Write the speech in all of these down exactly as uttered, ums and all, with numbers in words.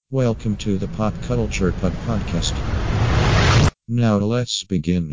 Welcome to the Pop Culture Pub Podcast. Now let's begin.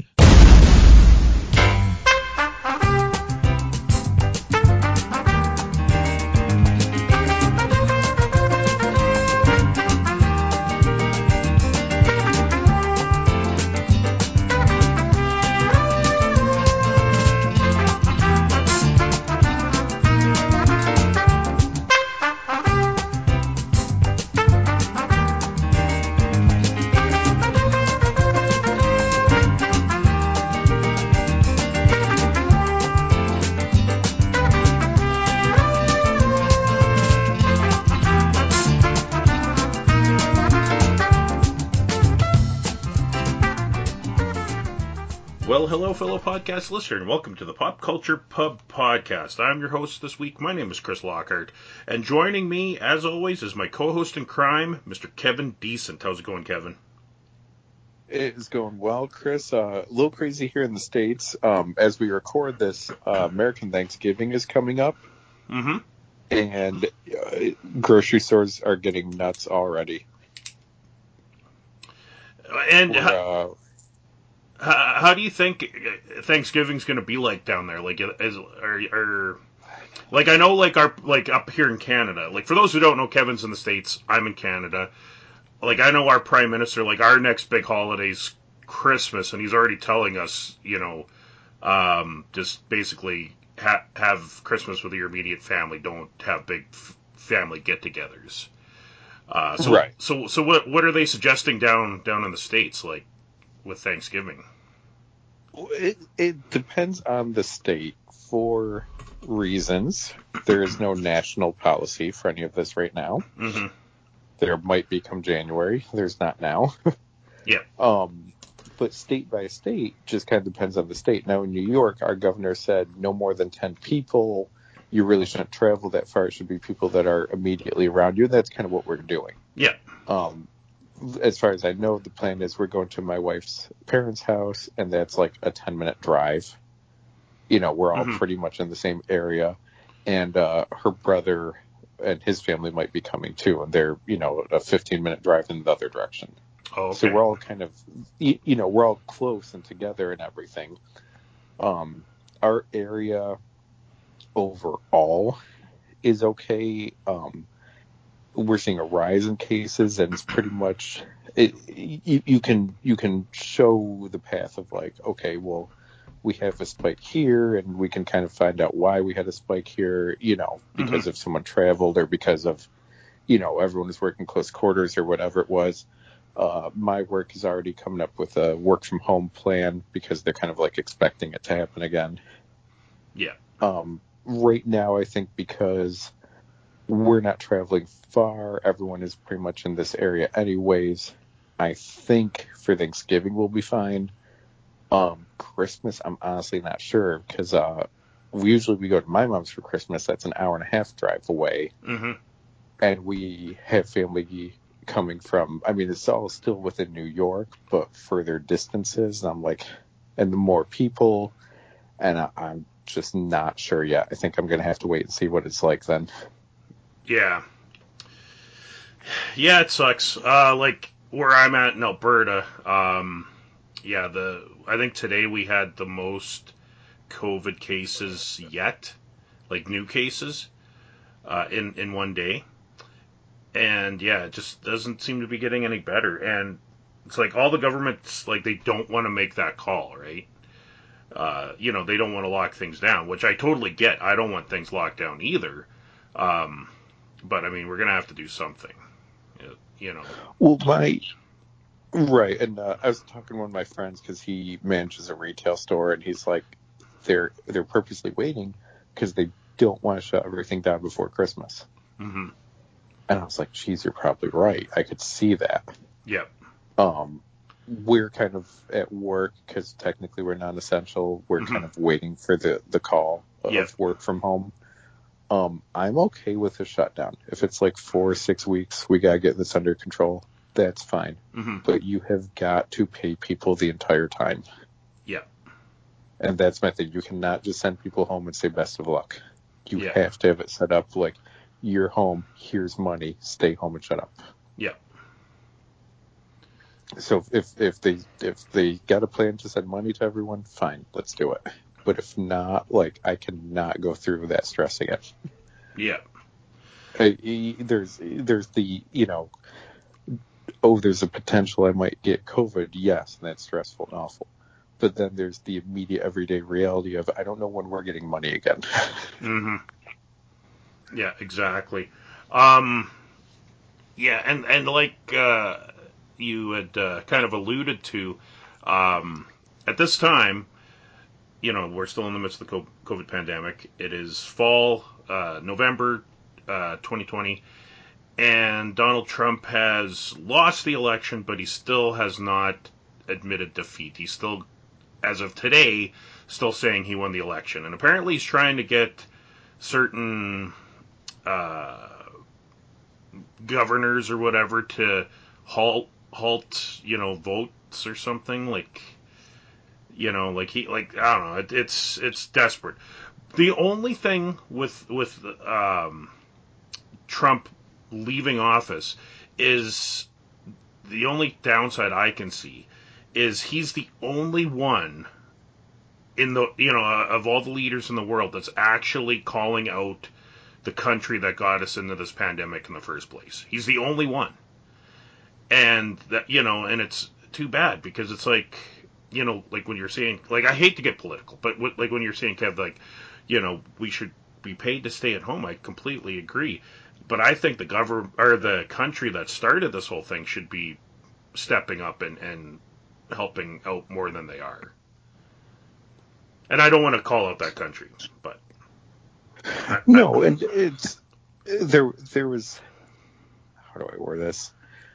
Well, hello, fellow podcast listener, and welcome to the Pop Culture Pub Podcast. I'm your host this week. My name is Chris Lockhart, and joining me, as always, is my co-host in crime, Mister Kevin Decent. How's it going, Kevin? It is going well, Chris. Uh, a little crazy here in the States. Um, as we record this, uh, American Thanksgiving is coming up, Mm-hmm. and uh, grocery stores are getting nuts already. And We're, how, uh, how do you think Thanksgiving's going to be like down there? Like, is are, are like I know, like our like up here in Canada. Like, for those who don't know, Kevin's in the States. I'm in Canada. Like, I know our prime minister, like, our next big holiday's Christmas, and he's already telling us, you know, um, just basically ha- have Christmas with your immediate family. Don't have big f- family get-togethers. Uh, so, right. so, so, what what are they suggesting down down in the States, like with Thanksgiving? It, it depends on the state for reasons. There is no national policy for any of this right now. Mm-hmm. There might be come January. There's not now. Yeah. Um, but state by state just kind of depends on the state. Now in New York, our governor said no more than ten people. You really shouldn't travel that far. It should be people that are immediately around you. That's kind of what we're doing. Yeah. Um, as far as I know, the plan is we're going to my wife's parents' house, and that's like a ten minute drive. You know, we're all Mm-hmm. pretty much in the same area, and uh, her brother and his family might be coming too, and they're, you know, a fifteen minute drive in the other direction. Oh, So okay. we're all kind of, you, you know, we're all close and together and everything. Um, our area overall is okay. Um, we're seeing a rise in cases, and it's pretty much it, you, you can you can show the path of like, okay, well, we have a spike here, and we can kind of find out why we had a spike here, you know, because Mm-hmm. of someone traveled or because of, you know, everyone was working close quarters or whatever it was. Uh, my work is already coming up with a work from home plan because they're kind of like expecting it to happen again. Yeah. Um, right now, I think because we're not traveling far, everyone is pretty much in this area anyways. I think for Thanksgiving we'll be fine. Um, Christmas, I'm honestly not sure because uh, we usually we go to my mom's for Christmas. That's an hour and a half drive away, Mm-hmm. and we have family coming from, I mean, it's all still within New York, but further distances. And I'm like, and the more people, and I, I'm just not sure yet. I think I'm going to have to wait and see what it's like then. Yeah. Yeah, it sucks. Uh, like where I'm at in Alberta, um, yeah, the I think today we had the most COVID cases yet, like new cases, uh, in in one day, and yeah, it just doesn't seem to be getting any better. And it's like all the governments, like, they don't want to make that call, right? Uh, you know, they don't want to lock things down, which I totally get. I don't want things locked down either. Um, but I mean, we're gonna have to do something, you know. Well, my right, and uh, I was talking to one of my friends because he manages a retail store, and he's like, they're they're purposely waiting because they don't want to shut everything down before Christmas. Mm-hmm. And I was like, geez, you're probably right. I could see that. Yep. Um, we're kind of at work because technically we're non-essential. We're Mm-hmm. kind of waiting for the, the call Yep. of work from home. Um, I'm okay with a shutdown. If it's like four or six weeks, we got to get this under control. That's fine. Mm-hmm. But you have got to pay people the entire time. Yep. And that's my thing. You cannot just send people home and say best of luck. You Yeah. have to have it set up like, you're home, here's money, stay home and shut up. Yeah. So if if they if they got a plan to send money to everyone, fine, let's do it. But if not, like, I cannot go through that stress again. Yeah. I, there's there's the you know oh there's a potential I might get COVID, yes, and that's stressful and awful. But then there's the immediate everyday reality of I don't know when we're getting money again. Mm-hmm. Yeah, exactly. Um, yeah, and and like uh, you had uh, kind of alluded to, um, at this time, you know, we're still in the midst of the COVID pandemic. It is fall, uh, November, uh, twenty twenty, and Donald Trump has lost the election, but he still has not admitted defeat. He's still, as of today, still saying he won the election, and apparently he's trying to get certain uh, governors or whatever to halt halt you know votes or something, like you know like he like I don't know, it, it's it's desperate. The only thing with with um, Trump leaving office is the only downside I can see is he's the only one in the you know of all the leaders in the world that's actually calling out the country that got us into this pandemic in the first place. He's the only one. And that, you know, and it's too bad because it's like, you know, like when you're saying, like, I hate to get political, but w- like when you're saying, Kev, like, you know, we should be paid to stay at home. I completely agree. But I think the government or the country that started this whole thing should be stepping up and, and helping out more than they are. And I don't want to call out that country, but I, No, I, and it's there. There was how do I word this?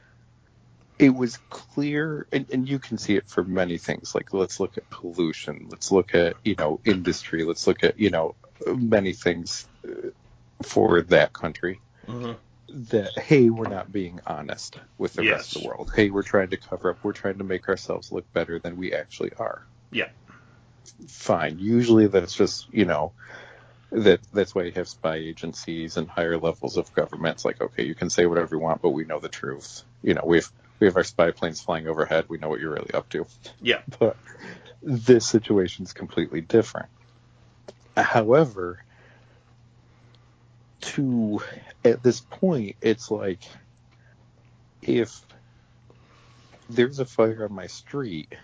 It was clear, and, and you can see it for many things. Like, let's look at pollution. Let's look at, you know, industry. Let's look at, you know, many things for that country. mm-hmm. That, hey, we're not being honest with the Yes. rest of the world. Hey, we're trying to cover up. We're trying to make ourselves look better than we actually are. Yeah. Fine. Usually that's just, you know, that that's why you have spy agencies and higher levels of government. It's like, okay, you can say whatever you want, but we know the truth. You know, we've we have our spy planes flying overhead. We know what you're really up to. Yeah. But this situation is completely different. However, to at this point, it's like if there's a fire on my street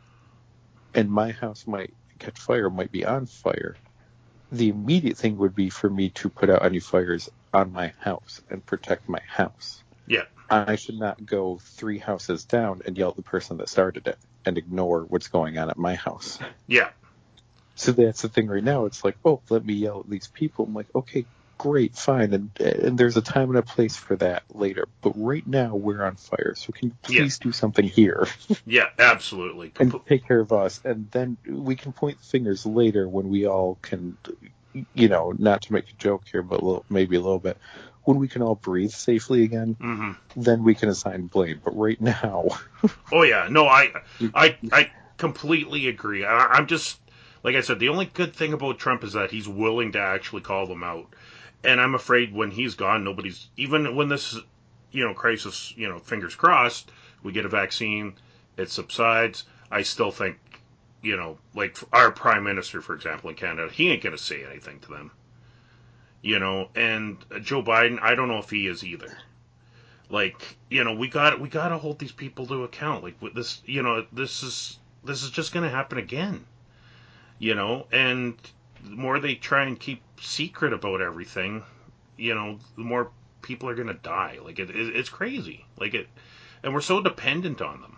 and my house might catch fire, might be on fire, the immediate thing would be for me to put out any fires on my house and protect my house. Yeah. I should not go three houses down and yell at the person that started it and ignore what's going on at my house. Yeah. So that's the thing right now. It's like, oh, let me yell at these people. I'm like, okay, great, fine. And and there's a time and a place for that later. But right now we're on fire. So can you please Yeah. do something here? Yeah, absolutely. And take care of us. And then we can point fingers later when we all can, you know, not to make a joke here, but a little, maybe a little bit, when we can all breathe safely again, Mm-hmm. then we can assign blame. But right now, Oh yeah, no, I, I, I completely agree. I, I'm just like I said. The only good thing about Trump is that he's willing to actually call them out, and I'm afraid when he's gone, nobody's even when this, you know, crisis, you know, fingers crossed, we get a vaccine, it subsides. I still think, you know, like our prime minister, for example, in Canada, he ain't gonna say anything to them, you know, and Joe Biden, I don't know if he is either. Like, you know, we got we got to hold these people to account. Like with this, you know, this is this is just going to happen again. You know, and the more they try and keep secret about everything, you know, the more people are going to die. Like it, it, it's crazy. Like it, and we're so dependent on them.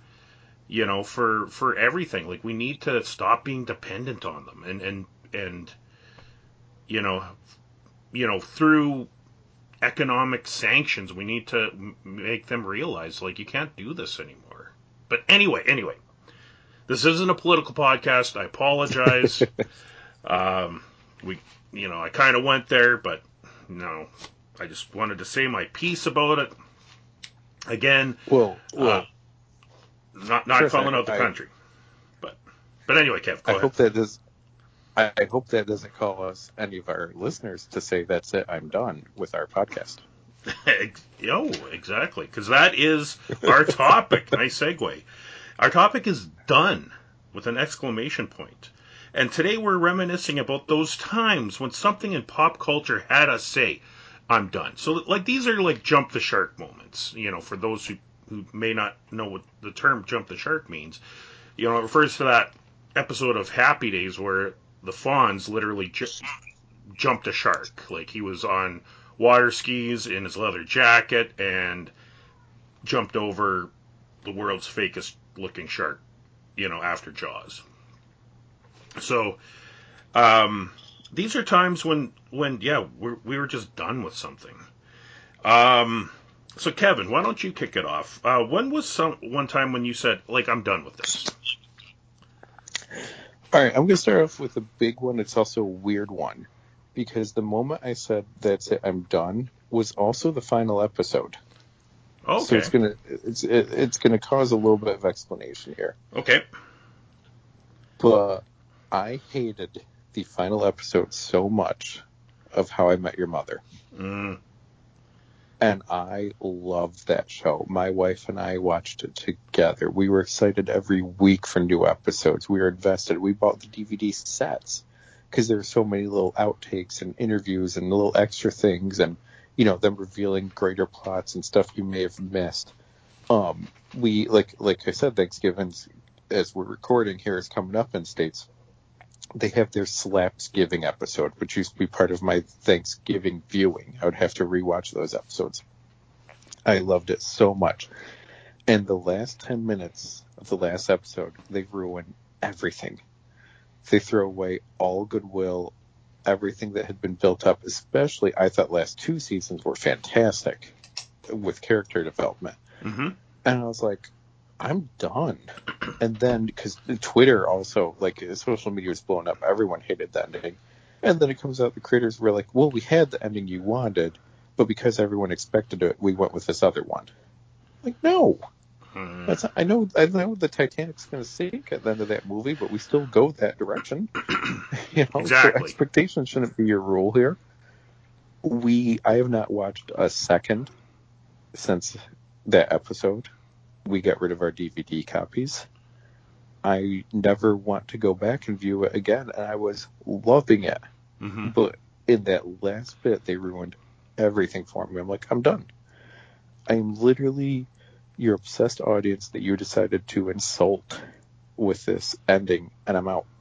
You know, for for everything. Like we need to stop being dependent on them, and and and you know, you know through economic sanctions, we need to m- make them realize, like, you can't do this anymore. But anyway, anyway, this isn't a political podcast. I apologize. um, we, you know, I kind of went there, but no, I just wanted to say my piece about it. Again, well, uh, well, not not Chris, calling I, out the I, country, but but anyway, Kev, I go ahead. hope that does. I I hope that doesn't cause any of our listeners to say that's it. I'm done with our podcast. Oh, exactly. Because that is our topic. Nice segue. Our topic is done with an exclamation point. And today we're reminiscing about those times when something in pop culture had us say, I'm done. So, like, these are like jump the shark moments, you know, for those who, who may not know what the term jump the shark means. You know, it refers to that episode of Happy Days where the Fonz literally ju- jumped a shark. Like, he was on water skis in his leather jacket and jumped over the world's fakest looking shark, you know, after Jaws. So, um, these are times when, when yeah, we're, we were just done with something. Um, so, Kevin, why don't you kick it off? Uh, when was some one time when you said, like, I'm done with this? All right, I'm going to start off with a big one. It's also a weird one because the moment I said that's it, I'm done, was also the final episode. Okay. So it's gonna it's it, it's gonna cause a little bit of explanation here. Okay. But I hated the final episode so much of How I Met Your Mother. Mm. And I loved that show. My wife and I watched it together. We were excited every week for new episodes. We were invested. We bought the D V D sets because there were so many little outtakes and interviews and little extra things and, you know, them revealing greater plots and stuff you may have missed. Um, we, like, like I said, Thanksgiving's, as we're recording here, is coming up in States. They have their Slapsgiving episode, which used to be part of my Thanksgiving viewing. I would have to rewatch those episodes. I loved it so much. And the last ten minutes of the last episode, they ruin everything. They throw away all goodwill, everything that had been built up, especially I thought last two seasons were fantastic with character development. Mm-hmm. And I was like, I'm done. And then, because Twitter also, like, social media was blowing up. Everyone hated the ending. And then it comes out the creators were like, well, we had the ending you wanted, but because everyone expected it, we went with this other one. Like, no. Mm. That's I know I know the Titanic's going to sink at the end of that movie, but we still go that direction. You know, Exactly. so expectations shouldn't be your rule here. We I have not watched a second since that episode. We got rid of our D V D copies. I never want to go back and view it again, and I was loving it. Mm-hmm. But in that last bit, they ruined everything for me. I'm like, I'm done. I'm literally your obsessed audience that you decided to insult with this ending, and I'm out.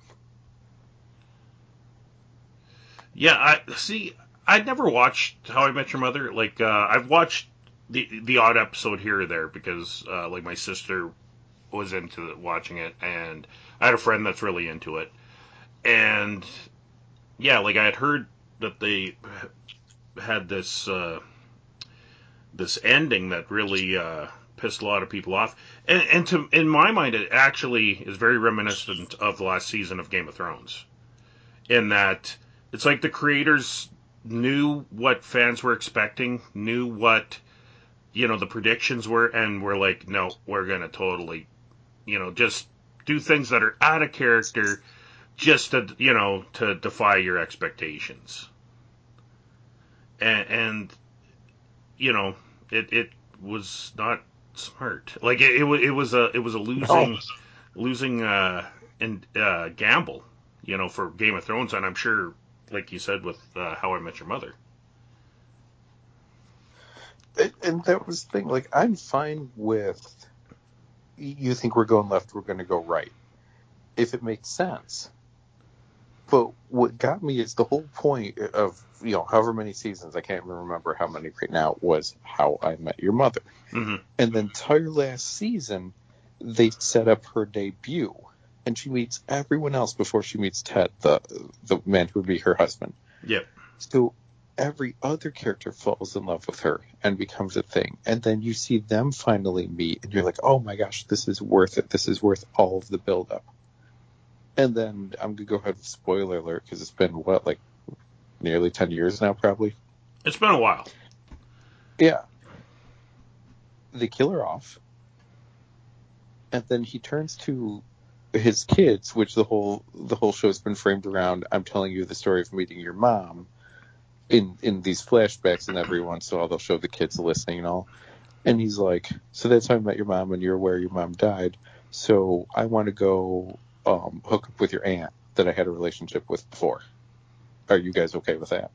Yeah, I see. I'd never watched How I Met Your Mother. Like, uh, I've watched the the odd episode here or there because, uh, like, my sister was into watching it, and I had a friend that's really into it. And yeah, like I had heard that they had this uh, this ending that really uh, pissed a lot of people off. And, and to in my mind, it actually is very reminiscent of the last season of Game of Thrones. In that it's like the creators knew what fans were expecting, knew what you know the predictions were, and were like, no, we're gonna totally, you know, just do things that are out of character, just to you know to defy your expectations. And, and you know, it it was not smart. Like it, it, it was a it was a losing No. losing uh, and uh, gamble, you know, for Game of Thrones, and I'm sure, like you said, with uh, How I Met Your Mother. And, and that was the thing. Like, I'm fine with you think we're going left, we're going to go right, if it makes sense. But what got me is the whole point of, you know, however many seasons, I can't even remember how many right now, was How I Met Your Mother. Mm-hmm. And the entire last season, they set up her debut. And she meets everyone else before she meets Ted, the the man who would be her husband. Yep. So every other character falls in love with her and becomes a thing. And then you see them finally meet, and you're like, oh my gosh, this is worth it. This is worth all of the buildup. And then I'm going to go ahead with spoiler alert because it's been, what, like nearly ten years now, probably? It's been a while. Yeah. They kill her off. And then he turns to his kids, which the whole the whole show's been framed around, I'm telling you the story of meeting your mom. in in these flashbacks, and every once in a while they'll show the kids listening and all. And he's like, "So that's how I met your mom, and you're aware your mom died. So I want to go um, hook up with your aunt that I had a relationship with before. Are you guys okay with that?"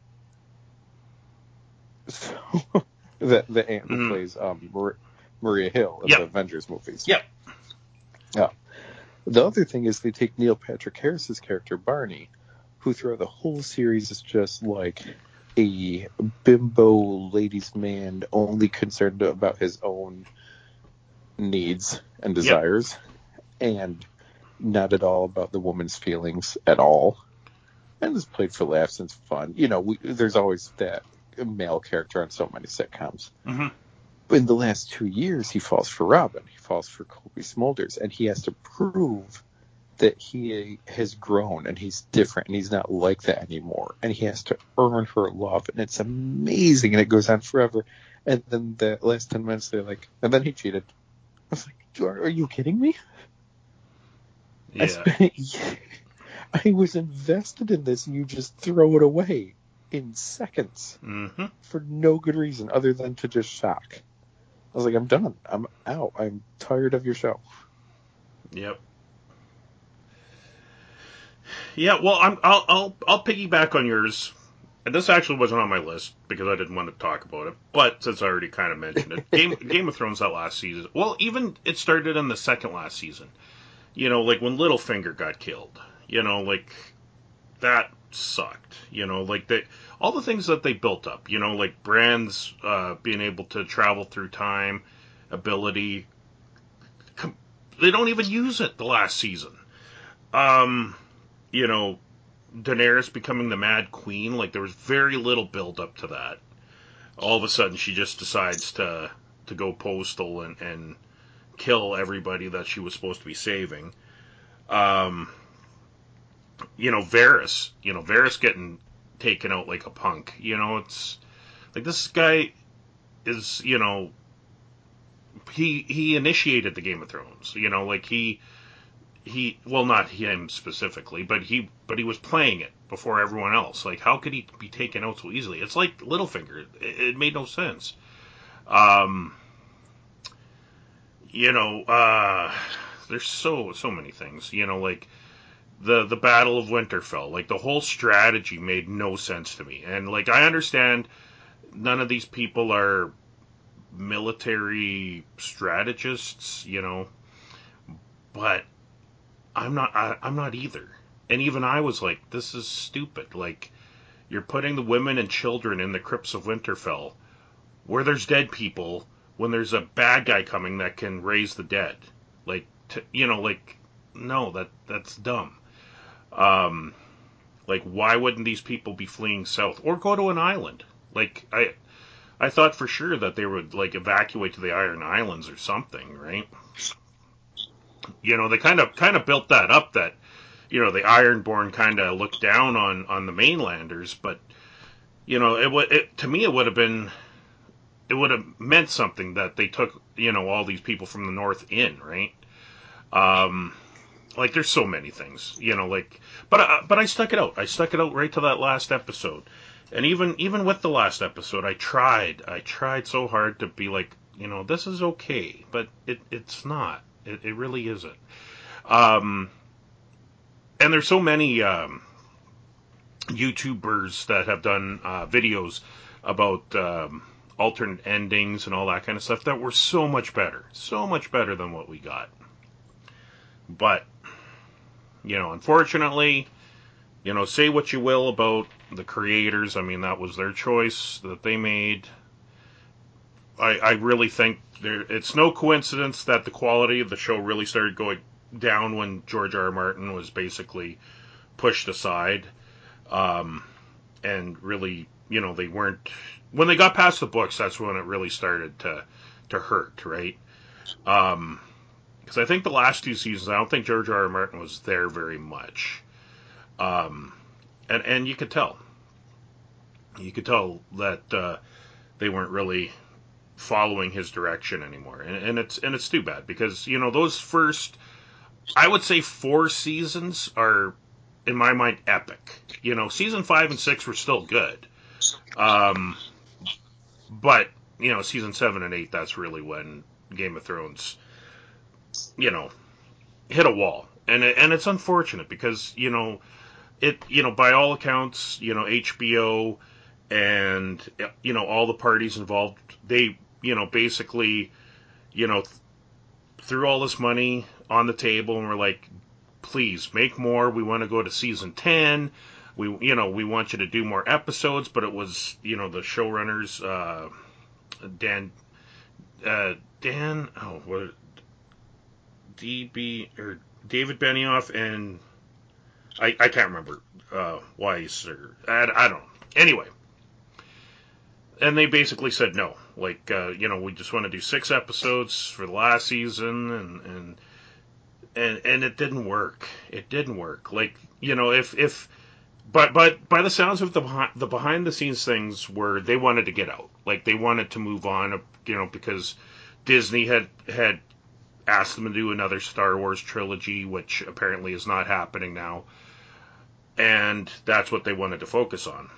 So the the aunt who Mm. plays um, Mar- Maria Hill in Yep. the Avengers movies. Yep. Yeah. The other thing is they take Neil Patrick Harris's character Barney, who throughout the whole series is just like a bimbo ladies' man, only concerned about his own needs and Yep. desires, and not at all about the woman's feelings at all. And it's played for laughs and it's fun. You know, we, there's always that male character on so many sitcoms. Mm-hmm. But in the last two years, he falls for Robin. He falls for Colby Smulders, and he has to prove that he has grown and he's different and he's not like that anymore. And he has to earn her love, and it's amazing, and it goes on forever. And then the last ten minutes, they're like, and then he cheated. I was like, are you kidding me? Yeah. I spent, I was invested in this, and you just throw it away in seconds Mm-hmm. for no good reason other than to just shock. I was like, I'm done. I'm out. I'm tired of your show. Yep. Yeah. Well, I'm. I'll. I'll. I'll piggyback on yours. And this actually wasn't on my list because I didn't want to talk about it. But since I already kind of mentioned it, Game Game of Thrones that last season. Well, even it started in the second last season. You know, like when Littlefinger got killed. You know, like that sucked. You know, like they all the things that they built up. You know, like Bran's uh, being able to travel through time, ability. Com- they don't even use it the last season. Um, you know, Daenerys becoming the Mad Queen. Like there was very little build up to that. All of a sudden, she just decides to to go postal and and kill everybody that she was supposed to be saving. Um, you know, Varys. You know, Varys getting taken out like a punk. You know, it's like this guy is. You know, he he initiated the Game of Thrones. You know, like he he well not him specifically, but he but he was playing it before everyone else. Like how could he be taken out so easily? It's like Littlefinger. It, it made no sense. Um, you know, uh, there's so so many things. You know, like the the Battle of Winterfell. Like the whole strategy made no sense to me. And like I understand none of these people are military strategists. You know, but I'm not. I, I'm not either. And even I was like, this is stupid. Like, you're putting the women and children in the crypts of Winterfell, where there's dead people, when there's a bad guy coming that can raise the dead. Like, to, you know, like, no, that that's dumb. Um, like, why wouldn't these people be fleeing south or go to an island? Like, I I thought for sure that they would like evacuate to the Iron Islands or something, right? You know, they kind of kind of built that up that you know the Ironborn kind of looked down on on the mainlanders, but you know it would it, to me it would have been it would have meant something that they took you know all these people from the north in, right? Um, like there's so many things, you know, like but uh, but I stuck it out. I stuck it out right to that last episode, and even even with the last episode, I tried I tried so hard to be like you know this is okay, but it it's not. It, it really isn't. Um, and there's so many um, YouTubers that have done uh, videos about um, alternate endings and all that kind of stuff that were so much better, so much better than what we got. But you know, unfortunately, you know, say what you will about the creators. I mean, that was their choice that they made. I, I really think there, it's no coincidence that the quality of the show really started going down when George R. R. Martin was basically pushed aside. Um, and really, you know, they weren't when they got past the books. That's when it really started to to hurt, right? Um, because I think the last two seasons, I don't think George R. R. Martin was there very much. Um, and and you could tell, you could tell that uh, they weren't really following his direction anymore, and, and it's and it's too bad because you know those first, I would say four seasons are, in my mind, epic. You know, season five and six were still good. Um, but, you know, season seven and eight, that's really when Game of Thrones, you know, hit a wall. And it, and it's unfortunate because, you know, it, you know, by all accounts, you know, H B O and, you know, all the parties involved, they, you know, basically, you know, th- threw all this money on the table and were like, please make more. We want to go to season ten. We, you know, we want you to do more episodes. But it was, you know, the showrunners, uh, Dan, uh, Dan, oh, what, D B or David Benioff and I, I can't remember uh, Weiss or I, I don't know. Anyway, and they basically said no. Like, uh, you know, we just want to do six episodes for the last season, and and and and it didn't work. It didn't work. Like, you know, if if but but by the sounds of the behind, the behind the scenes things were they wanted to get out. Like they wanted to move on. You know, because Disney had had asked them to do another Star Wars trilogy, which apparently is not happening now, and that's what they wanted to focus on.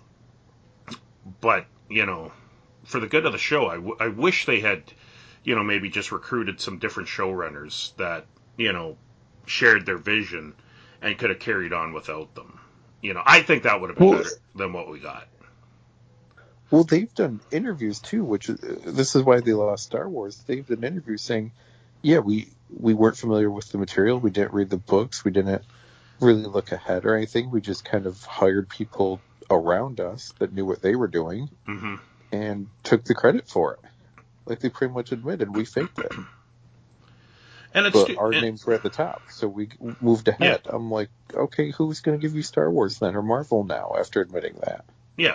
But, you know, for the good of the show, I, w- I wish they had, you know, maybe just recruited some different showrunners that, you know, shared their vision and could have carried on without them. You know, I think that would have been well, better than what we got. Well, they've done interviews too, which uh, this is why they lost Star Wars. They've done interviews saying, yeah, we, we weren't familiar with the material. We didn't read the books. We didn't really look ahead or anything. We just kind of hired people around us that knew what they were doing mm-hmm. and took the credit for it. Like they pretty much admitted we faked it. And it's but stu- our and, names were at the top, so we moved ahead. Yeah. I'm like, okay, who's going to give you Star Wars then, or Marvel now, after admitting that? Yeah.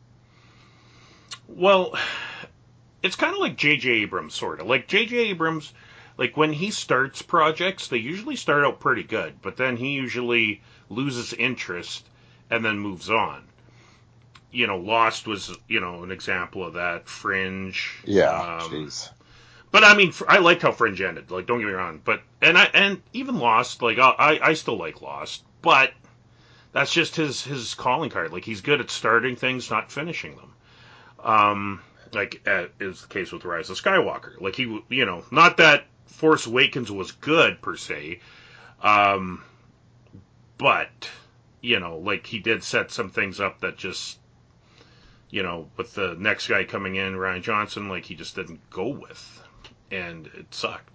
Well, it's kind of like J J Abrams, sort of. Like, J J Abrams, like, when he starts projects, they usually start out pretty good, but then he usually loses interest and then moves on. You know, Lost was, you know, an example of that. Fringe. Yeah, um, jeez. But I mean, I liked how Fringe ended. Like, don't get me wrong. But and I and even Lost, like I I still like Lost, but that's just his his calling card. Like he's good at starting things, not finishing them. Um, like uh, is the case with Rise of Skywalker. Like he, you know, not that Force Awakens was good per se, um, but you know, like he did set some things up that just, you know, with the next guy coming in, Rian Johnson, like he just didn't go with. And it sucked.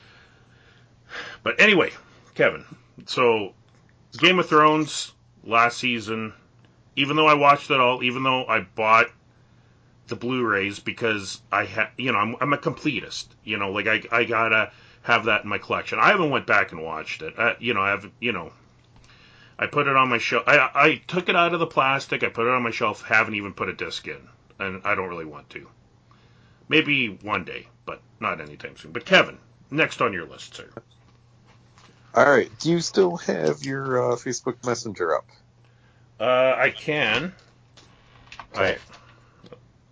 But anyway, Kevin, so Game of Thrones last season, even though I watched it all, even though I bought the Blu-rays because I ha- you know, I'm, I'm a completist, you know, like I, I gotta have that in my collection. I haven't went back and watched it. I, you know, I have, you know, I put it on my shelf. I, I took it out of the plastic. I put it on my shelf. Haven't even put a disc in, and I don't really want to. Maybe one day, but not anytime soon. But Kevin, next on your list, sir. All right. Do you still have your uh, Facebook Messenger up? Uh, I can. Okay. I...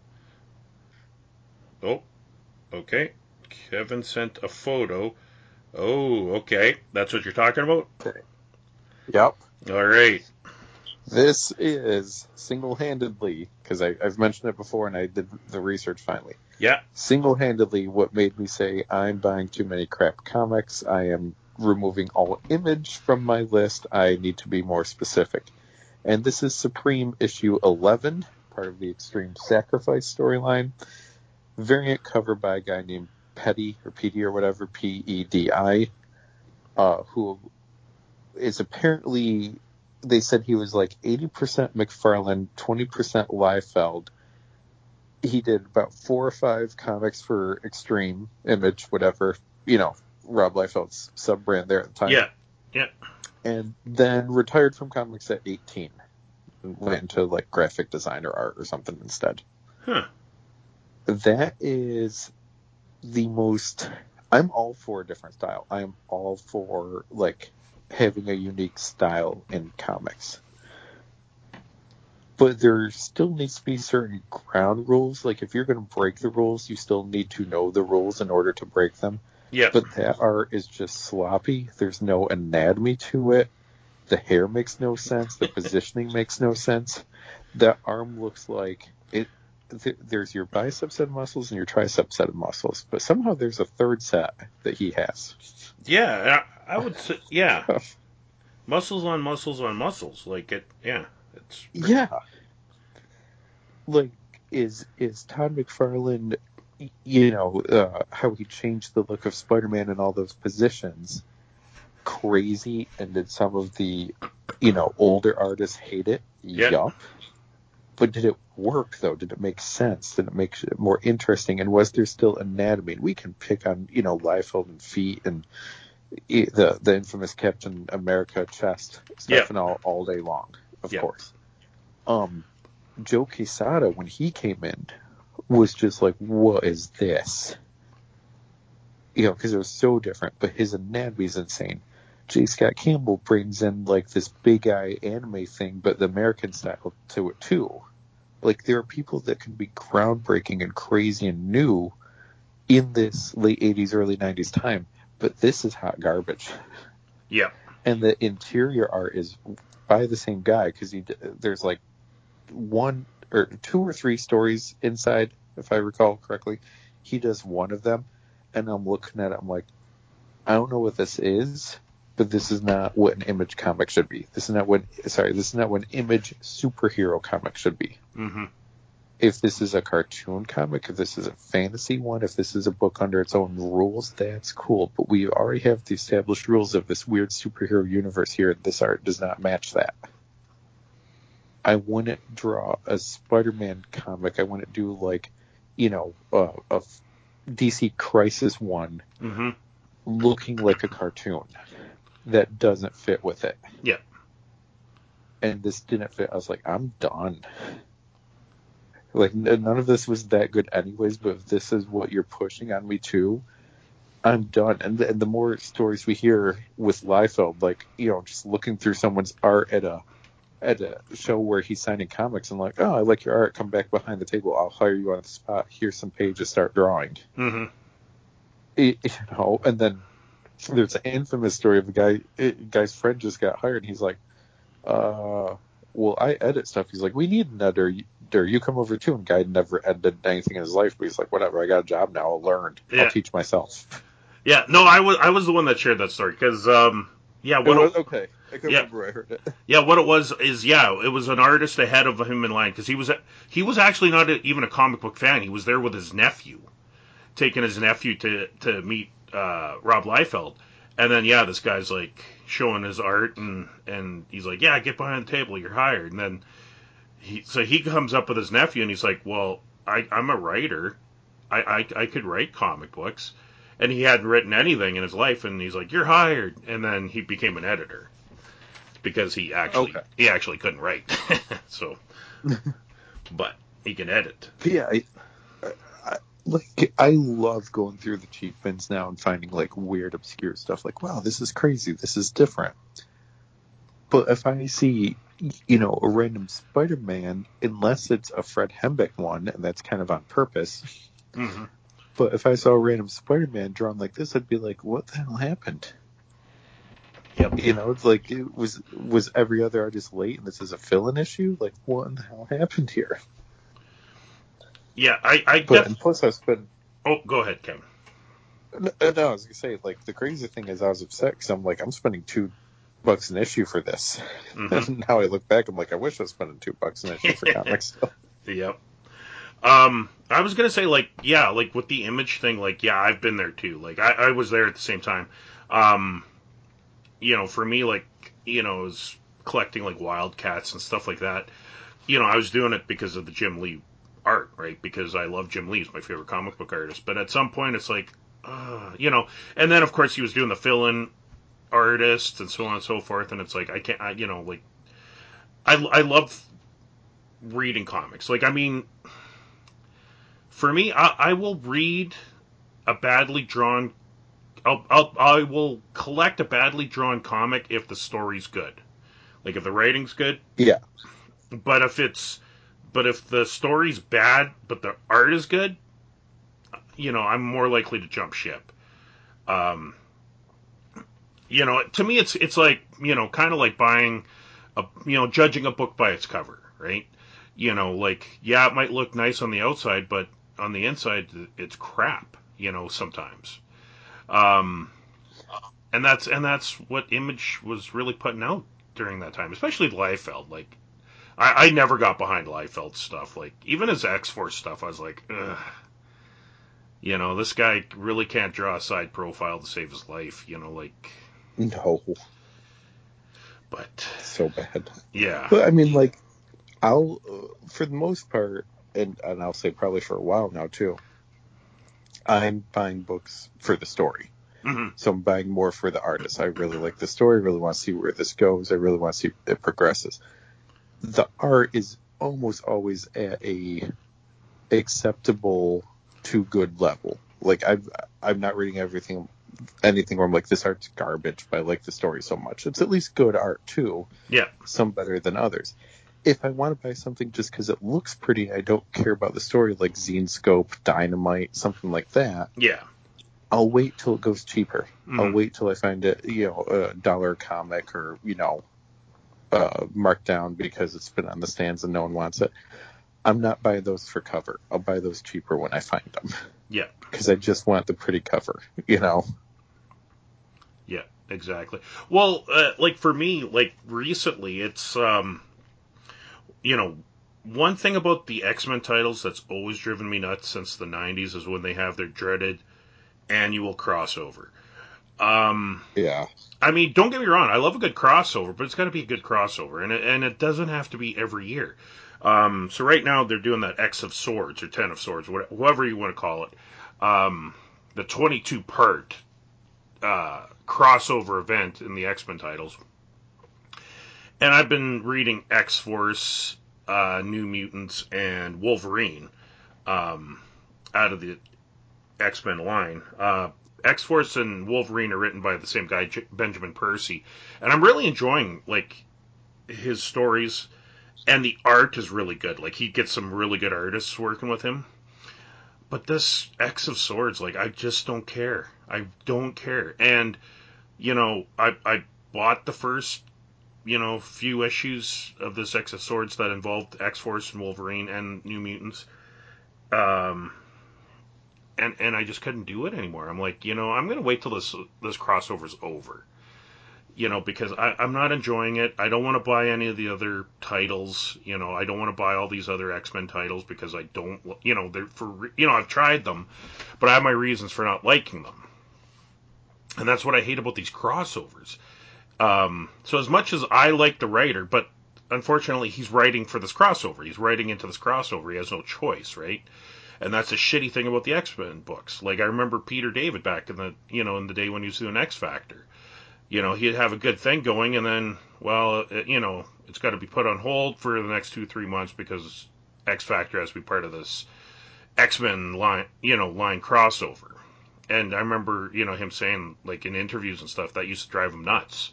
Oh, okay. Kevin sent a photo. Oh, okay. That's what you're talking about? Okay. Yep. All right. This is single-handedly, because I've mentioned it before and I did the research finally. Yeah. Single-handedly what made me say I'm buying too many crap comics. I am removing all image from my list. I need to be more specific. And this is Supreme issue eleven, part of the Extreme Sacrifice storyline. Variant cover by a guy named Petty, or Petey or whatever, P E D I, uh, who is apparently... They said he was like eighty percent McFarlane, twenty percent Liefeld. He did about four or five comics for Extreme Image, whatever, you know, Rob Liefeld's sub-brand there at the time. Yeah, yeah. And then retired from comics at eighteen. And went into like graphic design or art or something instead. Huh. That is the most... I'm all for a different style. I am all for, like, having a unique style in comics. But there still needs to be certain ground rules. Like, if you're going to break the rules, you still need to know the rules in order to break them. Yeah. But that art is just sloppy. There's no anatomy to it. The hair makes no sense. The positioning makes no sense. that arm looks like it. Th- there's your bicep set of muscles and your tricep set of muscles, but somehow there's a third set that he has. Yeah, I, I would say, yeah, muscles on muscles on muscles, like it, yeah, it's pretty... Yeah. Like, is is Todd McFarlane, you know, uh, how he changed the look of Spider-Man in all those positions, crazy, and did some of the, you know, older artists hate it? Yeah. Yup. But did it work, though? Did it make sense? Did it make it more interesting? And was there still anatomy? And we can pick on, you know, Liefeld and feet and the the infamous Captain America chest stuff Yeah. and all all day long, of Yeah. course. Um, Joe Quesada, when he came in, was just like, what is this? You know, because it was so different, but his anatomy is insane. J. Scott Campbell brings in, like, this big eye anime thing, but the American style to it, too. Like, there are people that can be groundbreaking and crazy and new in this late eighties, early nineties time, but this is hot garbage. Yeah. And the interior art is by the same guy, because he there's, like, one or two or three stories inside, if I recall correctly. He does one of them, and I'm looking at it, I'm like, I don't know what this is, but this is not what an Image comic should be. This is not what, sorry, this is not what an Image superhero comic should be. Mm-hmm. If this is a cartoon comic, if this is a fantasy one, if this is a book under its own rules, that's cool. But we already have the established rules of this weird superhero universe here, and this art does not match that. I wouldn't draw a Spider-Man comic. I wouldn't do, like, you know, uh, a D C Crisis one Mm-hmm. looking like a cartoon. That doesn't fit with it. Yeah. And this didn't fit. I was like, I'm done. Like, none of this was that good anyways, but if this is what you're pushing on me too, I'm done. And the, and the more stories we hear with Liefeld, like, you know, just looking through someone's art at a at a show where he's signing comics and like, oh, I like your art, come back behind the table, I'll hire you on the spot, here's some pages, start drawing. Mm-hmm. It, you know, and then there's an infamous story of a guy, it, guy's friend just got hired, and he's like, uh, well, I edit stuff. He's like, we need an editor. You, you come over too. And guy never edited anything in his life, but he's like, whatever, I got a job now. I'll learn. Yeah. I'll teach myself. Yeah. No, I was I was the one that shared that story because um yeah what It was it, okay. I can yeah. remember where I heard it. Yeah, what it was is yeah, it was an artist ahead of him in line because he was he was actually not a, even a comic book fan. He was there with his nephew, taking his nephew to to meet uh, Rob Liefeld, and then yeah, this guy's like showing his art and and he's like, yeah, get behind the table, you're hired. And then he so he comes up with his nephew and he's like, well, I, I'm a writer, I, I I could write comic books, and he hadn't written anything in his life, and he's like, you're hired, and then he became an editor. Because he actually Okay. he actually couldn't write, so but he can edit. Yeah, I, I, like I love going through the cheap bins now and finding like weird, obscure stuff. Like, wow, this is crazy. This is different. But if I see, you know, a random Spider-Man, unless it's a Fred Hembeck one, and that's kind of on purpose. Mm-hmm. But if I saw a random Spider-Man drawn like this, I'd be like, what the hell happened? Yep. You know, it's like, it was was every other artist late and this is a fill-in issue? Like, what in the hell happened here? Yeah, I I But def- and plus I spent. oh, go ahead, Kevin. No, no, I was gonna say, like, the crazy thing is I was upset because I'm like, I'm spending two bucks an issue for this. Mm-hmm. And now I look back, I'm like, I wish I was spending two bucks an issue for comics still. Yep. Um, I was gonna say like yeah, like with the Image thing, like yeah, I've been there too. Like I, I was there at the same time. Um, you know, for me, like you know, I was collecting like Wildcats and stuff like that. You know, I was doing it because of the Jim Lee art, right? Because I love Jim Lee, he's my favorite comic book artist. But at some point, it's like, uh, you know, and then of course he was doing the fill-in artist and so on and so forth, and it's like I can't, I, you know, like I I love reading comics. Like I mean, for me, I, I will read a badly drawn. I'll, I'll I will collect a badly drawn comic if the story's good. Like if the writing's good. Yeah. But if it's but if the story's bad but the art is good, you know, I'm more likely to jump ship. Um, you know, to me, it's it's like you know, kind of like buying a you know, judging a book by its cover, right? You know, like, yeah, it might look nice on the outside, but on the inside, it's crap, you know, sometimes. Um, and that's and that's what Image was really putting out during that time, especially Liefeld. Like, I, I never got behind Liefeld's stuff. Like, even his X-Force stuff, I was like, ugh. You know, this guy really can't draw a side profile to save his life. You know, like, No, but so bad. yeah, But I mean, like, I'll, uh, for the most part, and, and I'll say probably for a while now too, I'm buying books for the story. hmm So I'm buying more for the artist. I really like the story, really want to see where this goes. I really want to see it progresses. The art is almost always at a acceptable to good level. Like, I've, I'm not reading everything, anything where I'm like, this art's garbage, but I like the story so much. It's at least good art too. yeah, Some better than others. If I want to buy something just because it looks pretty, I don't care about the story, like Zenescope, Dynamite, something like that, yeah, I'll wait till it goes cheaper. hmm I'll wait till I find it, you know, a dollar comic or, you know, uh, marked down because it's been on the stands and no one wants it. I'm not buying those for cover. I'll buy those cheaper when I find them yeah, because I just want the pretty cover, you know? yeah, exactly. Well, uh, like for me, like recently, it's um, you know, one thing about the X-Men titles that's always driven me nuts since the nineties is when they have their dreaded annual crossover. Um, Yeah. I mean, don't get me wrong, I love a good crossover, but it's got to be a good crossover, and it, and it doesn't have to be every year. Um, so right now they're doing that X of Swords or Ten of Swords, whatever, whatever you want to call it, um, the twenty-two part uh, crossover event in the X-Men titles. And I've been reading X Force, uh, New Mutants, and Wolverine um, out of the X Men line. Uh, X Force and Wolverine are written by the same guy, J- Benjamin Percy, and I'm really enjoying like his stories. And the art is really good. Like he gets some really good artists working with him. But this X of Swords, like I just don't care. I don't care. And you know, I I bought the first you know few issues of this X of Swords that involved X Force and Wolverine and New Mutants. Um, and and I just couldn't do it anymore. I'm like, you know, I'm gonna wait till this this crossover's over, you know, because I, I'm not enjoying it. I don't want to buy any of the other titles, you know. I don't want to buy all these other X Men titles because I don't, you know, they're for you know I've tried them, but I have my reasons for not liking them, and that's what I hate about these crossovers. Um, so as much as I like the writer, but unfortunately he's writing for this crossover. He's writing into this crossover. He has no choice, right? And that's a shitty thing about the X-Men books. Like I remember Peter David back in the you know in the day when he was doing X Factor. You know, he'd have a good thing going, and then well, it, you know, it's got to be put on hold for the next two three months because X Factor has to be part of this X-Men line you know line crossover. And I remember you know him saying like in interviews and stuff that used to drive him nuts.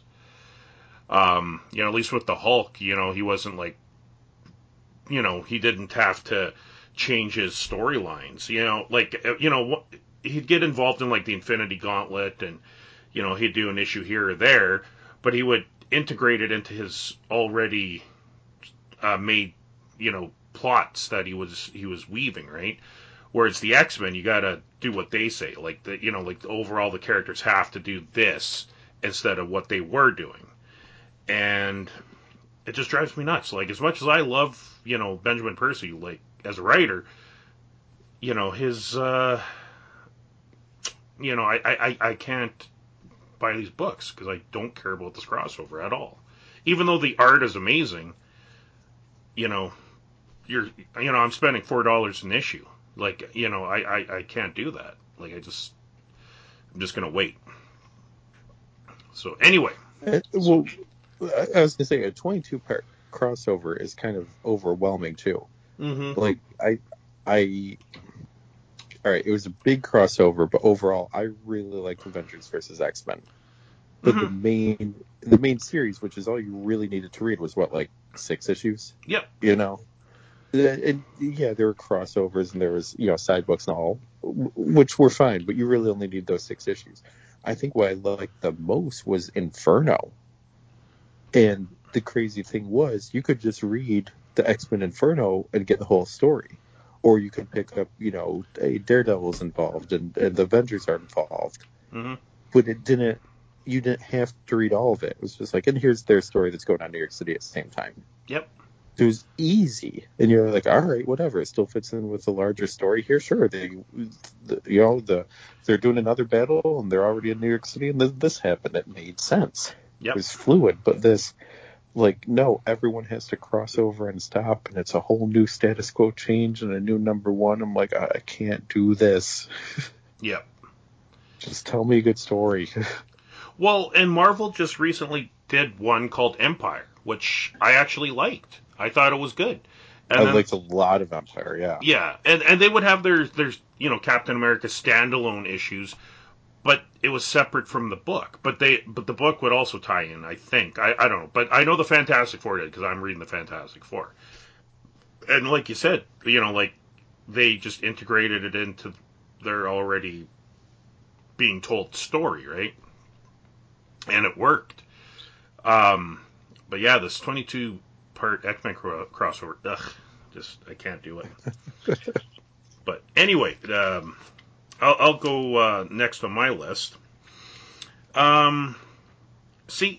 Um, you know, at least with the Hulk, you know, he wasn't like you know he didn't have to change his storylines. You know, like you know he'd get involved in like the Infinity Gauntlet, and you know he'd do an issue here or there, but he would integrate it into his already uh, made you know plots that he was he was weaving, right? Whereas the X Men, you gotta do what they say. Like the you know like overall the characters have to do this instead of what they were doing, and it just drives me nuts. Like as much as I love you know Benjamin Percy, like as a writer, you know his uh, you know I I I can't buy these books because I don't care about this crossover at all. Even though the art is amazing, you know you're you know I'm spending four dollars an issue. Like you know I, I I can't do that. Like I just I'm just gonna wait. So anyway, Uh, well, I I was gonna say a twenty-two part crossover is kind of overwhelming too. mm-hmm, Like I, I, all right, it was a big crossover, but overall, I really liked Avengers versus X Men. But the mm-hmm, main, the main series, which is all you really needed to read, was what, like six issues, yep, you know? Uh, And yeah, there were crossovers and there was, you know, side books and all, w- which were fine, but you really only need those six issues. I think what I liked the most was Inferno. And the crazy thing was, you could just read. the X-Men Inferno and get the whole story. Or you can pick up, you know, a Daredevil's involved and, and the Avengers are involved. Mm-hmm. But it didn't, you didn't have to read all of it. It was just like, and here's their story that's going on in New York City at the same time. Yep. It was easy. And you're like, all right, whatever. It still fits in with the larger story here. Sure. They, the, you know, the, they're doing another battle and they're already in New York City and this, this happened. It made sense. Yep. It was fluid, but this, like, no, everyone has to cross over and stop, and it's a whole new status quo change and a new number one. I'm like, I, I can't do this. Yep. Just tell me a good story. Well, and Marvel just recently did one called Empire, which I actually liked. I thought it was good. And I then, liked a lot of Empire, yeah. Yeah, and, and they would have their, their, you know, Captain America standalone issues, but it was separate from the book. But they, but the book would also tie in, I think. I, I don't know, but I know the Fantastic Four did because I'm reading the Fantastic Four. And like you said, you know, like they just integrated it into their already being told story, right? And it worked. Um, but yeah, this twenty-two part X-Men cro- crossover, ugh, just I can't do it. But anyway, um, I'll, I'll go uh, next on my list. Um, see,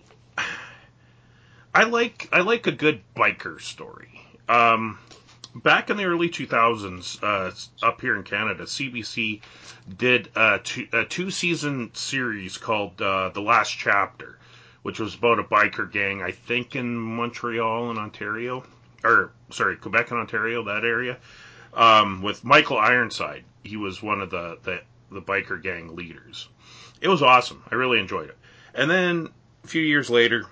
I like I like a good biker story. Um, back in the early two thousands, uh, up here in Canada, C B C did a two, a two season series called uh, The Last Chapter, which was about a biker gang, I think in Montreal and Ontario, or sorry, Quebec and Ontario, that area, um, with Michael Ironside. He was one of the, the the biker gang leaders. It was awesome. I really enjoyed it. And then a few years later,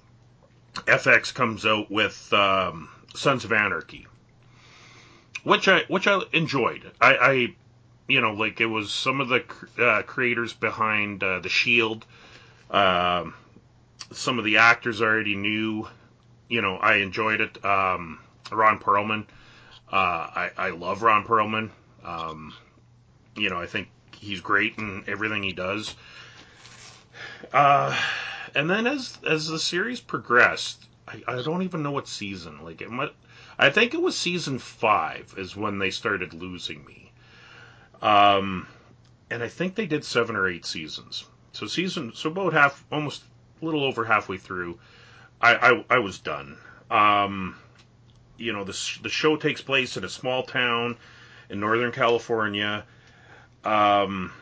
F X comes out with um, Sons of Anarchy, which I which I enjoyed. I, I you know like it was some of the uh, creators behind uh, the Shield. Um, some of the actors I already knew. You know, I enjoyed it. Um, Ron Perlman. Uh, I, I love Ron Perlman. Um, you know, I think he's great in everything he does. Uh, and then as as the series progressed, I, I don't even know what season. Like it might, I think it was season five is when they started losing me. Um, and I think they did seven or eight seasons. So season, so about half, almost a little over halfway through, I I, I was done. Um, you know, the the show takes place in a small town in Northern California. Um,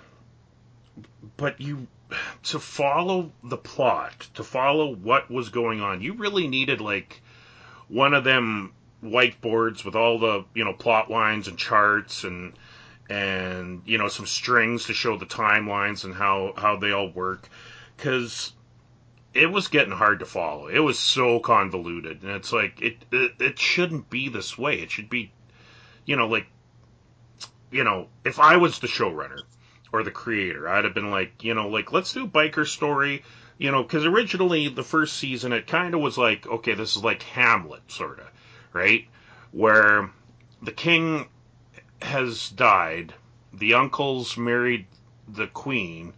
but you to follow the plot, to follow what was going on, you really needed like one of them whiteboards with all the, you know, plot lines and charts and and you know some strings to show the timelines and how how they all work, because it was getting hard to follow. It was so convoluted, and it's like it, it it shouldn't be this way. It should be, you know, like, you know, if I was the showrunner or the creator, I'd have been like, you know, like, let's do a biker story, you know, because originally the first season, it kind of was like, okay, this is like Hamlet, sort of, right? Where the king has died, the uncles married the queen,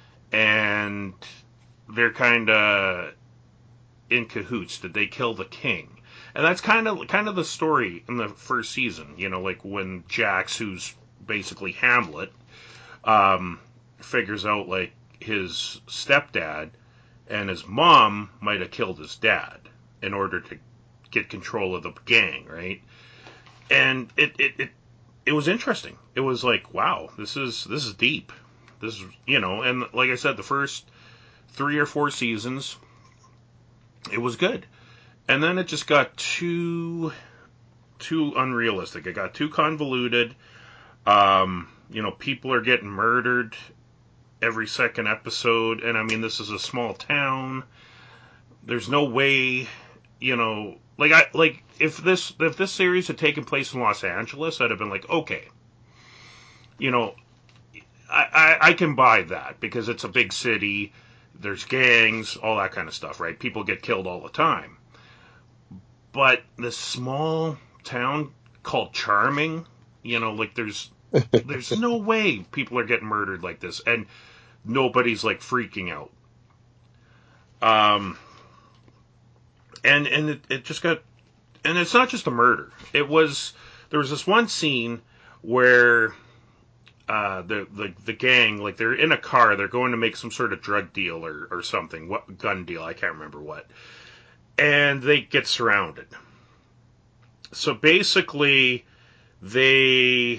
and they're kind of in cahoots. Did they kill the king? And that's kind of kind of the story in the first season, you know, like when Jax, who's basically Hamlet, um, figures out like his stepdad and his mom might have killed his dad in order to get control of the gang, right? And it it, it it was interesting. It was like, wow, this is this is deep. This is, you know, and like I said, the first three or four seasons, it was good. And then it just got too too unrealistic. It got too convoluted. Um, you know, people are getting murdered every second episode, and I mean, this is a small town. There's no way, you know, like I like if this if this series had taken place in Los Angeles, I'd have been like, okay, you know, I, I, I can buy that because it's a big city. There's gangs, all that kind of stuff, right? People get killed all the time. But this small town called Charming, you know, like there's there's no way people are getting murdered like this, and nobody's like freaking out. Um, and and it, it just got and it's not just a murder. It was there was this one scene where uh, the the the gang, like they're in a car, they're going to make some sort of drug deal or or something, what gun deal, I can't remember what, and they get surrounded. So basically, they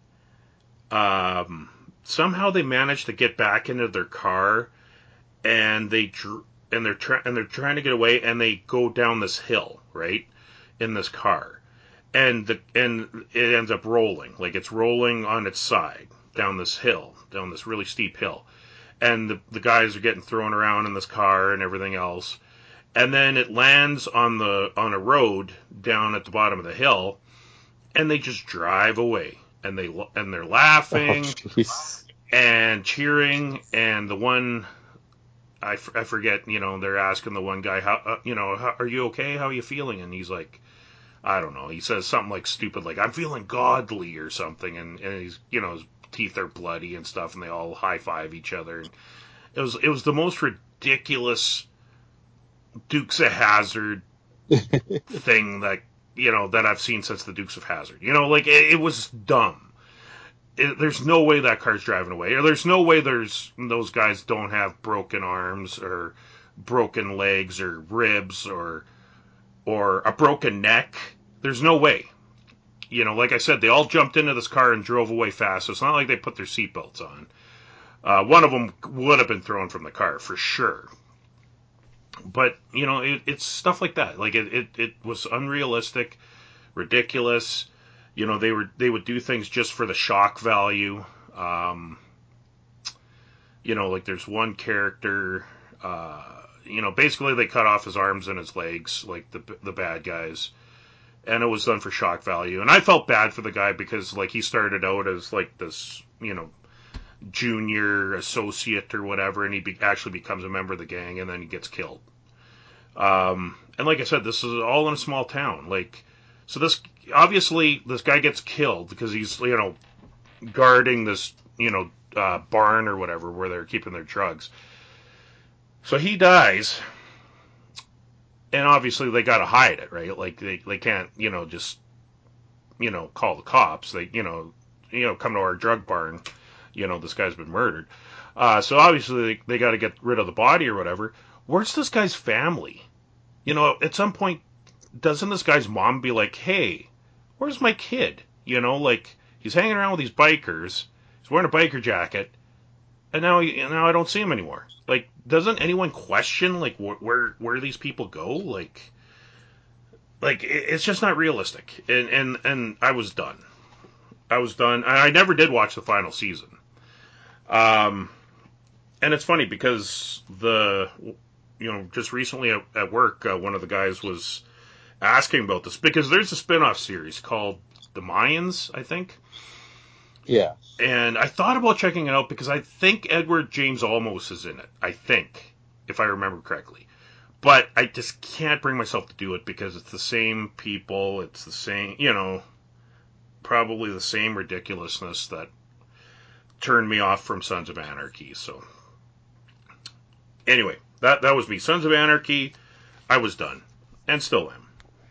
um, somehow they manage to get back into their car, and they dr- and they're trying and they're trying to get away, and they go down this hill, right, in this car, and the and it ends up rolling, like it's rolling on its side down this hill, down this really steep hill, and the the guys are getting thrown around in this car and everything else, and then it lands on the on a road down at the bottom of the hill, and they just drive away, and they and they're laughing Oh, and cheering, and the one I, f- I forget, you know, they're asking the one guy, how, uh, you know, how, are you okay? How are you feeling? And he's like, I don't know. He says something like stupid, like, I'm feeling godly or something. And, and he's, you know, his teeth are bloody and stuff, and they all high five each other. And it was, it was the most ridiculous Dukes of Hazzard thing that, you know, that I've seen since the Dukes of Hazzard. You know, like, it, it was dumb. It, there's no way that car's driving away. Or there's no way there's those guys don't have broken arms or broken legs or ribs or or a broken neck. There's no way. You know, like I said, they all jumped into this car and drove away fast. So it's not like they put their seatbelts on. Uh, one of them would have been thrown from the car for sure. But you know, it, it's stuff like that. Like it, it, it was unrealistic, ridiculous. You know, they were they would do things just for the shock value. Um, you know, like there's one character. Uh, you know, basically they cut off his arms and his legs, like the the bad guys, and it was done for shock value. And I felt bad for the guy because like he started out as like this, you know, junior associate or whatever, and he be- actually becomes a member of the gang, and then he gets killed. Um, and like I said, this is all in a small town. Like, so this obviously this guy gets killed because he's you know guarding this you know uh, barn or whatever where they're keeping their drugs. So he dies, and obviously they got to hide it, right? Like they they can't you know just you know call the cops. They you know you know come to our drug barn. You know this guy's been murdered. Uh, so obviously they, they got to get rid of the body or whatever. Where's this guy's family? You know, at some point, doesn't this guy's mom be like, hey, where's my kid? You know, like, he's hanging around with these bikers, he's wearing a biker jacket, and now he, now I don't see him anymore. Like, doesn't anyone question, like, wh- where where these people go? Like, like it's just not realistic. And, and, and I was done. I was done. I never did watch the final season. Um, and it's funny because the, you know, just recently at, at work, uh, one of the guys was asking about this because there's a spin-off series called The Mayans, I think. Yeah. And I thought about checking it out because I think Edward James Olmos is in it. I think, if I remember correctly. But I just can't bring myself to do it because it's the same people, it's the same, you know, probably the same ridiculousness that turned me off from Sons of Anarchy. So anyway, that that was me. Sons of Anarchy, I was done. And still am.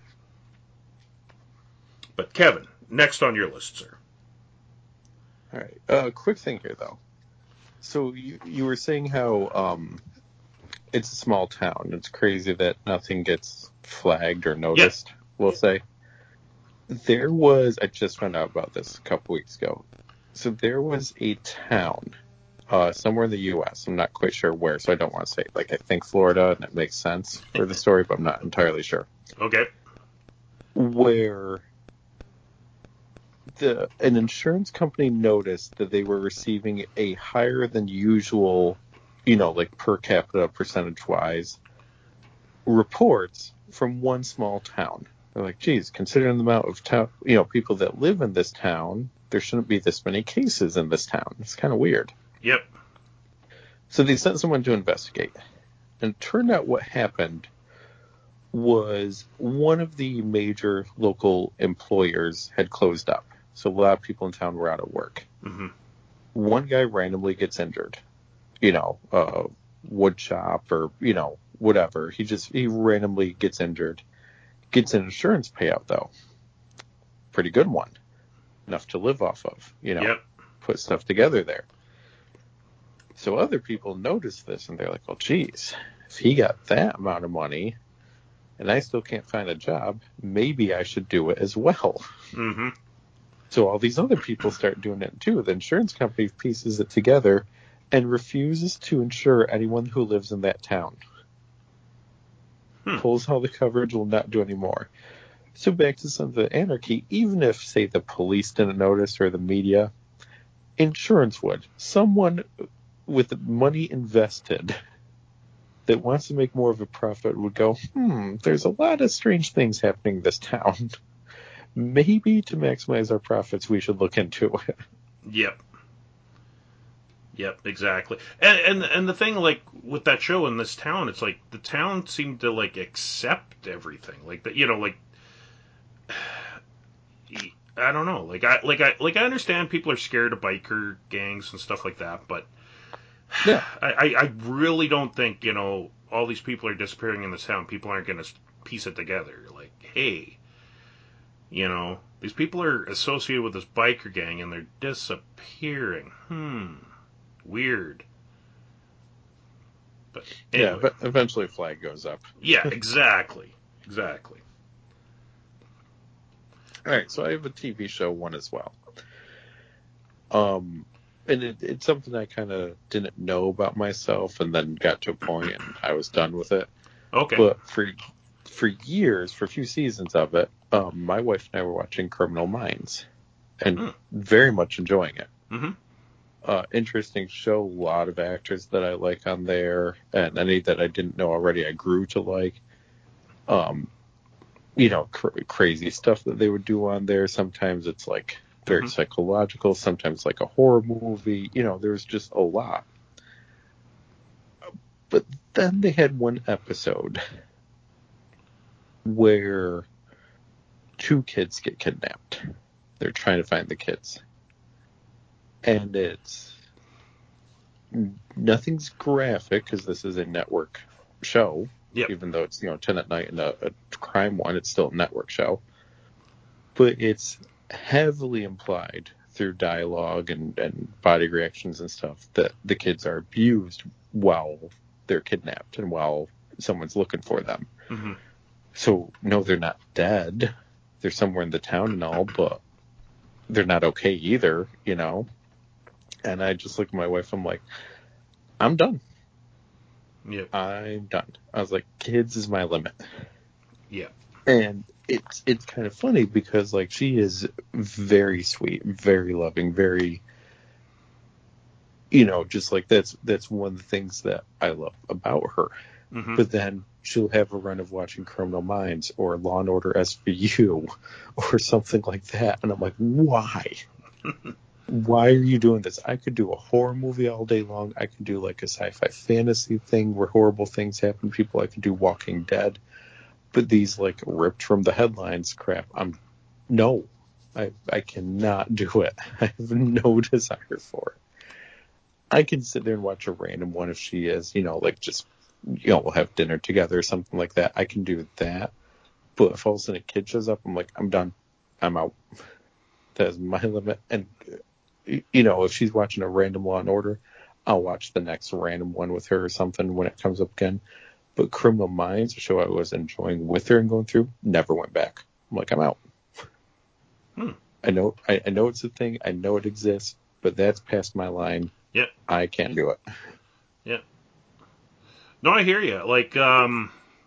But Kevin, next on your list, sir. All right. Uh, quick thing here, though. So you you were saying how um, it's a small town. It's crazy that nothing gets flagged or noticed. Yeah. We'll say there was. I just found out about this a couple weeks ago. So there was a town uh, somewhere in the U S. I'm not quite sure where, so I don't want to say. Like I think Florida, and it makes sense for the story, but I'm not entirely sure. Okay. Where the an insurance company noticed that they were receiving a higher than usual, you know, like per capita percentage wise, reports from one small town. They're like, geez, considering the amount of town, you know, people that live in this town, there shouldn't be this many cases in this town. It's kind of weird. Yep. So they sent someone to investigate. And it turned out what happened was one of the major local employers had closed up. So a lot of people in town were out of work. Mm-hmm. One guy randomly gets injured, you know, uh, wood shop or, you know, whatever. He just, he randomly gets injured. Gets an insurance payout, though. Pretty good one. Enough to live off of, you know. Yep. Put stuff together there. So other people notice this, and they're like, well, geez, if he got that amount of money, and I still can't find a job, maybe I should do it as well. Mm-hmm. So all these other people start doing it, too. The insurance company pieces it together and refuses to insure anyone who lives in that town. Hmm. Pulls all the coverage, will not do any more. So back to Sons of Anarchy, even if, say, the police didn't notice or the media, insurance would. Someone with money invested that wants to make more of a profit would go, hmm, there's a lot of strange things happening in this town. Maybe to maximize our profits, we should look into it. Yep. Yep, exactly. And, and and the thing, like, with that show in this town, it's like the town seemed to, like, accept everything. Like, that, you know, like, I don't know. Like, I like I like I understand people are scared of biker gangs and stuff like that, but Yeah. I, I, I really don't think, you know, all these people are disappearing in this town. People aren't going to piece it together. Like, hey, you know, these people are associated with this biker gang and they're disappearing. Hmm. Weird. But anyway. Yeah, but eventually a flag goes up. Yeah, exactly. Exactly. All right, so I have a T V show one as well. Um, and it, it's something I kind of didn't know about myself, and then got to a point and I was done with it. Okay. But for for years, for a few seasons of it, um, my wife and I were watching Criminal Minds, and Mm. very much enjoying it. Mm-hmm. Uh, interesting show, a lot of actors that I like on there, and any that I didn't know already, I grew to like. Um, you know, cr- crazy stuff that they would do on there. Sometimes it's like very Mm-hmm. psychological, sometimes like a horror movie. You know, there's just a lot. But then they had one episode where two kids get kidnapped. They're trying to find the kids. And it's nothing's graphic because this is a network show. Yep. Even though it's, you know, ten at night and a, a crime one, it's still a network show. But it's heavily implied through dialogue and, and body reactions and stuff that the kids are abused while they're kidnapped and while someone's looking for them. Mm-hmm. So, no, they're not dead. They're somewhere in the town and all, but they're not okay either, you know? And I just look at my wife, I'm like, I'm done. Yep. I'm done. I was like, kids is my limit. Yep. And it's it's kind of funny because, like, she is very sweet, very loving, very, you know, just like that's that's one of the things that I love about her. Mm-hmm. But then she'll have a run of watching Criminal Minds or Law and Order S V U or something like that, and I'm like, why? Why are you doing this? I could do a horror movie all day long. I could do like a sci-fi fantasy thing where horrible things happen to people. I could do Walking Dead. But these like ripped from the headlines crap, I'm no. I I cannot do it. I have no desire for it. I can sit there and watch a random one if she is, you know, like just, you know, we'll have dinner together or something like that. I can do that. But if all of a sudden a kid shows up, I'm like, I'm done. I'm out. That is my limit. And, you know, if she's watching a random Law and Order, I'll watch the next random one with her or something when it comes up again. But Criminal Minds, a show I was enjoying with her and going through, never went back. I'm like, I'm out. Hmm. I know, I, I know it's a thing. I know it exists, but that's past my line. Yep. I can't do it. Yep. No, I hear you. Like, um,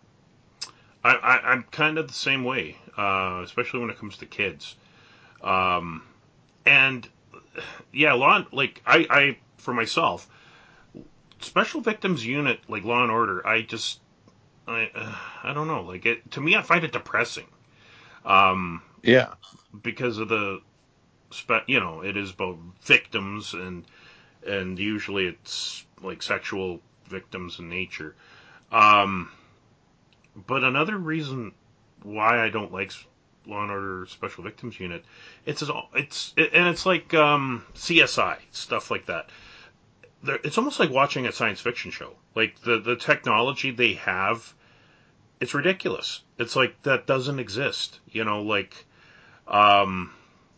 I, I I'm kind of the same way, uh, especially when it comes to kids. Um, and yeah, law like I I for myself, Special Victims Unit like Law and Order, I just I uh, I don't know. Like it to me, I find it depressing. Um, Yeah. because of the spe- you know, it is about victims and and usually it's like sexual victims in nature. Um, but another reason why I don't like Law and Order Special Victims Unit, it's it's and it's like um, C S I stuff like that. They're, it's almost like watching a science fiction show. Like the the technology they have it's ridiculous. It's like that doesn't exist. You know, like, um,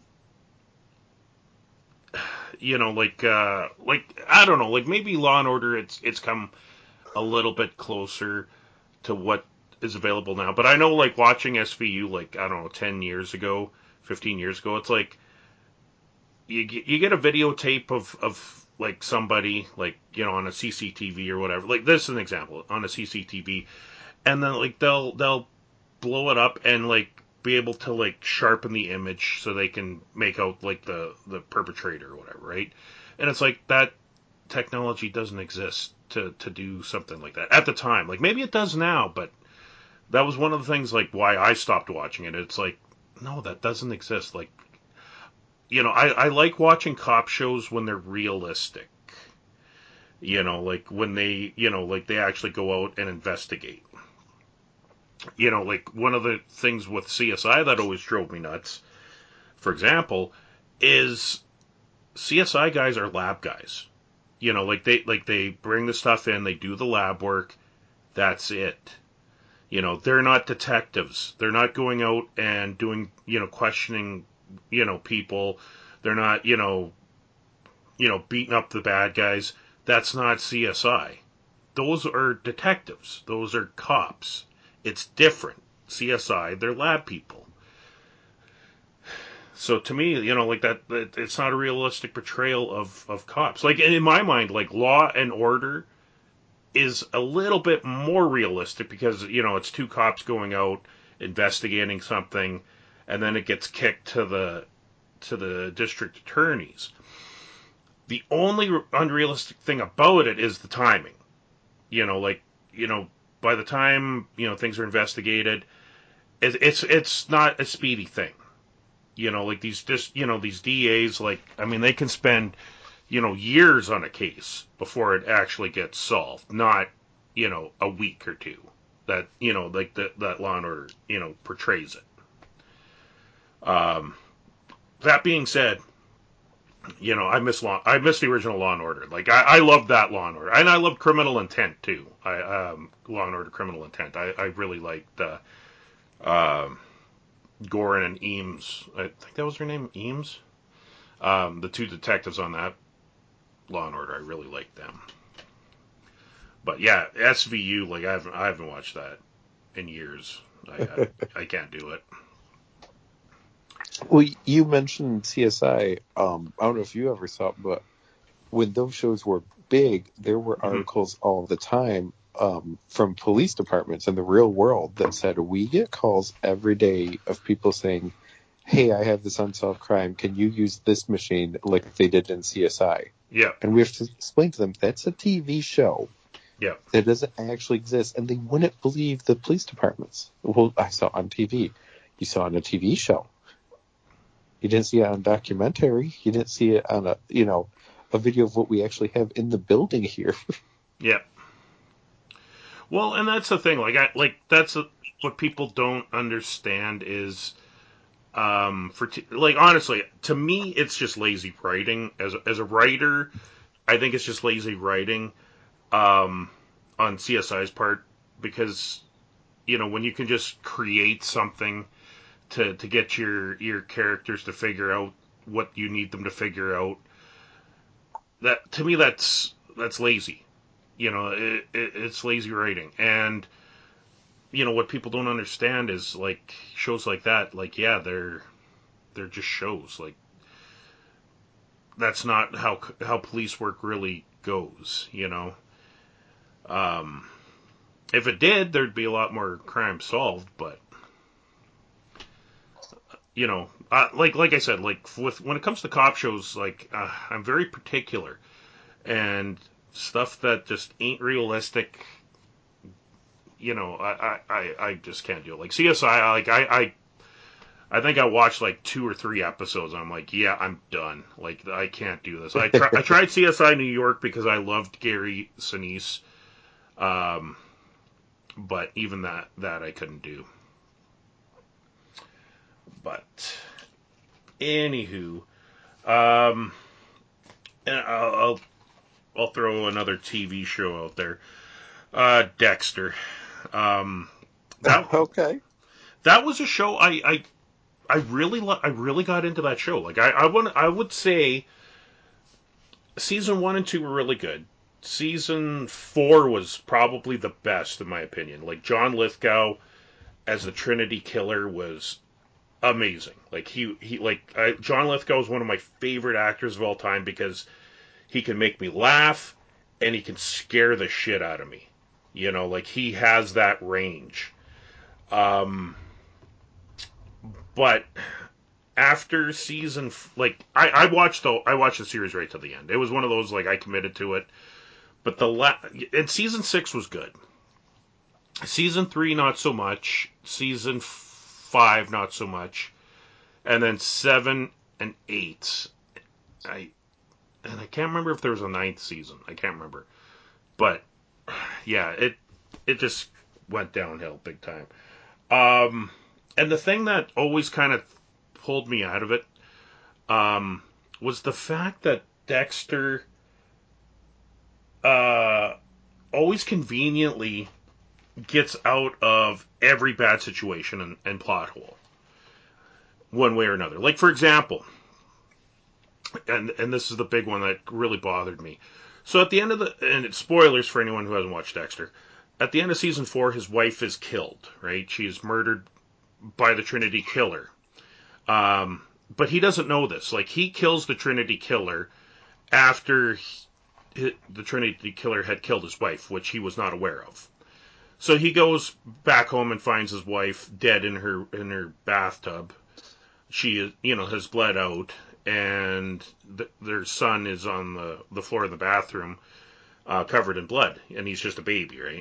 you know, like, uh, like I don't know, like maybe Law and Order. It's it's come a little bit closer to what is available now. But I know, like watching S V U, like I don't know, ten years ago, fifteen years ago, it's like you get, you get a videotape of of like somebody like you know on a C C T V or whatever. Like this is an example on a C C T V, and then like they'll they'll blow it up and like be able to like sharpen the image so they can make out like the the perpetrator or whatever, right? And it's like that technology doesn't exist to to do something like that at the time. Like maybe it does now, but that was one of the things like why I stopped watching it. It's like no, that doesn't exist. Like you know, I I like watching cop shows when they're realistic. You know, like when they you know like they actually go out and investigate. You know, like one of the things with C S I that always drove me nuts, for example, is C S I guys are lab guys. You know, like they like they bring the stuff in, they do the lab work, that's it. You know, they're not detectives. They're not going out and doing, you know, questioning, you know, people. They're not, you know, you know, beating up the bad guys. That's not C S I. Those are detectives. Those are cops. It's different. C S I, they're lab people. So to me, you know, like that, it's not a realistic portrayal of, of cops. Like in my mind, like Law and Order is a little bit more realistic because, you know, it's two cops going out investigating something and then it gets kicked to the to the district attorneys. The only unrealistic thing about it is the timing. You know, like, you know, by the time, you know, things are investigated, it, it's it's not a speedy thing. You know, like these just, you know, these D As, like, I mean, they can spend, you know, years on a case before it actually gets solved, not, you know, a week or two. That, you know, like the, that Law and Order, you know, portrays it. Um, that being said, you know, I miss Law, I miss the original Law and Order. Like, I, I loved that Law and Order, and I loved Criminal Intent too. I, um, Law and Order, Criminal Intent. I, I really liked, uh, um, Gorin and Eames. I think that was her name, Eames. Um, the two detectives on that Law and Order, I really liked them. But yeah, S V U, like I haven't, I haven't watched that in years. I, I, I can't do it. Well, you mentioned C S I. Um, I don't know if you ever saw it, but when those shows were big, there were Mm-hmm. articles all the time um, from police departments in the real world that said, we get calls every day of people saying, hey, I have this unsolved crime. Can you use this machine like they did in C S I? Yeah. And we have to explain to them that's a T V show. Yeah. That doesn't actually exist. And they wouldn't believe the police departments. Well, I saw it on T V. You saw it on a T V show. You didn't see it on a documentary. You didn't see it on a, you know, a video of what we actually have in the building here. Yeah. Well, and that's the thing. Like, I like that's a, what people don't understand is, um, for t- like honestly, to me, it's just lazy writing. As a, as a writer, I think it's just lazy writing, um, on C S I's part because you know when you can just create something to to get your your characters to figure out what you need them to figure out. That to me, that's that's lazy. You know, it, it, it's lazy writing, and you know what people don't understand is like shows like that. Like, yeah, they're they're just shows. Like, that's not how how police work really goes. You know, um, if it did, there'd be a lot more crime solved. But you know, uh, like like I said, like with when it comes to cop shows, like uh, I'm very particular, and stuff that just ain't realistic. You know, I, I, I just can't do it. Like C S I, like I, I, I think I watched like two or three episodes. And I'm like, yeah, I'm done. Like I can't do this. I try, I tried C S I New York because I loved Gary Sinise, um, but even that that I couldn't do. But anywho, um, and I'll, I'll I'll throw another T V show out there. Uh, Dexter. Um, That Okay. that was a show I I, I really lo- I really got into that show. Like I I want I would say season one and two were really good. Season four was probably the best in my opinion. Like John Lithgow as the Trinity Killer was amazing. Like he he like I, John Lithgow is one of my favorite actors of all time because he can make me laugh and he can scare the shit out of me. You know, like he has that range. Um, but after season like I, I watched the I watched the series right to the end. It was one of those like I committed to it. But the la- and season six was good. Season three not so much. Season five not so much. And then seven and eight. I and I can't remember if there was a ninth season. I can't remember. But yeah, it it just went downhill big time. Um, and the thing that always kind of pulled me out of it um, was the fact that Dexter uh, always conveniently gets out of every bad situation and, and plot hole, one way or another. Like for example, and and this is the big one that really bothered me. So at the end of the and it's spoilers for anyone who hasn't watched Dexter. At the end of season four, his wife is killed. Right, she is murdered by the Trinity Killer. Um, but he doesn't know this. Like he kills the Trinity Killer after he, the Trinity Killer had killed his wife, which he was not aware of. So he goes back home and finds his wife dead in her in her bathtub. She, you know, has bled out, and th- their son is on the the floor of the bathroom, uh, covered in blood, and he's just a baby, right?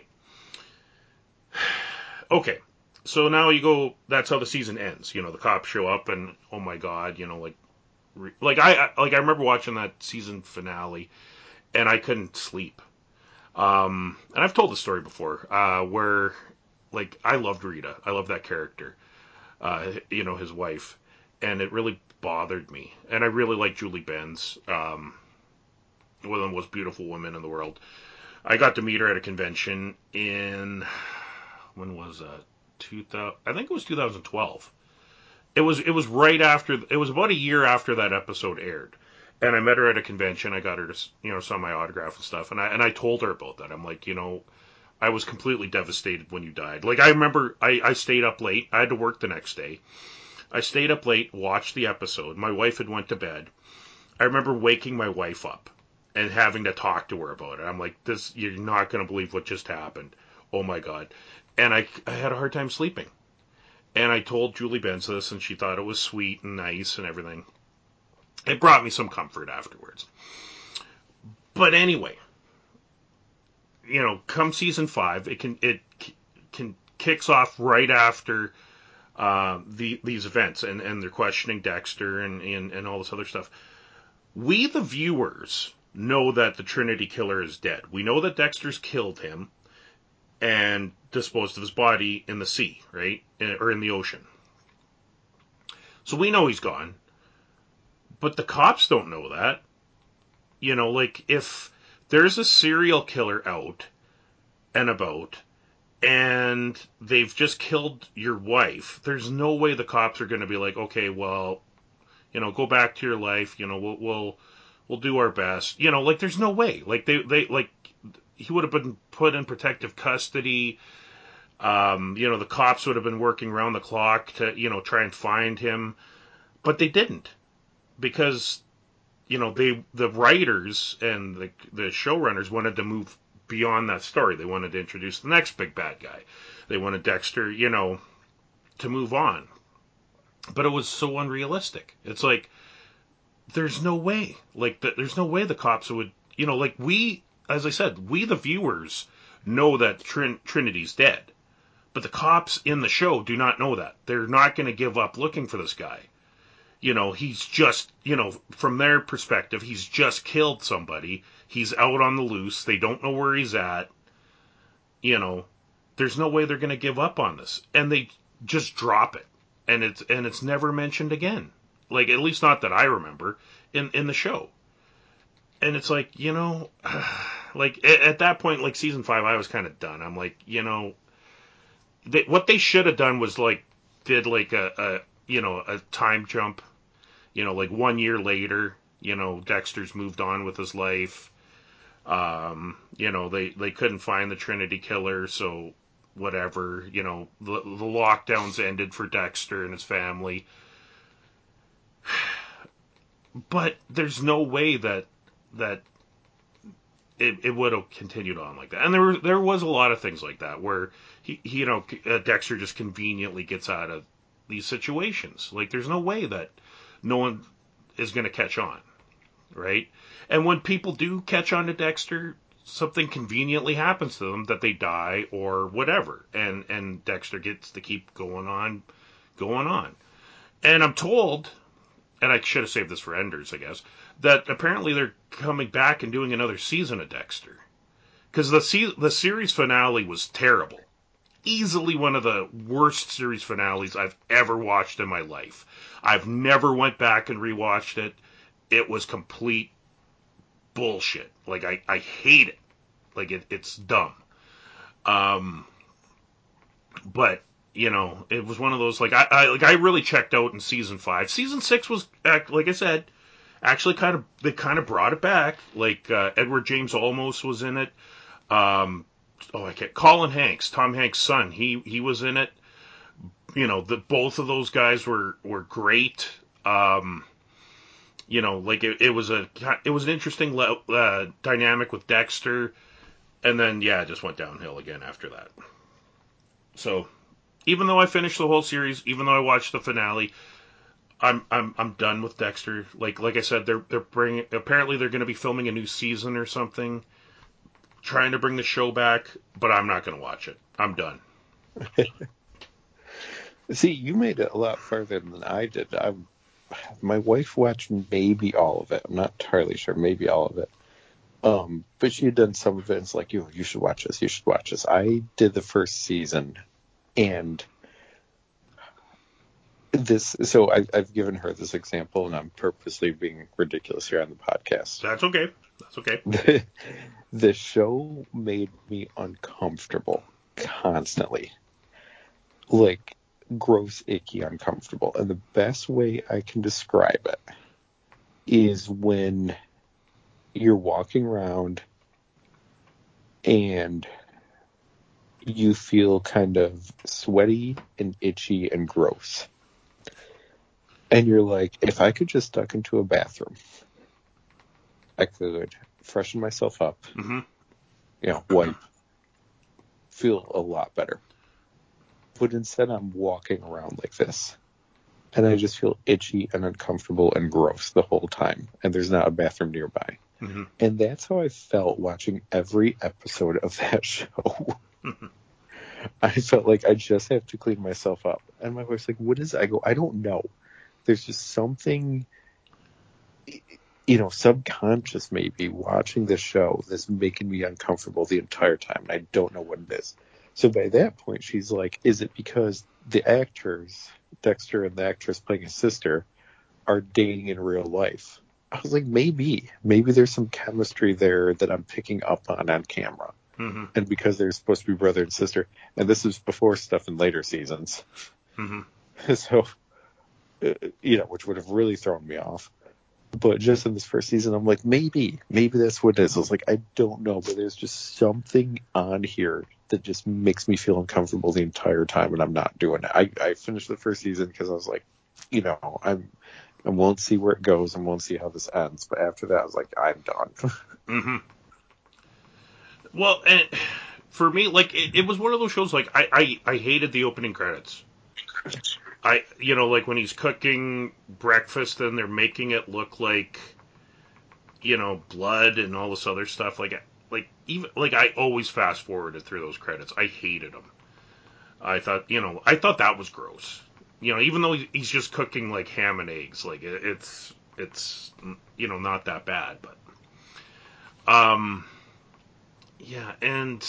Okay, so now you go. That's how the season ends. You know, the cops show up, and oh my god, you know, like, re- like I I- like I remember watching that season finale, and I couldn't sleep. Um, and I've told the story before, uh, where like I loved Rita. I love that character. Uh, you know, his wife, and it really bothered me. And I really like Julie Benz, um, one of the most beautiful women in the world. I got to meet her at a convention in when was that? two thousand, I think it was two thousand twelve. It was it was right after it was about a year after that episode aired. And I met her at a convention. I got her to, you know, sign my autograph and stuff. And I and I told her about that. I'm like, you know, I was completely devastated when you died. Like I remember, I, I stayed up late. I had to work the next day. I stayed up late, watched the episode. My wife had went to bed. I remember waking my wife up and having to talk to her about it. I'm like, this, you're not going to believe what just happened. Oh my God. And I, I had a hard time sleeping. And I told Julie Benz this, and she thought it was sweet and nice and everything. It brought me some comfort afterwards. But anyway, you know, come season five, it can it can kicks off right after uh, the these events, and, and they're questioning Dexter and, and and all this other stuff. We, the viewers, know that the Trinity Killer is dead. We know that Dexter's killed him and disposed of his body in the sea, right, or in the ocean. So we know he's gone, but the cops don't know that. You know, like if there's a serial killer out and about and they've just killed your wife, there's no way the cops are going to be like, okay, well, you know, go back to your life, you know, we'll we'll we'll do our best. You know, like there's no way. Like they they like he would have been put in protective custody. Um, you know, the cops would have been working around the clock to, you know, try and find him, but they didn't because you know, they the writers and the the showrunners wanted to move beyond that story. They wanted to introduce the next big bad guy. They wanted Dexter, you know, to move on. But it was so unrealistic. It's like there's no way. Like the, there's no way the cops would, you know, like we, as I said, we the viewers know that Trin- Trinity's dead. But the cops in the show do not know that. They're not going to give up looking for this guy. You know, he's just, you know, from their perspective, he's just killed somebody. He's out on the loose. They don't know where he's at. You know, there's no way they're going to give up on this. And they just drop it. And it's and it's never mentioned again. Like, at least not that I remember in, in the show. And it's like, you know, like at, at that point, like season five, I was kind of done. I'm like, you know, they, what they should have done was like did like a, a you know a time jump, you know, like one year later, you know, Dexter's moved on with his life. Um, you know, they they couldn't find the Trinity Killer, so whatever, you know, the, the lockdowns ended for Dexter and his family. But there's no way that that it, it would have continued on like that. And there were, there was a lot of things like that where he, he you know uh, Dexter just conveniently gets out of these situations. Like there's no way that no one is going to catch on, right? And when people do catch on to Dexter, something conveniently happens to them that they die or whatever, and and Dexter gets to keep going on, going on. And I'm told, and I should have saved this for Enders, I guess, that apparently they're coming back and doing another season of Dexter. Because the se- the series finale was terrible. Easily one of the worst series finales I've ever watched in my life. I've never went back and rewatched it. It was complete bullshit. Like, I, I hate it. Like, it, it's dumb. Um, but, you know, it was one of those, like, I, I, like, I really checked out in season five. Season six was, like I said, actually kind of, they kind of brought it back. Like, uh, Edward James Olmos was in it. Um, oh, I can't, Colin Hanks, Tom Hanks' son, he, he was in it. You know, the, both of those guys were, were great. Um, you know, like it, it was a, it was an interesting uh, dynamic with Dexter. And then, yeah, it just went downhill again after that. So, even though I finished the whole series, even though I watched the finale, I'm I'm I'm done with Dexter. Like like I said, they're they're bringing. Apparently, they're going to be filming a new season or something, trying to bring the show back. But I'm not going to watch it. I'm done. See, you made it a lot further than I did. I, my wife watched maybe all of it. I'm not entirely sure. Maybe all of it. Um, but she had done some of it. And it's like, you, you should watch this. You should watch this. I did the first season, and this. So I, I've given her this example, and I'm purposely being ridiculous here on the podcast. That's okay. That's okay. The, the show made me uncomfortable constantly, like gross, icky, uncomfortable. And the best way I can describe it is when you're walking around and you feel kind of sweaty and itchy and gross. And you're like, if I could just duck into a bathroom, I could freshen myself up, Mm-hmm. you know, wipe, feel a lot better. But instead I'm walking around like this. And I just feel itchy and uncomfortable and gross the whole time. And there's not a bathroom nearby. Mm-hmm. And that's how I felt watching every episode of that show. Mm-hmm. I felt like I just have to clean myself up. And my wife's like, what is it? I go, I don't know. There's just something, you know, subconscious maybe watching this show that's making me uncomfortable the entire time. And I don't know what it is. So by that point, she's like, is it because the actors, Dexter and the actress playing his sister, are dating in real life? I was like, maybe. Maybe there's some chemistry there that I'm picking up on on camera. Mm-hmm. And because they're supposed to be brother and sister, and this is before stuff in later seasons. Mm-hmm. So, uh, you know, which would have really thrown me off. But just in this first season, I'm like, maybe, maybe that's what it is. I was like, I don't know, but there's just something on here that just makes me feel uncomfortable the entire time, and I'm not doing it. I, I finished the first season because I was like, you know, I'm, I won't see where it goes and won't see how this ends. But after that, I was like, I'm done. Mm-hmm. Well, and for me, like, it, it was one of those shows, like, I, I, I hated the opening credits. I, you know, like when he's cooking breakfast and they're making it look like, you know, blood and all this other stuff. Like, like even like I always fast forwarded through those credits. I hated them. I thought, you know, I thought that was gross. You know, even though he's just cooking like ham and eggs, like it, it's it's you know not that bad, but um, yeah, and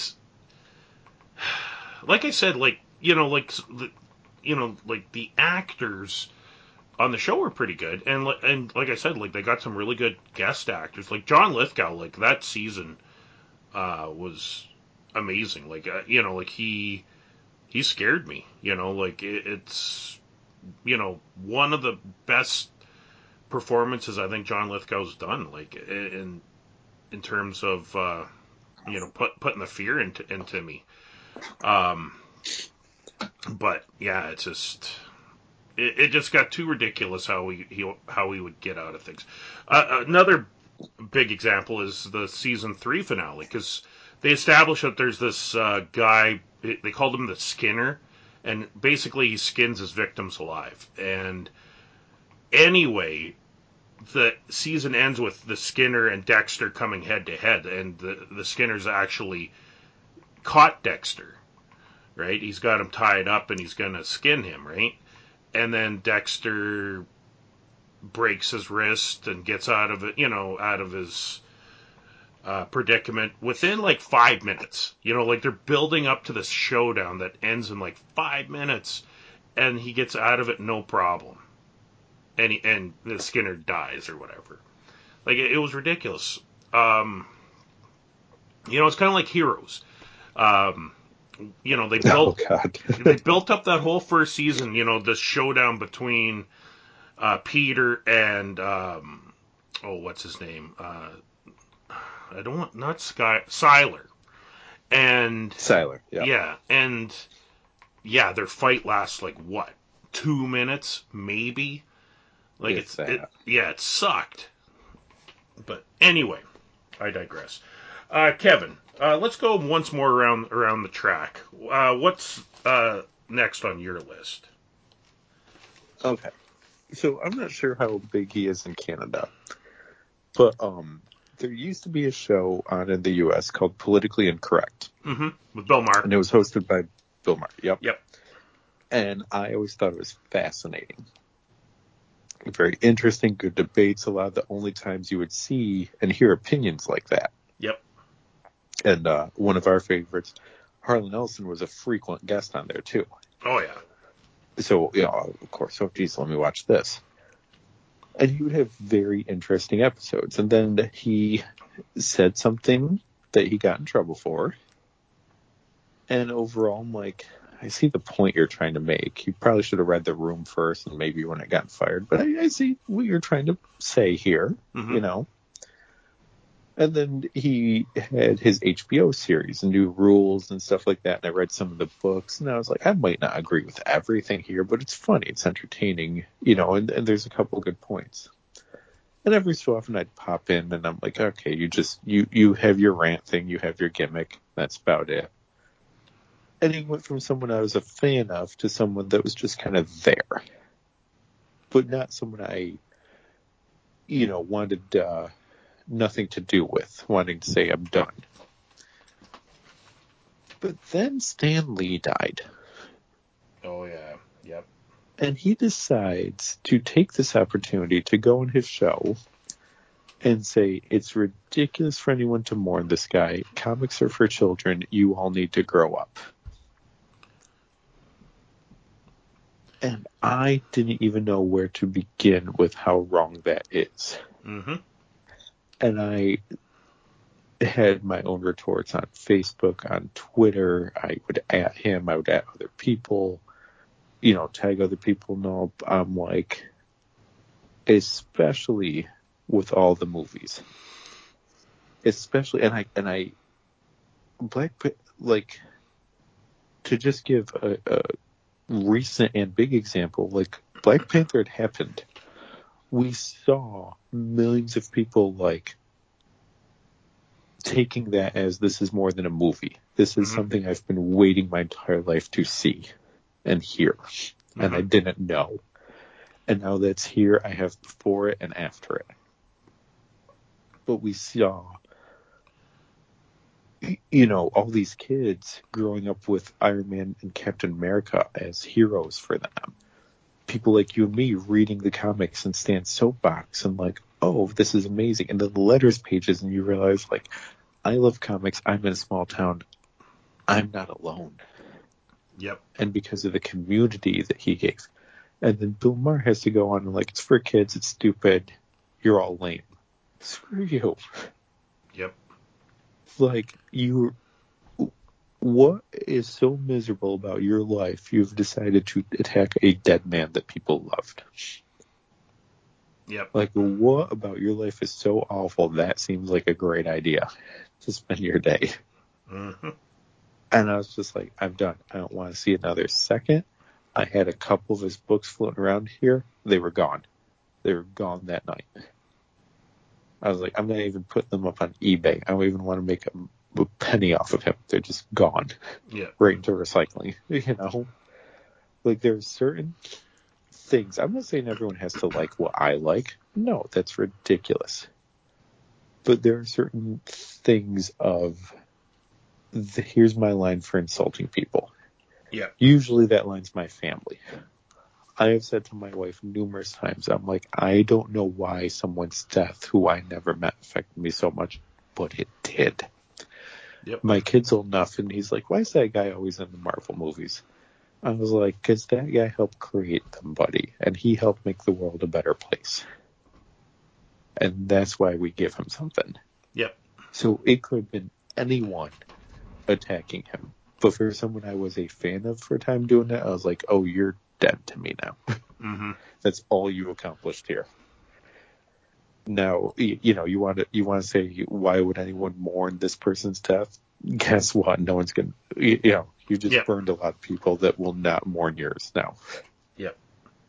like I said, like you know, like the, you know, like the actors on the show were pretty good, and and like I said, like they got some really good guest actors, like John Lithgow. Like that season uh, was amazing. Like uh, you know, like he he scared me. You know, like it, it's you know one of the best performances I think John Lithgow's done. Like in in terms of uh, you know put putting the fear into into me. Um, but yeah, it's just it, it just got too ridiculous how he, he how he would get out of things. Uh, another big example is the season three finale, because they established that there's this uh, guy, they called him the Skinner, and basically he skins his victims alive. And anyway, the season ends with the Skinner and Dexter coming head to head, and the the Skinner's actually caught Dexter, right? He's got him tied up and he's gonna skin him, right? And then Dexter breaks his wrist and gets out of it, you know, out of his uh, predicament within like five minutes. You know, like they're building up to this showdown that ends in like five minutes, and he gets out of it no problem. And he, and the Skinner dies or whatever. Like it, it was ridiculous. Um, you know, it's kind of like Heroes. Um, you know, they built oh, God. they built up that whole first season. You know, the showdown between uh, Peter and um, oh, what's his name? Uh, I don't want not Sky Siler. And Siler, yeah. Yeah, and yeah, their fight lasts like what? Two minutes, maybe? Like It's it's it, that. yeah, it sucked. But anyway, I digress. Uh, Kevin, uh, let's go once more around around the track. Uh, what's uh, next on your list? Okay. So I'm not sure how big he is in Canada, but um, there used to be a show on in the U S called Politically Incorrect. Mm-hmm. With Bill Maher. And it was hosted by Bill Maher. Yep. Yep. And I always thought it was fascinating. Very interesting, good debates. A lot of the only times you would see and hear opinions like that. Yep. And uh, one of our favorites, Harlan Ellison, was a frequent guest on there too. Oh yeah. So, you know, of course, oh geez, let me watch this. And he would have very interesting episodes. And then he said something that he got in trouble for. And overall, I'm like, I see the point you're trying to make. You probably should have read the room first and maybe you wouldn't have gotten fired. But I, I see what you're trying to say here, Mm-hmm. you know. And then he had his H B O series and New Rules and stuff like that. And I read some of the books and I was like, I might not agree with everything here, but it's funny. It's entertaining, you know, and, and there's a couple good points. And every so often I'd pop in and I'm like, okay, you just, you, you have your rant thing. You have your gimmick. That's about it. And he went from someone I was a fan of to someone that was just kind of there. But not someone I, you know, wanted, uh, nothing to do with, wanting to say I'm done. But then Stan Lee died. Oh yeah. Yep. And he decides to take this opportunity to go on his show and say, it's ridiculous for anyone to mourn this guy. Comics are for children. You all need to grow up. And I didn't even know where to begin with how wrong that is. Mm-hmm. And I had my own retorts on Facebook, on Twitter. I would at him. I would at other people, you know, tag other people. No, I'm like, especially with all the movies, especially, and I, and I, Black, like, to just give a, a recent and big example, like Black Panther had happened. We saw millions of people like taking that as this is more than a movie. This is Mm-hmm. something I've been waiting my entire life to see and hear. Mm-hmm. And I didn't know. And now that's here, I have before it and after it. But we saw, you know, all these kids growing up with Iron Man and Captain America as heroes for them. People like you and me reading the comics and Stan's soapbox and like, oh, this is amazing. And then the letters pages and you realize like, I love comics. I'm in a small town. I'm not alone. Yep. And because of the community that he gave. And then Bill Maher has to go on and like, it's for kids. It's stupid. You're all lame. Screw you. Yep. Like you, What is so miserable about your life you've decided to attack a dead man that people loved? Yep. Like, what about your life is so awful that seems like a great idea to spend your day? Mm-hmm. And I was just like, I'm done. I don't want to see another second. I had a couple of his books floating around here. They were gone. They were gone that night. I was like, I'm not even putting them up on eBay. I don't even want to make a, a penny off of him. They're just gone. Yeah. Right into recycling. You know? Like, there's certain things. I'm not saying everyone has to like what I like. No, that's ridiculous. But there are certain things of, the, here's my line for insulting people. Yeah. Usually that line's my family. I have said to my wife numerous times, I'm like, I don't know why someone's death, who I never met, affected me so much, but it did. Yep. My kid's old enough, and he's like, why is that guy always in the Marvel movies? I was like, because that guy helped create them, buddy, and he helped make the world a better place. And that's why we give him something. Yep. So it could have been anyone attacking him. But for someone I was a fan of for a time doing that, I was like, oh, you're dead to me now. Mm-hmm. That's all you accomplished here. Now, you, you know, you want to you want to say, why would anyone mourn this person's death? Guess what? No one's going to, you, you know, you just Yep. burned a lot of people that will not mourn yours now. Yep.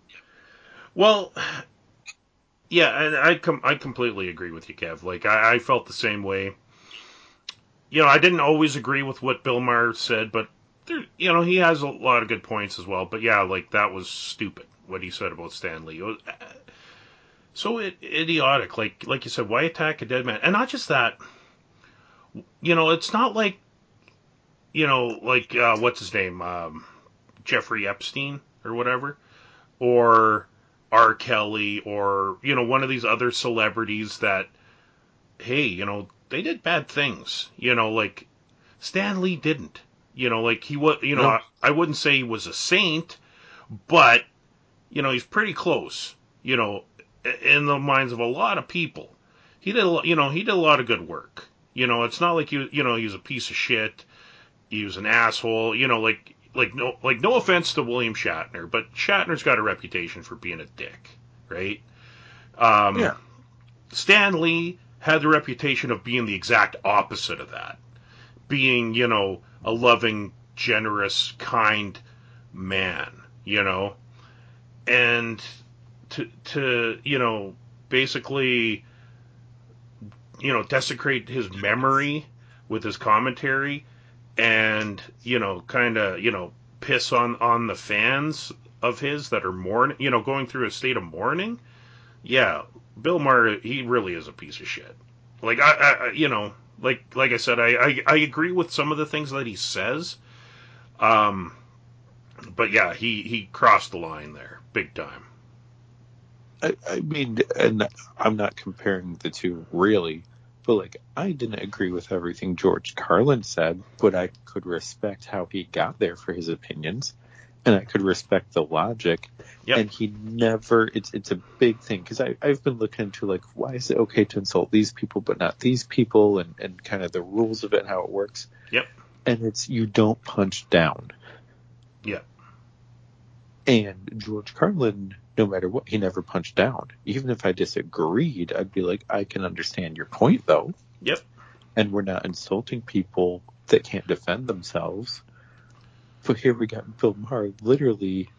Well, yeah, and I com- I completely agree with you, Kev. Like, I, I felt the same way. You know, I didn't always agree with what Bill Maher said, but there, you know, he has a lot of good points as well. But yeah, like, that was stupid what he said about Stan Lee. It was so idiotic. Like like you said, why attack a dead man? And not just that. You know, it's not like, you know, like uh, what's his name, um, Jeffrey Epstein or whatever, or R. Kelly, or, you know, one of these other celebrities that, hey, you know, they did bad things. You know, like Stan Lee didn't. You know, like he was. You know, No. I, I wouldn't say he was a saint, but you know, he's pretty close. You know, in the minds of a lot of people, he did. A, you know, he did a lot of good work. You know, it's not like you. You know, he was a piece of shit. He was an asshole. You know, like like no like no offense to William Shatner, but Shatner's got a reputation for being a dick, right? Um, Yeah. Stan Lee had the reputation of being the exact opposite of that, being, you know, a loving, generous, kind man, you know, and to to you know basically, you know, desecrate his memory with his commentary, and, you know, kind of, you know, piss on on the fans of his that are mourning, you know, going through a state of mourning. Yeah, Bill Maher, he really is a piece of shit. Like, I, I you know, like like I said, I, I I agree with some of the things that he says. Um, but yeah, he he crossed the line there, big time. I, I mean, and I'm not comparing the two really, but like, I didn't agree with everything George Carlin said, but I could respect how he got there for his opinions, and I could respect the logic. Yep. And he never, it's it's a big thing, because I've been looking into, like, why is it okay to insult these people but not these people, and, and kind of the rules of it and how it works. Yep. And it's, you don't punch down. Yep. And George Carlin, no matter what, he never punched down. Even if I disagreed, I'd be like, I can understand your point, though. Yep. And we're not insulting people that can't defend themselves. But here we got Bill Maher literally,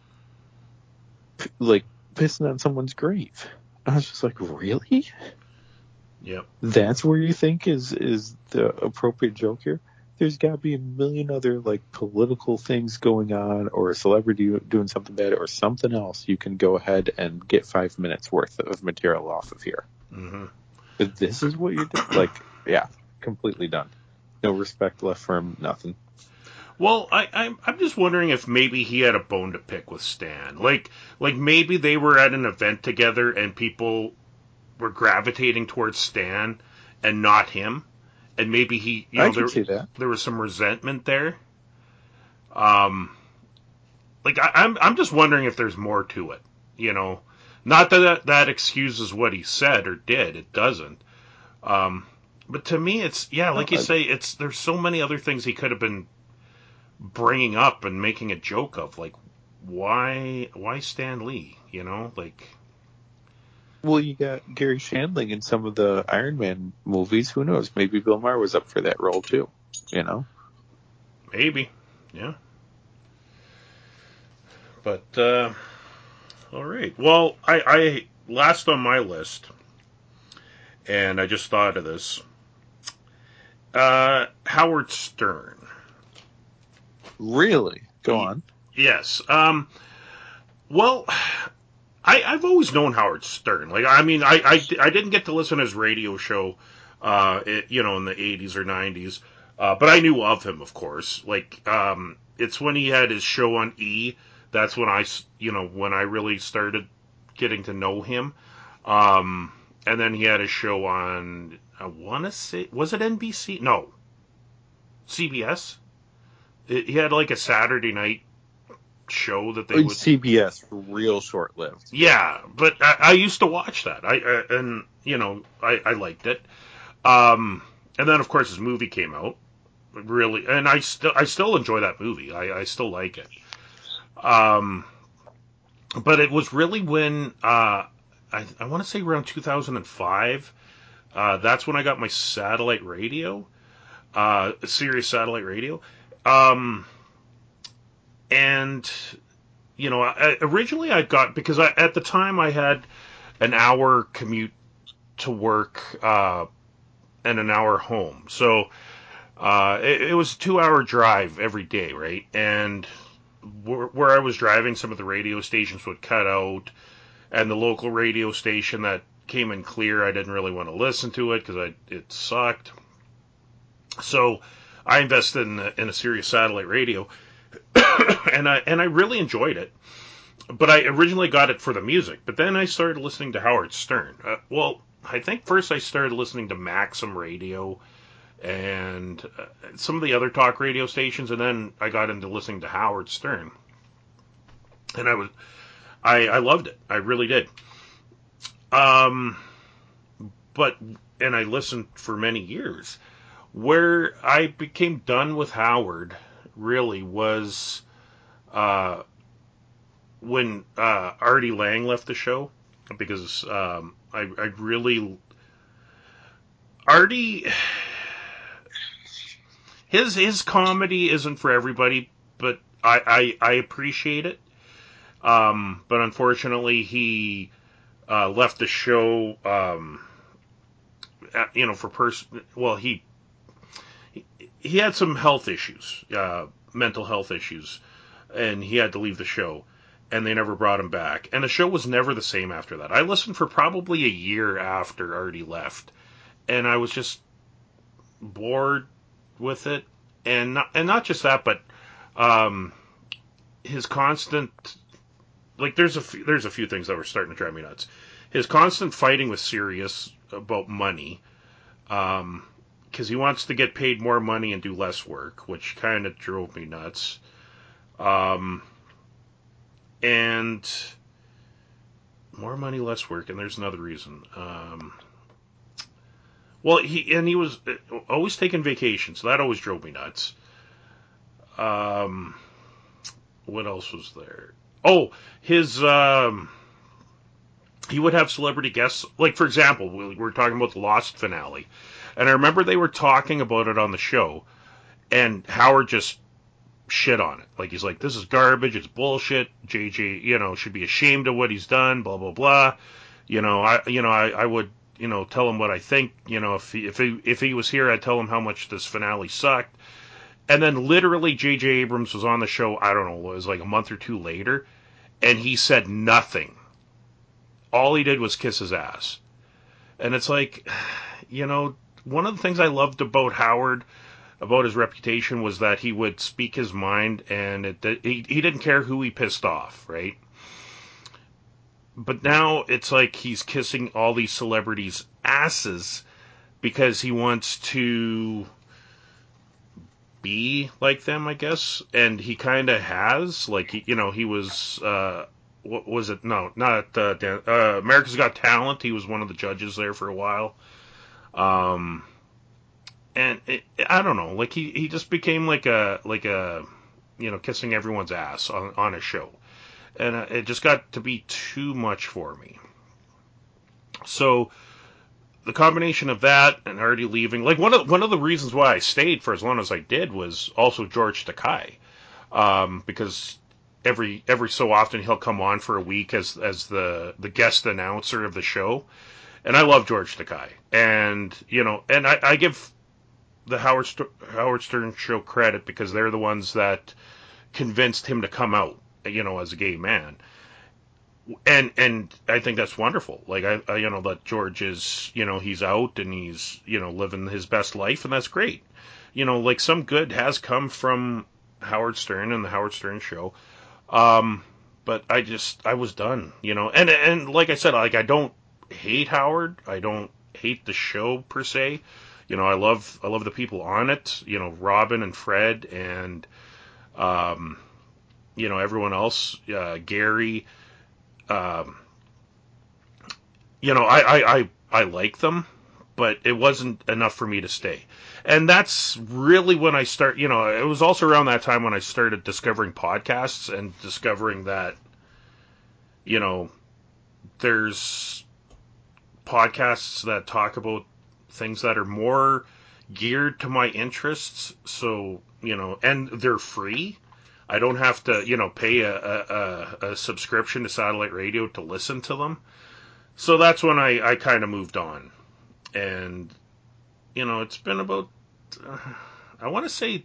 like, pissing on someone's grave. I was just like, really? Yep. That's where you think is, is the appropriate joke here? There's got to be a million other, like, political things going on, or a celebrity doing something bad, or something else. You can go ahead and get five minutes worth of material off of here. Mm-hmm. But this is what you're doing. Like, yeah, completely done. No respect left for him, nothing. Well, I, I'm I'm just wondering if maybe he had a bone to pick with Stan. Like like maybe they were at an event together and people were gravitating towards Stan and not him, and maybe he, you know, I there can see that. there was some resentment there. Um, like I, I'm I'm just wondering if there's more to it. You know, not that that, that excuses what he said or did. It doesn't. Um, but to me, it's, yeah, No, like you I, say, it's there's so many other things he could have been. bringing up and making a joke of, like, why why Stan Lee, you know, like. Well, you got Gary Shandling in some of the Iron Man movies. Who knows? Maybe Bill Maher was up for that role too. You know, maybe, yeah. But uh, all right. Well, I, I last on my list, and I just thought of this. Uh, Howard Stern. really? Go on. Yes. Um. Well. I, I've always known Howard Stern. Like, I mean, I, I, I didn't get to listen to his radio show, uh, it, you know, in the eighties or nineties, uh, but I knew of him, of course. Like, um, it's when he had his show on E, that's when I, you know, when I really started getting to know him. Um, and then he had his show on, I want to say, was it N B C? No, C B S. It, he had like a Saturday night show that they Oh, would. C B S, real short lived. Yeah, but I, I used to watch that. I, I and you know I, I liked it. Um, and then of course his movie came out. Really, and I still I still enjoy that movie. I, I still like it. Um, but it was really when uh, I I want to say around two thousand five. Uh, that's when I got my satellite radio, uh, Sirius satellite radio. Um, and you know, I, originally I got because I, at the time I had an hour commute to work uh, and an hour home, so uh, it, it was a two-hour drive every day, right? And where, where I was driving, some of the radio stations would cut out, and the local radio station that came in clear, I didn't really want to listen to it because I it sucked. So I invested in a, in a Sirius satellite radio, and I and I really enjoyed it. But I originally got it for the music, but then I started listening to Howard Stern. Uh, well, I think first I started listening to Maxim Radio and uh, some of the other talk radio stations, and then I got into listening to Howard Stern, and I was I, I loved it. I really did. Um, but and I listened for many years. Where I became done with Howard really was uh, when uh, Artie Lang left the show, because um, I, I really Artie his his comedy isn't for everybody, but I I, I appreciate it. Um, but unfortunately, he uh, left the show. Um, you know, for pers well, he he had some health issues, uh, mental health issues, and he had to leave the show. And they never brought him back. And the show was never the same after that. I listened for probably a year after Artie left, and I was just bored with it. And not, and not just that, but um, his constant, like there's a few, there's a few things that were starting to drive me nuts. His constant fighting with Sirius about money, um, because he wants to get paid more money and do less work, which kind of drove me nuts. Um, and more money, less work, and there's another reason. Um, well, he and he was always taking vacations, so that always drove me nuts. Um, what else was there? Oh, his um, he would have celebrity guests. Like for example, we were talking about the Lost finale, and I remember they were talking about it on the show, and Howard just shit on it. Like he's like, this is garbage, it's bullshit. J J, you know, should be ashamed of what he's done. Blah blah blah. You know, I you know I, I would you know tell him what I think. You know, if he if he if he was here, I'd tell him how much this finale sucked. And then literally J J Abrams was on the show. I don't know, it was like a month or two later, and he said nothing. All he did was kiss his ass. And it's like, you know, one of the things I loved about Howard, about his reputation, was that he would speak his mind, and it, he, he didn't care who he pissed off, right? But now it's like he's kissing all these celebrities' asses because he wants to be like them, I guess. And he kind of has. Like, he, you know, he was, uh, what was it? No, not uh, Dan, uh, America's Got Talent. He was one of the judges there for a while. Um, and it, I don't know, like he, he just became like a like a you know, kissing everyone's ass on, on a show. And uh, it just got to be too much for me. So the combination of that and already leaving, like one of one of the reasons why I stayed for as long as I did was also George Takei, um, because every every so often he'll come on for a week as as the the guest announcer of the show, and I love George Takei, and you know, and I, I give the Howard St- Howard Stern show credit because they're the ones that convinced him to come out, you know, as a gay man. And and I think that's wonderful. Like I, I, you know, that George is, you know, he's out and he's, you know, living his best life, and that's great. You know, like some good has come from Howard Stern and the Howard Stern show. Um, but I just I was done, you know. And and like I said, like I don't hate Howard. I don't hate the show per se. You know, I love I love the people on it. You know, Robin and Fred and um, you know, everyone else, uh, Gary. Um, you know, I, I, I, I like them, but it wasn't enough for me to stay. And that's really when I start, you know, it was also around that time when I started discovering podcasts and discovering that, you know, there's podcasts that talk about things that are more geared to my interests. So, you know, and they're free. I don't have to, you know, pay a, a, a subscription to satellite radio to listen to them. So that's when I, I kind of moved on. And, you know, it's been about, uh, I want to say,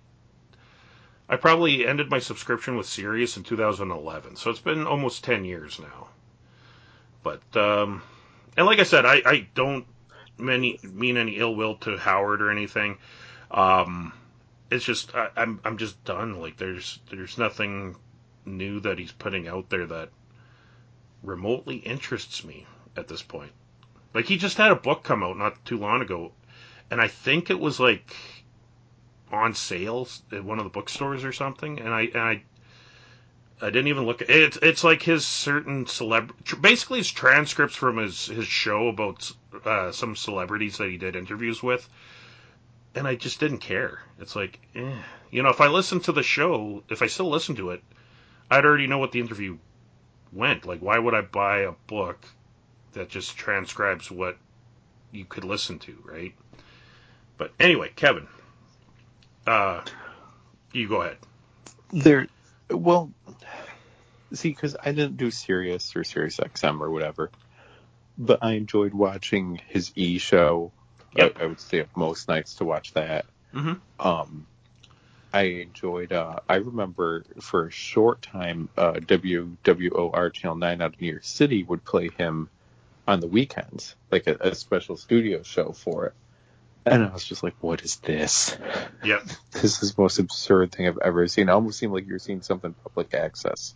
I probably ended my subscription with Sirius in two thousand eleven. So it's been almost ten years now. But, um, and like I said, I, I don't many, mean any ill will to Howard or anything. Um, it's just, I, I'm, I'm just done. Like, there's, there's nothing new that he's putting out there that remotely interests me at this point. Like, he just had a book come out not too long ago, and I think it was like on sale at one of the bookstores or something. And I and I I didn't even look at it. It's it's like his certain celeb, basically his transcripts from his his show about uh, some celebrities that he did interviews with. And I just didn't care. It's like, eh. You know, if I listened to the show, if I still listen to it, I'd already know what the interview went. Like, why would I buy a book that just transcribes what you could listen to, right? But anyway, Kevin, uh, you go ahead. There, well, see, because I didn't do Sirius or Sirius X M or whatever, but I enjoyed watching his E show. Yep. I, I would stay up most nights to watch that. Mm-hmm. Um, I enjoyed. Uh, I remember for a short time, uh, W W O R Channel Nine out of New York City would play him on the weekends, like a, a special studio show for it. And I was just like, what is this? Yep. This is the most absurd thing I've ever seen. It almost seemed like you're seeing something public access.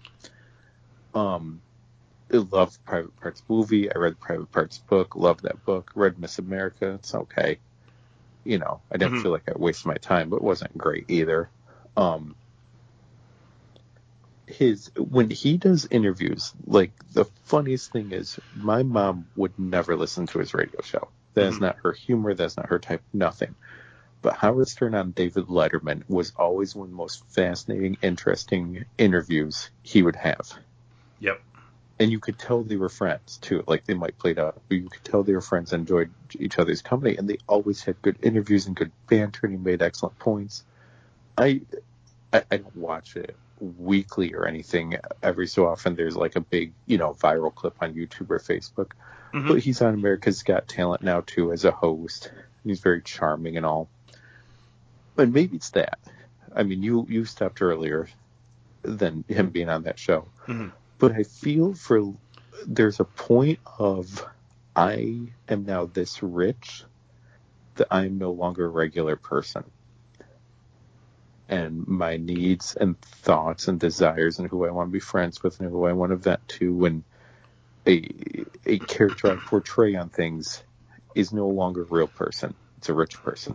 Um, I loved Private Parts movie. I read Private Parts book. Loved that book. Read Miss America. It's okay. You know, I didn't Mm-hmm. feel like I wasted my time, but it wasn't great either. Um, his when he does interviews, like the funniest thing is, my mom would never listen to his radio show. That's Mm-hmm. not her humor. That's not her type. Nothing. But Howard Stern on David Letterman was always one of the most fascinating, interesting interviews he would have. Yep. And you could tell they were friends, too. Like, they might play it out, but you could tell they were friends and enjoyed each other's company. And they always had good interviews and good banter, and he made excellent points. I, I, I don't watch it weekly or anything. Every so often there's, like, a big, you know, viral clip on YouTube or Facebook. Mm-hmm. But he's on America's Got Talent now, too, as a host. He's very charming and all. And maybe it's that. I mean, you, you stopped earlier than him being on that show. Mm-hmm. But I feel for there's a point of I am now this rich that I'm no longer a regular person. And my needs and thoughts and desires and who I want to be friends with and who I want to vent to and a, a character I portray on things is no longer a real person. It's a rich person.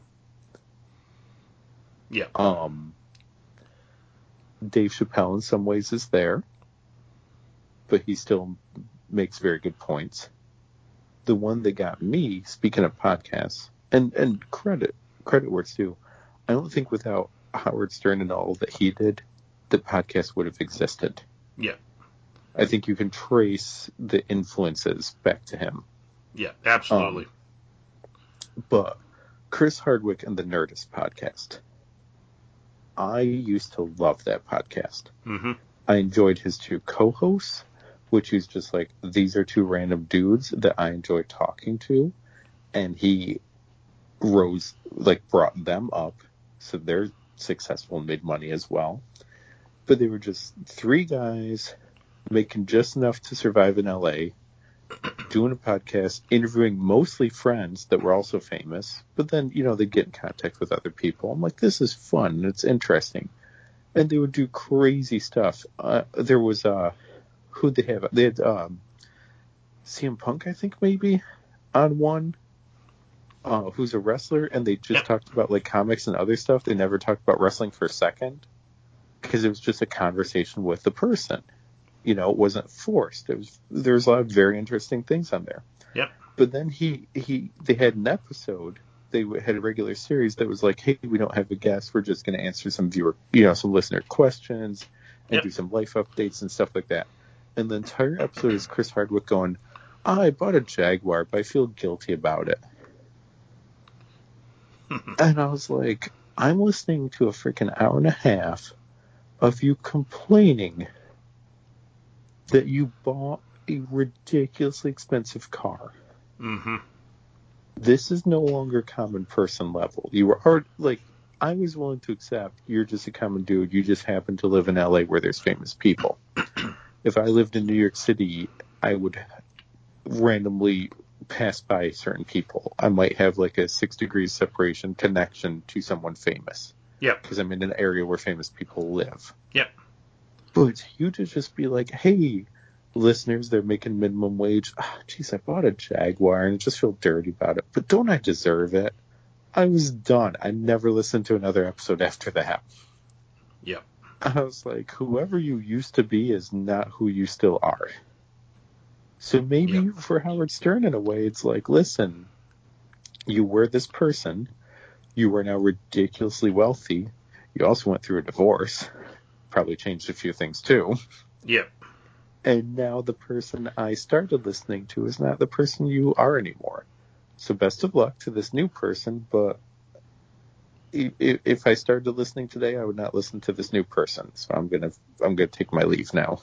Yeah. Um, Dave Chappelle in some ways is there, but he still makes very good points. The one that got me, speaking of podcasts, and, and credit, credit where it's due, I don't think without Howard Stern and all that he did, the podcast would have existed. Yeah. I think you can trace the influences back to him. Yeah, absolutely. Um, but Chris Hardwick and the Nerdist podcast, I used to love that podcast. Mm-hmm. I enjoyed his two co-hosts, which is just like, these are two random dudes that I enjoy talking to, and he rose, like, brought them up, so they're successful and made money as well. But they were just three guys making just enough to survive in L A, doing a podcast, interviewing mostly friends that were also famous, but then, you know, they'd get in contact with other people. I'm like, this is fun, it's interesting. And they would do crazy stuff. Uh, there was, uh, who'd they have? They had um, C M Punk, I think, maybe, on one, uh, who's a wrestler, and they just Yep. talked about, like, comics and other stuff. They never talked about wrestling for a second, because it was just a conversation with the person. You know, it wasn't forced. It was, there was a lot of very interesting things on there. Yep. But then he, he, they had an episode, they had a regular series that was like, hey, we don't have a guest, we're just going to answer some viewer, you know, some listener questions and Yep. do some life updates and stuff like that. And the entire episode is Chris Hardwick going, oh, I bought a Jaguar, but I feel guilty about it. And I was like, I'm listening to a freaking hour and a half of you complaining that you bought a ridiculously expensive car. Mm-hmm. This is no longer common person level. You were already, like, I was willing to accept you're just a common dude. You just happen to live in L A where there's famous people. If I lived in New York City, I would randomly pass by certain people. I might have like a six degrees separation connection to someone famous. Yep. Because I'm in an area where famous people live. Yep. But you to just be like, hey, listeners, they're making minimum wage. Oh, geez, I bought a Jaguar and I just feel dirty about it. But don't I deserve it? I was done. I never listened to another episode after that. Yep. I was like, whoever you used to be is not who you still are. So maybe Yep. for Howard Stern, in a way, it's like, listen, you were this person. You are now ridiculously wealthy. You also went through a divorce. Probably changed a few things too. Yep. And now the person I started listening to is not the person you are anymore. So best of luck to this new person, but if I started listening today, I would not listen to this new person. So I'm gonna I'm gonna take my leave now.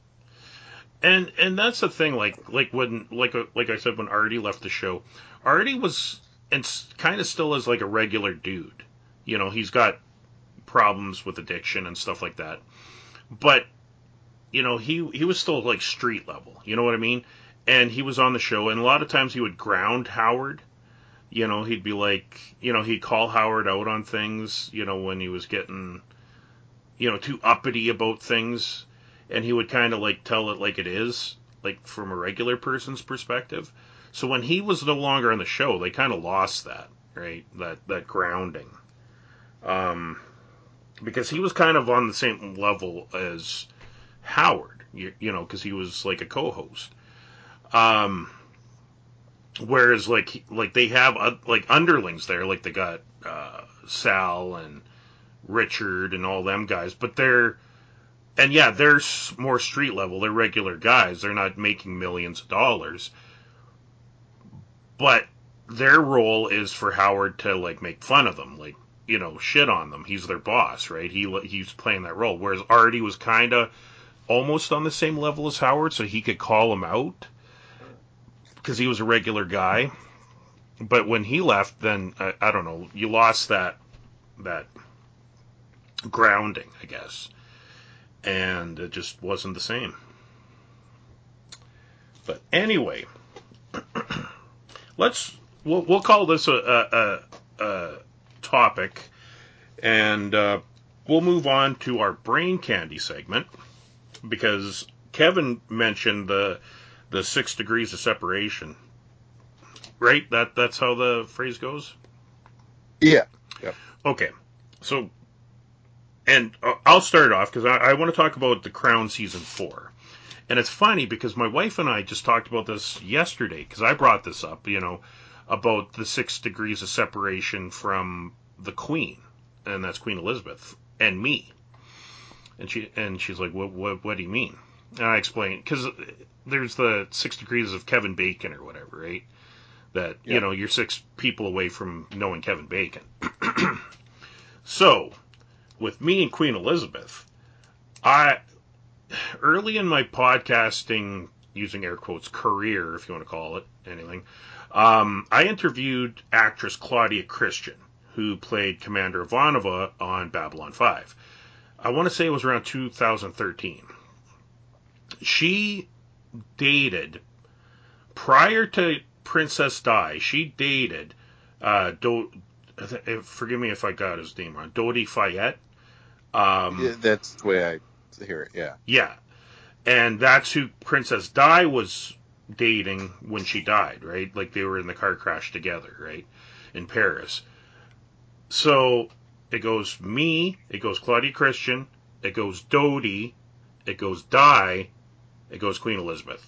And and that's the thing, like like when like like I said when Artie left the show, Artie was and kind of still is like a regular dude. You know, he's got problems with addiction and stuff like that. But you know, he he was still like street level. You know what I mean? And he was on the show, and a lot of times he would ground Howard. You know, he'd be like, you know, he'd call Howard out on things. You know, when he was getting, you know, too uppity about things, and he would kind of like tell it like it is, like from a regular person's perspective. So when he was no longer on the show, they kind of lost that, right? That that grounding. Um, because he was kind of on the same level as Howard, you, you know, because he was like a co-host. Um, whereas like like they have uh, like underlings there, like they got uh, Sal and Richard and all them guys, but they're and yeah, they're more street level. They're regular guys. They're not making millions of dollars, but their role is for Howard to like make fun of them, like you know, shit on them. He's their boss, right? He he's playing that role. Whereas Artie was kind of almost on the same level as Howard, so he could call him out because he was a regular guy. But when he left, then I, I don't know, you lost that that grounding, I guess, and it just wasn't the same. But anyway, let's we'll, we'll call this a, a, a topic, and uh, we'll move on to our brain candy segment because Kevin mentioned the the six degrees of separation, right? That that's how the phrase goes. Yeah. Yep. Okay, so and uh, I'll start off because I, I want to talk about The Crown season four. And it's funny because my wife and I just talked about this yesterday because I brought this up, you know, about the six degrees of separation from the Queen, and that's Queen Elizabeth, and me. And she and she's like, what what what do you mean? And I explained, because there's the six degrees of Kevin Bacon or whatever, right? That, Yeah. you know, you're six people away from knowing Kevin Bacon. So, with me and Queen Elizabeth, I early in my podcasting, using air quotes, career, if you want to call it anything, um, I interviewed actress Claudia Christian, who played Commander Ivanova on Babylon five. I want to say it was around two thousand thirteen. She dated, prior to Princess Di, she dated, uh, Do, forgive me if I got his name wrong, Dodi Fayed. Um, Yeah, that's the way I hear it. Yeah. yeah, and that's who Princess Di was dating when she died, right? Like they were in the car crash together, right, in Paris. So it goes me, it goes Claudia Christian, it goes Dodi, it goes Di, it goes Queen Elizabeth.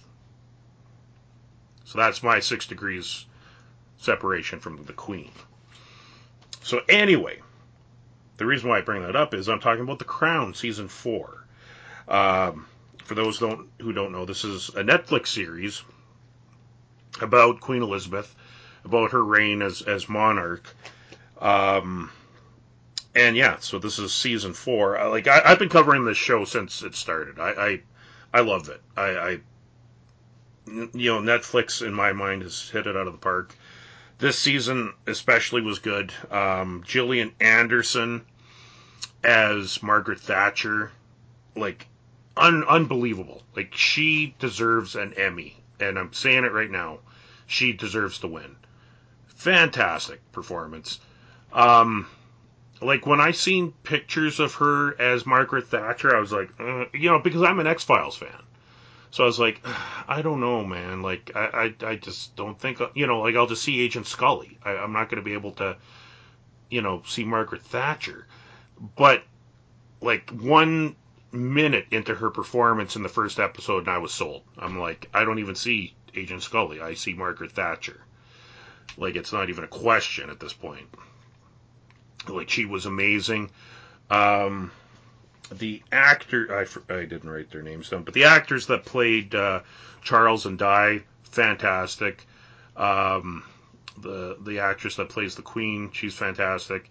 So that's my six degrees separation from the Queen. So anyway, the reason why I bring that up is I'm talking about The Crown season four. Um, for those don't, who don't know, this is a Netflix series about Queen Elizabeth, about her reign as as monarch. Um, and yeah, so this is season four. I, like I, I've been covering this show since it started. I I, I love it. I, I you know Netflix in my mind has hit it out of the park. This season especially was good. Um, Gillian Anderson as Margaret Thatcher, like un- unbelievable. Like she deserves an Emmy, and I'm saying it right now. She deserves to win. Fantastic performance. Um, like when I seen pictures of her as Margaret Thatcher, I was like, uh, you know, because I'm an X-Files fan. So I was like, I don't know, man. Like, I, I, I just don't think, you know, like I'll just see Agent Scully. I, I'm not going to be able to, you know, see Margaret Thatcher. But, like, one minute into her performance in the first episode, and I was sold. I'm like, I don't even see Agent Scully. I see Margaret Thatcher. Like, it's not even a question at this point. Like, she was amazing. Um, the actor, I, I didn't write their names down, but the actors that played uh, Charles and Di, fantastic. Um, the the actress that plays the Queen, she's fantastic.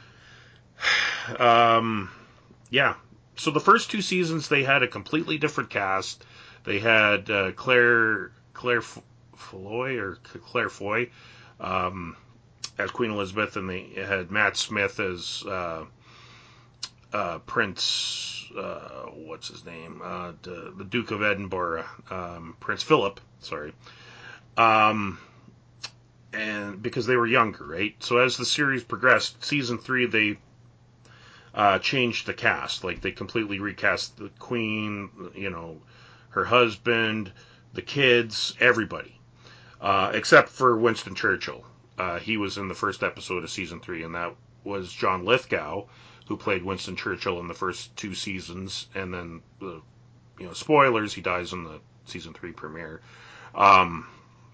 Um, yeah. So the first two seasons they had a completely different cast. They had uh, Claire Claire Foy or Claire Foy um, as Queen Elizabeth, and they had Matt Smith as uh, uh, Prince. Uh, what's his name? Uh, the, the Duke of Edinburgh, um, Prince Philip. Sorry. Um, and because they were younger, right? So as the series progressed, season three they uh, changed the cast. Like they completely recast the Queen, you know, her husband, the kids, everybody, uh, except for Winston Churchill. Uh, he was in the first episode of season three, and that was John Lithgow, who played Winston Churchill in the first two seasons, and then the, you know, spoilers, he dies in the season three premiere. Um,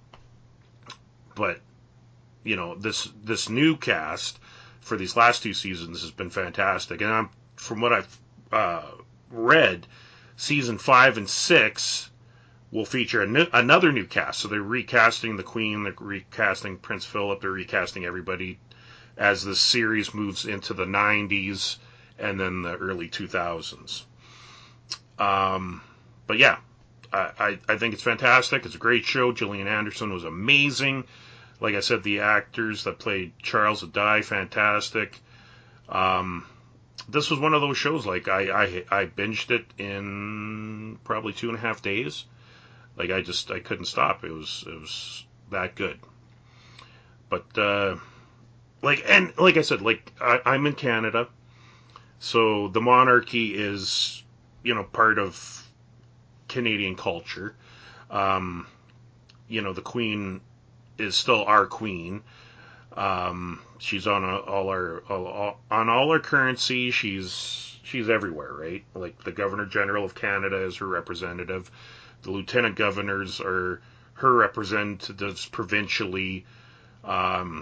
but you know, this this new cast for these last two seasons has been fantastic, and I'm from what I've uh, read, season five and six will feature a new, another new cast. So they're recasting the Queen, they're recasting Prince Philip, they're recasting everybody as the series moves into the nineties and then the early two thousands. Um, but yeah, I, I, I think it's fantastic. It's a great show. Gillian Anderson was amazing. Like I said, the actors that played Charles and Di, fantastic. Um, this was one of those shows, like, I, I, I binged it in probably two and a half days. Like, I just, I couldn't stop. It was, it was that good. But, uh, like, and like I said, like, I, I'm in Canada, so the monarchy is, you know, part of Canadian culture. Um, you know, the Queen is still our Queen. Um, she's on a, all our all, on all our currency. She's she's everywhere, right? Like the Governor General of Canada is her representative. The lieutenant governors are her representatives provincially. Um,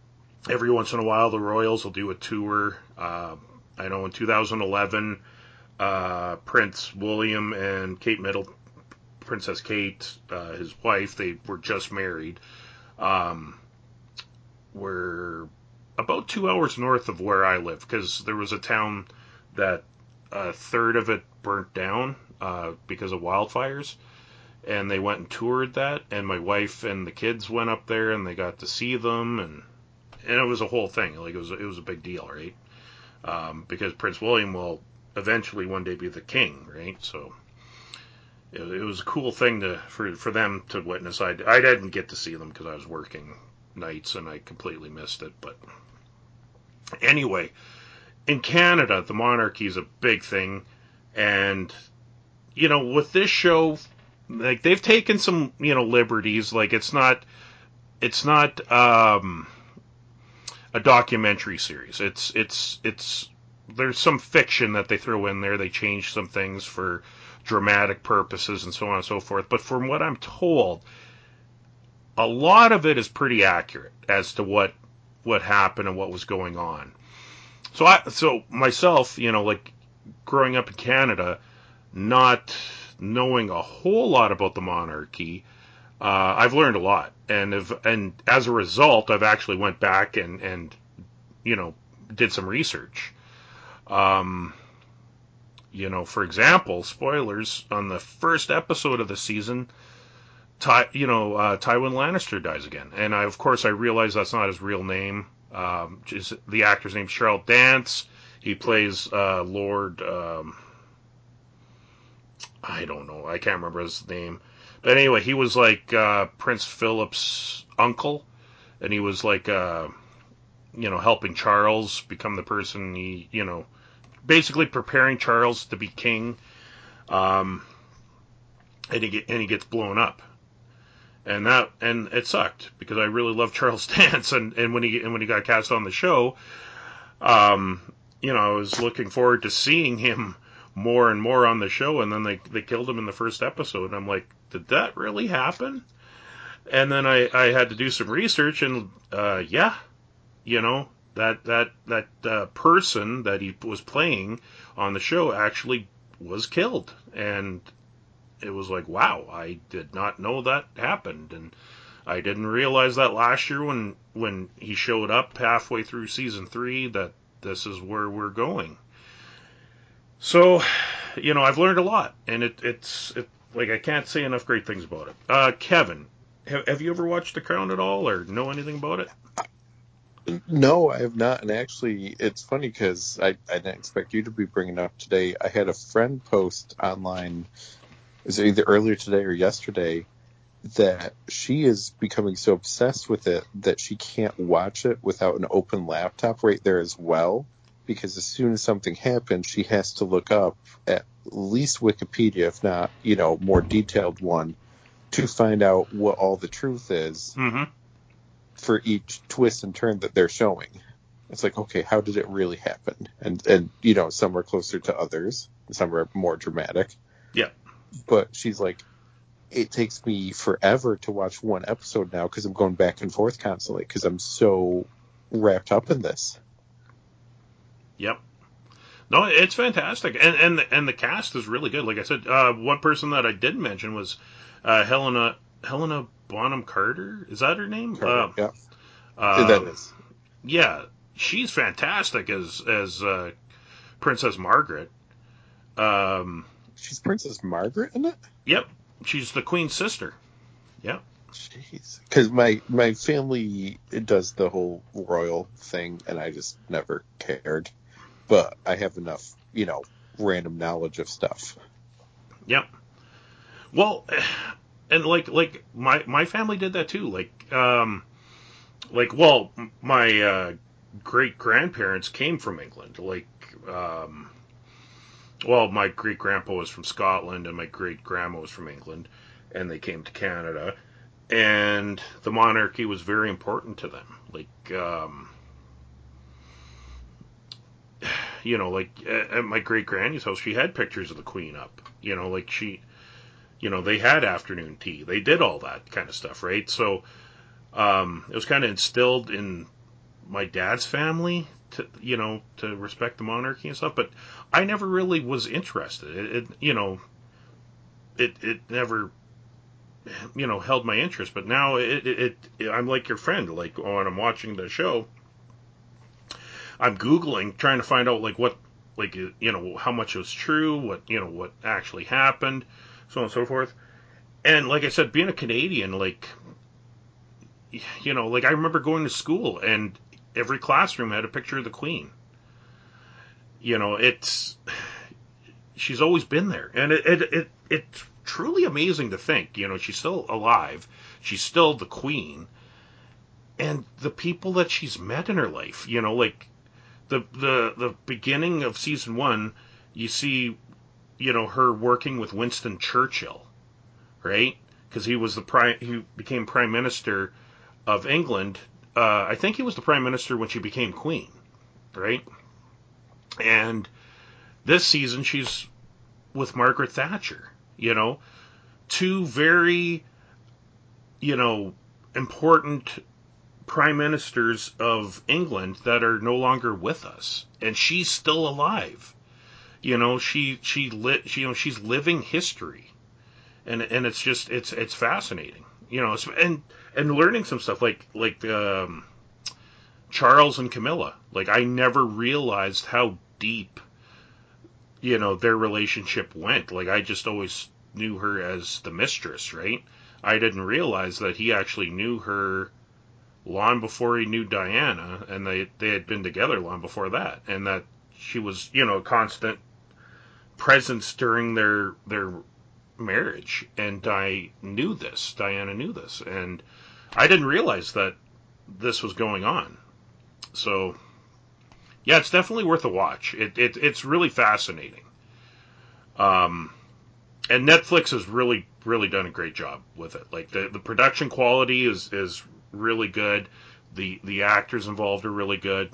every once in a while, the Royals will do a tour. Uh, I know in two thousand eleven, uh, Prince William and Kate Middleton, Princess Kate, uh, his wife, they were just married, um, were about two hours north of where I live, because there was a town that a third of it burnt down uh, because of wildfires, and they went and toured that, and my wife and the kids went up there, and they got to see them, and and it was a whole thing. Like it was it was a big deal, right? Um, because Prince William will eventually one day be the king, right? So it, it was a cool thing to for for them to witness. I I didn't get to see them because I was working nights and I completely missed it. But anyway, in Canada, the monarchy is a big thing, and you know, with this show, like they've taken some you know liberties. Like it's not it's not um, a documentary series. It's it's it's there's some fiction that they throw in there. They change some things for dramatic purposes and so on and so forth. But from what I'm told, a lot of it is pretty accurate as to what what happened and what was going on. So I so myself, you know, like growing up in Canada, not knowing a whole lot about the monarchy, uh, I've learned a lot, and if, and as a result, I've actually went back and and you know did some research. Um, you know, for example, spoilers on the first episode of the season, Ty, you know, uh, Tywin Lannister dies again, and I, of course I realize that's not his real name. Um, just, the actor's name's Charles Dance. He plays uh, Lord. Um, I don't know. I can't remember his name. But anyway, he was like uh, Prince Philip's uncle, and he was like, uh, you know, helping Charles become the person he, you know, basically preparing Charles to be king. Um, and he get, and he gets blown up, and that and it sucked because I really love Charles Dance, and, and when he and when he got cast on the show, um, you know, I was looking forward to seeing him more and more on the show, and then they they killed him in the first episode, and I'm like, did that really happen? And then I, I had to do some research, and uh, yeah, you know, that that that uh, person that he was playing on the show actually was killed, and it was like, wow, I did not know that happened, and I didn't realize that last year when when he showed up halfway through season three that this is where we're going. So, you know, I've learned a lot, and it, it's it, like I can't say enough great things about it. Uh, Kevin, have, have you ever watched The Crown at all, or know anything about it? No, I have not. And actually, it's funny because I, I didn't expect you to be bringing it up today. I had a friend post online, is it either earlier today or yesterday, that she is becoming so obsessed with it that she can't watch it without an open laptop right there as well. Because as soon as something happens, she has to look up at least Wikipedia, if not, you know, more detailed one, to find out what all the truth is Mm-hmm. for each twist and turn that they're showing. It's like, okay, how did it really happen? And, and you know, some are closer to others, some are more dramatic. Yeah. But she's like, it takes me forever to watch one episode now because I'm going back and forth constantly because I'm so wrapped up in this. Yep. No, it's fantastic, and and the, and the cast is really good. Like I said, uh, one person that I did mention was uh, Helena Helena Bonham Carter. Is that her name? Carter, Uh, yeah, that um, is. yeah, she's fantastic as as uh, Princess Margaret. Um, She's Princess Margaret in it? yep, she's the Queen's sister. Yep. Jeez. Because my, my family does the whole royal thing, and I just never cared. But I have enough, you know, random knowledge of stuff. Yep. Well, and like like my my family did that too. Like um, like well, my uh, great grandparents came from England. Like um, well, my great grandpa was from Scotland, and my great grandma was from England, and they came to Canada, and the monarchy was very important to them. Like um, you know, like at my great granny's house, she had pictures of the Queen up. You know, like she, you know, they had afternoon tea. They did all that kind of stuff, right? So um, it was kind of instilled in my dad's family to, you know, to respect the monarchy and stuff, but I never really was interested. It, it you know, it it never, you know, held my interest. But now it, it, it I'm like your friend. Like when I'm watching the show, I'm Googling, trying to find out like what, like you know, how much was true, what you know, what actually happened, so on and so forth. And like I said, being a Canadian, like, you know, like I remember going to school and every classroom had a picture of the Queen. You know, it's, she's always been there. And it, it, it it's truly amazing to think, you know, she's still alive. She's still the Queen. And the people that she's met in her life, you know, like the, the, the beginning of season one, you see, you know, her working with Winston Churchill. Right? Because he was the prime, he became prime minister of England. Uh, I think he was the prime minister when she became queen, right? And this season she's with Margaret Thatcher. You know, two very, you know, important prime ministers of England that are no longer with us, and she's still alive. You know, she she lit, she, you know, she's living history. And and it's just it's it's fascinating, you know, and and learning some stuff like like um, Charles and Camilla. Like I never realized how deep, you know, their relationship went. Like I just always knew her as the mistress, right? I didn't realize that he actually knew her long before he knew Diana, and they they had been together long before that, and that she was, you know, a constant presence during their their marriage. And I knew this. Diana knew this, and I didn't realize that this was going on. So, yeah, it's definitely worth a watch. It, it it's really fascinating. Um, and Netflix has really really done a great job with it. Like the the production quality is is really good. The the actors involved are really good.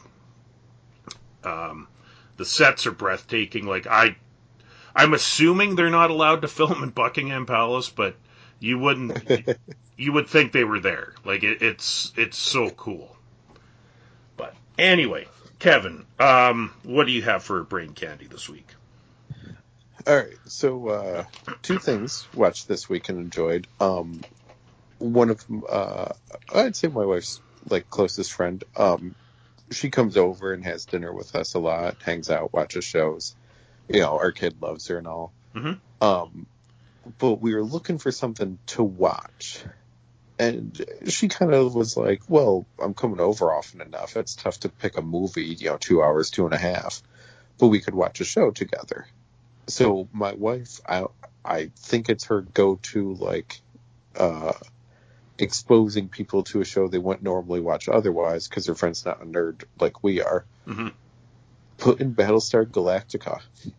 Um, the sets are breathtaking. Like I I'm assuming they're not allowed to film in Buckingham Palace, but you wouldn't, you would think they were there. Like it, it's it's so cool. But anyway, Kevin, um, what do you have for brain candy this week? All right, so uh, two things watched this week and enjoyed. Um, one of them, uh, I'd say my wife's like closest friend. Um, she comes over and has dinner with us a lot, hangs out, watches shows. You know, our kid loves her and all. Mm-hmm. Um, but we were looking for something to watch. And she kind of was like, well, I'm coming over often enough. It's tough to pick a movie, you know, two hours, two and a half. But we could watch a show together. So my wife, I, I think it's her go-to, like, uh, exposing people to a show they wouldn't normally watch otherwise because her friend's not a nerd like we are. Mm-hmm. Put in Battlestar Galactica.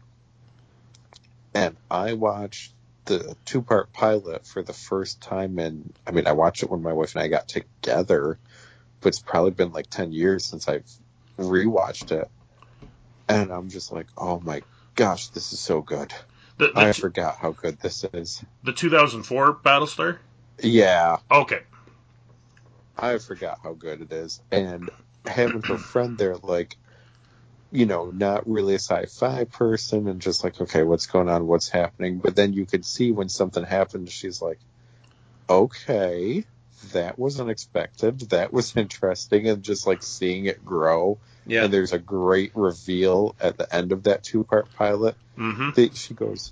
And I watched the two-part pilot for the first time in, I mean, I watched it when my wife and I got together, but it's probably been like ten years since I've rewatched it. And I'm just like, oh my gosh, this is so good. The, the I t- forgot how good this is. the two thousand four Battlestar? Yeah. Okay. I forgot how good it is. And having her friend there, like, you know, not really a sci-fi person and just like, okay, what's going on? What's happening? But then you could see when something happened, she's like, okay, that was unexpected. That was interesting. And just like seeing it grow. Yeah. And there's a great reveal at the end of that two-part pilot. Mm-hmm. That she goes,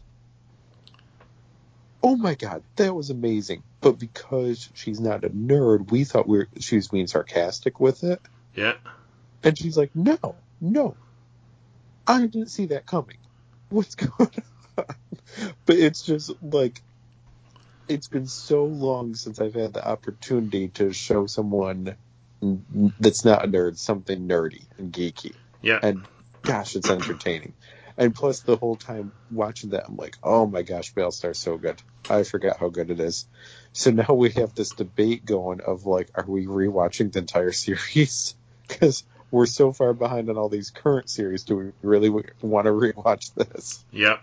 oh my God, that was amazing. But because she's not a nerd, we thought we were, she was being sarcastic with it. Yeah. And she's like, no, no, I didn't see that coming. What's going on? But it's just like, it's been so long since I've had the opportunity to show someone that's not a nerd something nerdy and geeky. Yeah. And gosh, it's entertaining. And plus, the whole time watching that, I'm like, oh my gosh, Battlestar's so good. I forgot how good it is. So now we have this debate going of like, are we rewatching the entire series? Because we're so far behind on all these current series. Do we really want to rewatch this? Yeah.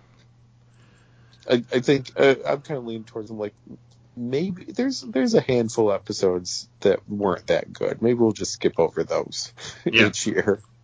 I, I think uh, I'm kind of leaning towards them. Like maybe there's there's a handful of episodes that weren't that good. Maybe we'll just skip over those Yeah. each year.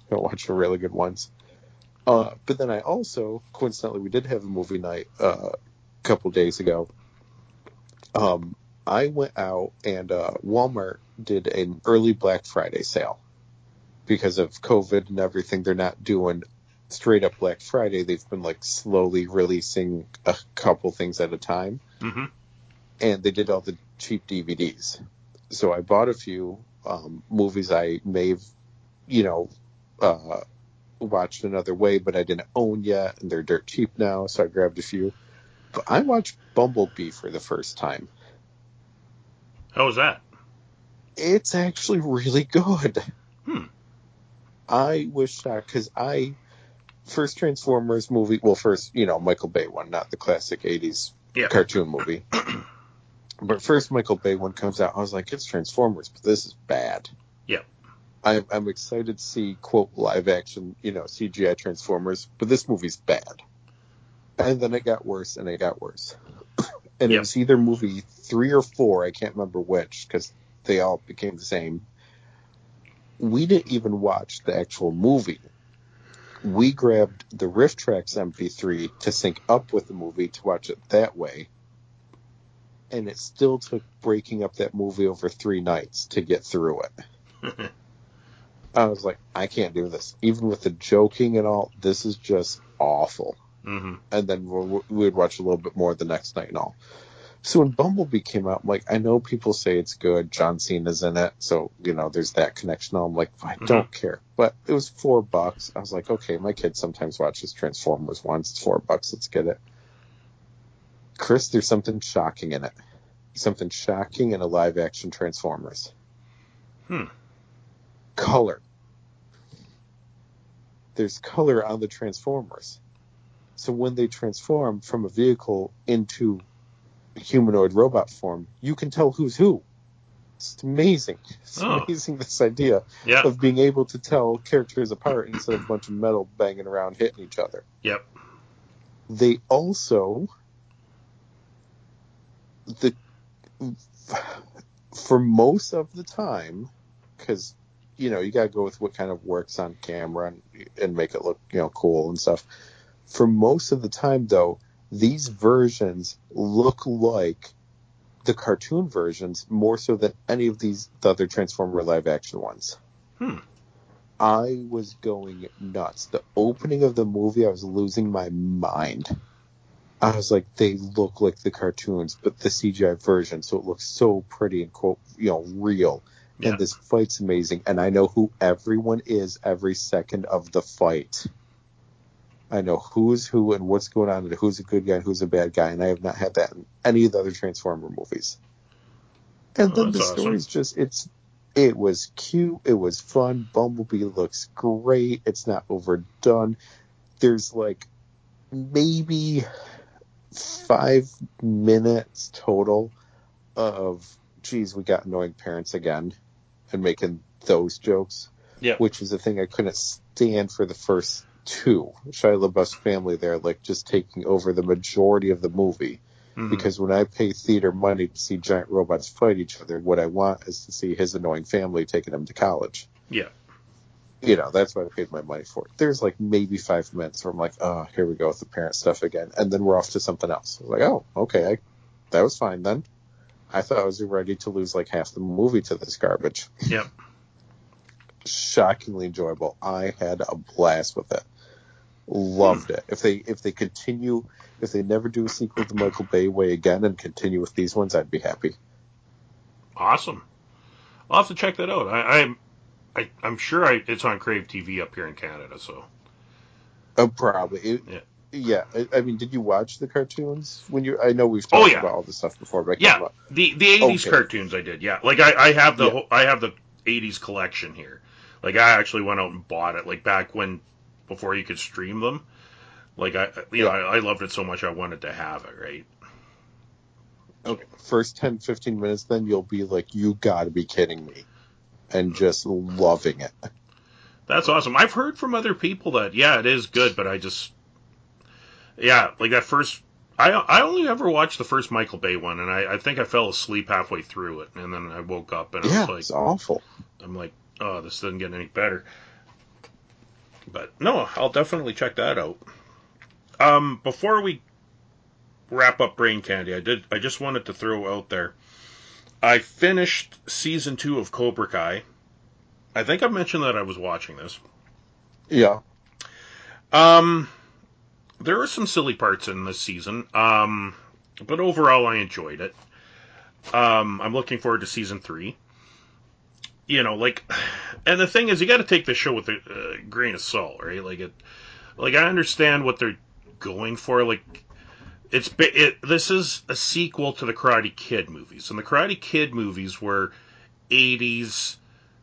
Don't watch the really good ones. Uh, but then I also, coincidentally, we did have a movie night uh, a couple days ago. Um, I went out and uh, Walmart did an early Black Friday sale. Because of COVID and everything, they're not doing straight up Black Friday. They've been like slowly releasing a couple things at a time. Mm-hmm. And they did all the cheap D V Ds. So I bought a few um, movies I may have, you know, uh, watched another way, but I didn't own yet, and they're dirt cheap now, so I grabbed a few. But I watched Bumblebee for the first time. How was that? It's actually really good. Hmm. I was shocked because I first Transformers movie, well, first, you know, Michael Bay one, not the classic eighties Yeah. cartoon movie. But first Michael Bay one comes out, I was like, it's Transformers, but this is bad. Yeah. I'm, I'm excited to see, quote, live action, you know, C G I Transformers, but this movie's bad. And then it got worse, and it got worse. And Yep. it was either movie three or four, I can't remember which, because they all became the same. We didn't even watch the actual movie. We grabbed the Riff Tracks M P three to sync up with the movie to watch it that way. And it still took breaking up that movie over three nights to get through it. I was like, I can't do this. Even with the joking and all, this is just awful. Mm-hmm. And then we would watch a little bit more the next night and all. So when Bumblebee came out, I'm like, I know people say it's good. John Cena's in it. So, you know, there's that connection. I'm like, I don't mm-hmm. care. But it was four bucks. I was like, okay, my kid sometimes watches Transformers once. It's four bucks. Let's get it. Chris, there's something shocking in it. Something shocking in a live action Transformers. Hmm. Color. There's color on the Transformers. So when they transform from a vehicle into humanoid robot form, you can tell who's who. It's amazing. It's oh. amazing, this idea yeah. of being able to tell characters apart instead of a bunch of metal banging around hitting each other. Yep. They also, the for most of the time, because, you know, you got to go with what kind of works on camera and, and make it look, you know, cool and stuff. For most of the time, though, these versions look like the cartoon versions more so than any of these the other Transformer live action ones. Hmm. I was going nuts. The opening of the movie, I was losing my mind. I was like, they look like the cartoons, but the C G I version, so it looks so pretty and, quote, you know, real. Yeah. And this fight's amazing, and I know who everyone is every second of the fight. I know who's who and what's going on and who's a good guy and who's a bad guy, and I have not had that in any of the other Transformer movies. And oh, then the awesome. story's just, it's, it was cute, it was fun, Bumblebee looks great, it's not overdone. There's like maybe five minutes total of, geez, we got annoying parents again, and making those jokes, yep. which is a thing I couldn't stand for the first two. Shia LaBeouf's family there, like, just taking over the majority of the movie. Mm-hmm. Because when I pay theater money to see giant robots fight each other, what I want is to see his annoying family taking him to college. Yeah. You know, that's what I paid my money for. There's like maybe five minutes where I'm like, oh, here we go with the parent stuff again. And then we're off to something else. I was like, oh, okay, I, that was fine then. I thought I was ready to lose like half the movie to this garbage. Yep. Shockingly enjoyable. I had a blast with it. Loved hmm. it. If they if they continue, if they never do a sequel to Michael Bay way again and continue with these ones, I'd be happy. Awesome. I'll have to check that out. I, I'm I, I'm sure I, it's on Crave T V up here in Canada. So. Oh, probably. It, yeah. Yeah. I, I mean, did you watch the cartoons when you? I know we've talked oh, yeah. about all this stuff before, but yeah, about, the the eighties okay. cartoons I did. Yeah, like I, I have the yeah. I have the eighties collection here. Like I actually went out and bought it. Like back when before you could stream them. Like I, you know, yeah. I, I loved it so much I wanted to have it, right? Okay. First ten, fifteen minutes, then you'll be like, you gotta be kidding me. And just loving it. That's awesome. I've heard from other people that, yeah, it is good, but I just, yeah, like that first, I I only ever watched the first Michael Bay one, and I, I think I fell asleep halfway through it, and then I woke up and yeah, I was like, it's awful. I'm like, oh, this doesn't get any better. But no, I'll definitely check that out. Um, before we wrap up Brain Candy, I did. I just wanted to throw out there. I finished season two of Cobra Kai. I think I mentioned that I was watching this. Yeah. Um, there are some silly parts in this season. Um, but overall, I enjoyed it. Um, I'm looking forward to season three. You know, like, and the thing is, you got to take this show with a uh, grain of salt, right? Like, it, like I understand what they're going for. Like, it's it. This is a sequel to the Karate Kid movies, and the Karate Kid movies were eighties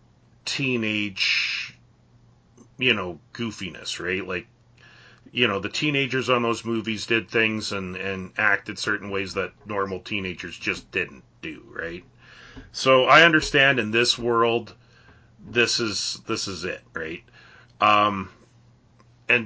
teenage, you know, goofiness, right? Like, you know, the teenagers on those movies did things and and acted certain ways that normal teenagers just didn't do, right? So I understand in this world, this is this is it, right? Um, and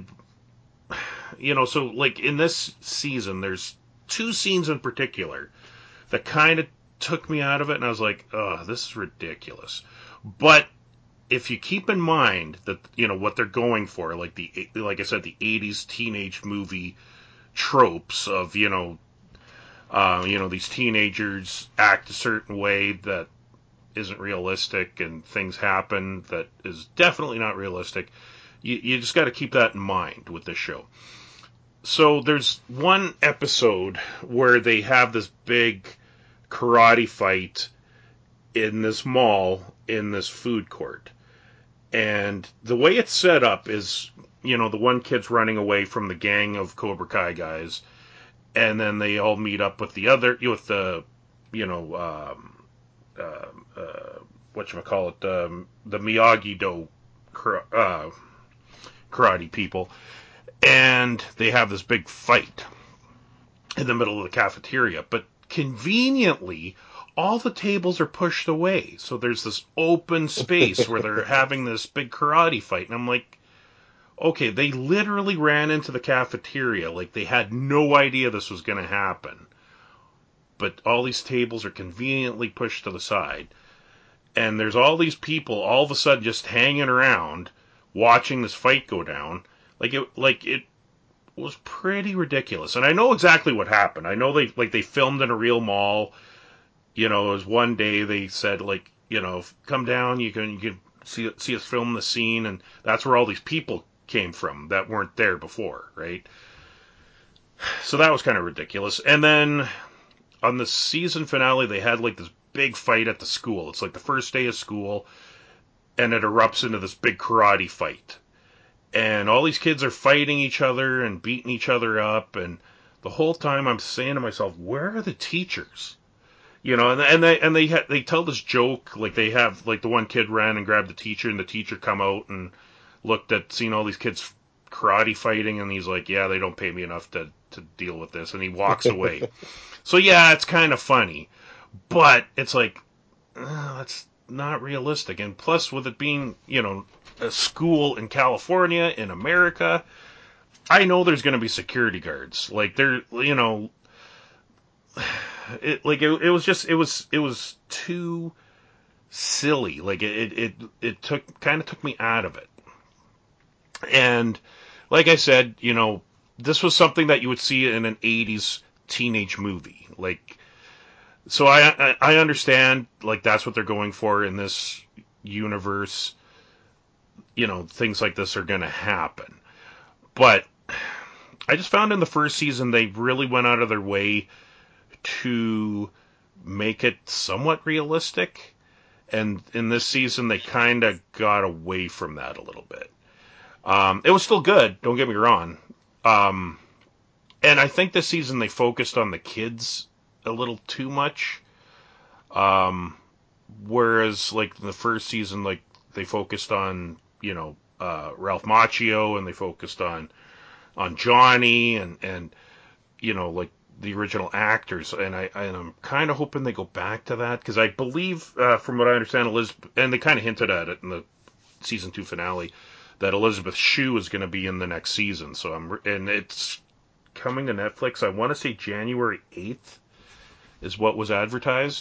you know, so like in this season, there's two scenes in particular that kind of took me out of it, and I was like, oh, this is ridiculous. But if you keep in mind that you know what they're going for, like the like I said, the eighties teenage movie tropes of you know, uh, you know these teenagers act a certain way that isn't realistic, and things happen that is definitely not realistic. You, you just got to keep that in mind with this show. So there's one episode where they have this big karate fight in this mall in this food court. And the way it's set up is, you know, the one kid's running away from the gang of Cobra Kai guys, and then they all meet up with the other, with the, you know, um, uh, uh, whatchamacallit, um, the Miyagi-Do uh, karate people, and they have this big fight in the middle of the cafeteria. But conveniently, all the tables are pushed away, so there's this open space where they're having this big karate fight, and I'm like, okay, they literally ran into the cafeteria like they had no idea this was going to happen. But all these tables are conveniently pushed to the side, and there's all these people all of a sudden just hanging around watching this fight go down. Like it, like it was pretty ridiculous. And I know exactly what happened. I know they like they filmed in a real mall. You know, it was one day they said like, you know, come down, you can you can see see us film the scene, and that's where all these people came from that weren't there before, right? So that was kind of ridiculous. And then on the season finale, they had like this big fight at the school. It's like the first day of school, and it erupts into this big karate fight. And all these kids are fighting each other and beating each other up, and the whole time I'm saying to myself, where are the teachers? You know, and, and they and they ha- they tell this joke, like they have like the one kid ran and grabbed the teacher, and the teacher come out and looked at seeing all these kids karate fighting, and he's like, yeah, they don't pay me enough to to deal with this, and he walks away. So yeah, it's kind of funny, but it's like uh, that's not realistic. And plus, with it being you know a school in California in America, I know there's going to be security guards. Like they're you know, it like it, it was just it was it was too silly. Like it it it took kind of took me out of it. And like I said, you know, this was something that you would see in an eighties teenage movie. Like, so I, I I understand, like, that's what they're going for in this universe. You know, things like this are going to happen. But I just found in the first season they really went out of their way to make it somewhat realistic. And in this season, they kind of got away from that a little bit. Um, it was still good, don't get me wrong. Um, and I think this season they focused on the kids a little too much. Um, whereas, like, the first season, like, they focused on, you know, uh, Ralph Macchio, and they focused on, on Johnny, and, and, you know, like, the original actors. And, I, and I'm kind of hoping they go back to that, because I believe, uh, from what I understand, Elizabeth, and they kind of hinted at it in the season two finale, that Elizabeth Shue is going to be in the next season. So I'm, and it's coming to Netflix. I want to say January eighth is what was advertised.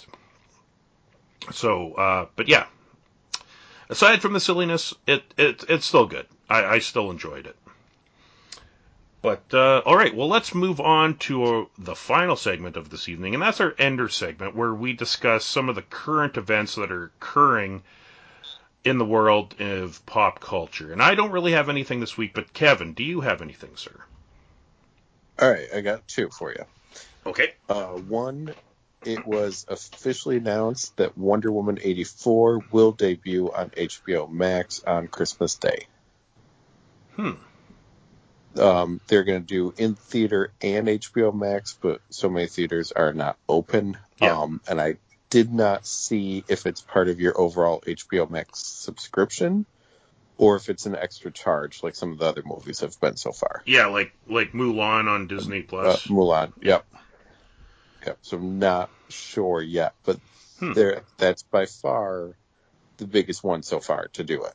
So, uh, but yeah, aside from the silliness, it, it it's still good. I, I still enjoyed it. But, uh, all right, well, let's move on to uh, the final segment of this evening, and that's our Ender segment, where we discuss some of the current events that are occurring in the world of pop culture. And I don't really have anything this week, but Kevin, do you have anything, sir? All right, I got two for you. Okay. Uh, one, it was officially announced that Wonder Woman eighty-four will debut on H B O Max on Christmas Day. Hmm. Um, they're going to do in theater and H B O Max, but so many theaters are not open. Yeah. Um, and I did not see if it's part of your overall H B O Max subscription or if it's an extra charge like some of the other movies have been so far. Yeah, like like Mulan on Disney Plus. Uh, Mulan, Yeah. yep. Yep. So I'm not sure yet, but Hmm. there that's by far the biggest one so far to do it.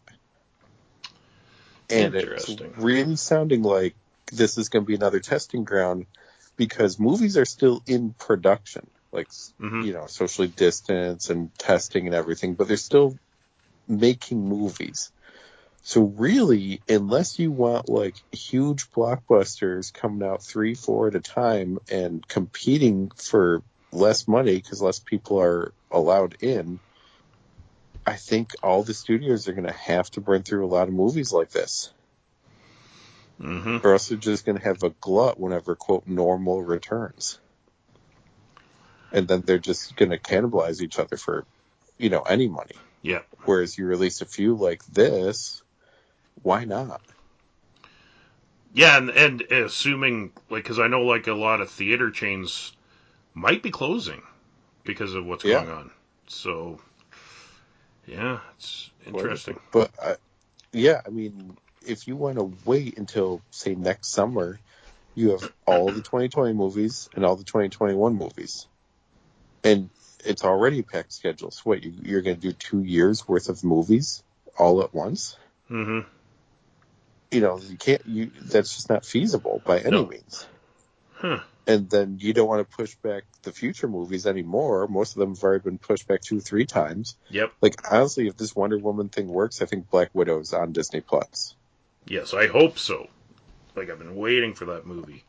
And it's really sounding like this is going to be another testing ground because movies are still in production, like, Mm-hmm. you know, socially distanced and testing and everything, but they're still making movies. So really, unless you want like huge blockbusters coming out three, four at a time and competing for less money because less people are allowed in, I think all the studios are going to have to burn through a lot of movies like this. Mm-hmm. Or else they're just going to have a glut whenever, quote, normal returns. And then they're just going to cannibalize each other for, you know, any money. Yeah. Whereas you release a few like this, why not? Yeah, and, and assuming, like, because I know, like, a lot of theater chains might be closing because of what's Yeah. going on. So, yeah, it's interesting. But, uh, yeah, I mean, if you want to wait until, say, next summer, you have all the twenty twenty movies and all the twenty twenty-one movies. And it's already a packed schedule. So what, you, you're going to do two years worth of movies all at once? Mm-hmm. You know, you can't, you, that's just not feasible by any No. means. Huh. And then you don't want to push back the future movies anymore. Most of them have already been pushed back two, three times. Yep. Like, honestly, if this Wonder Woman thing works, I think Black Widow's on Disney Plus. Yes, I hope so. Like, I've been waiting for that movie.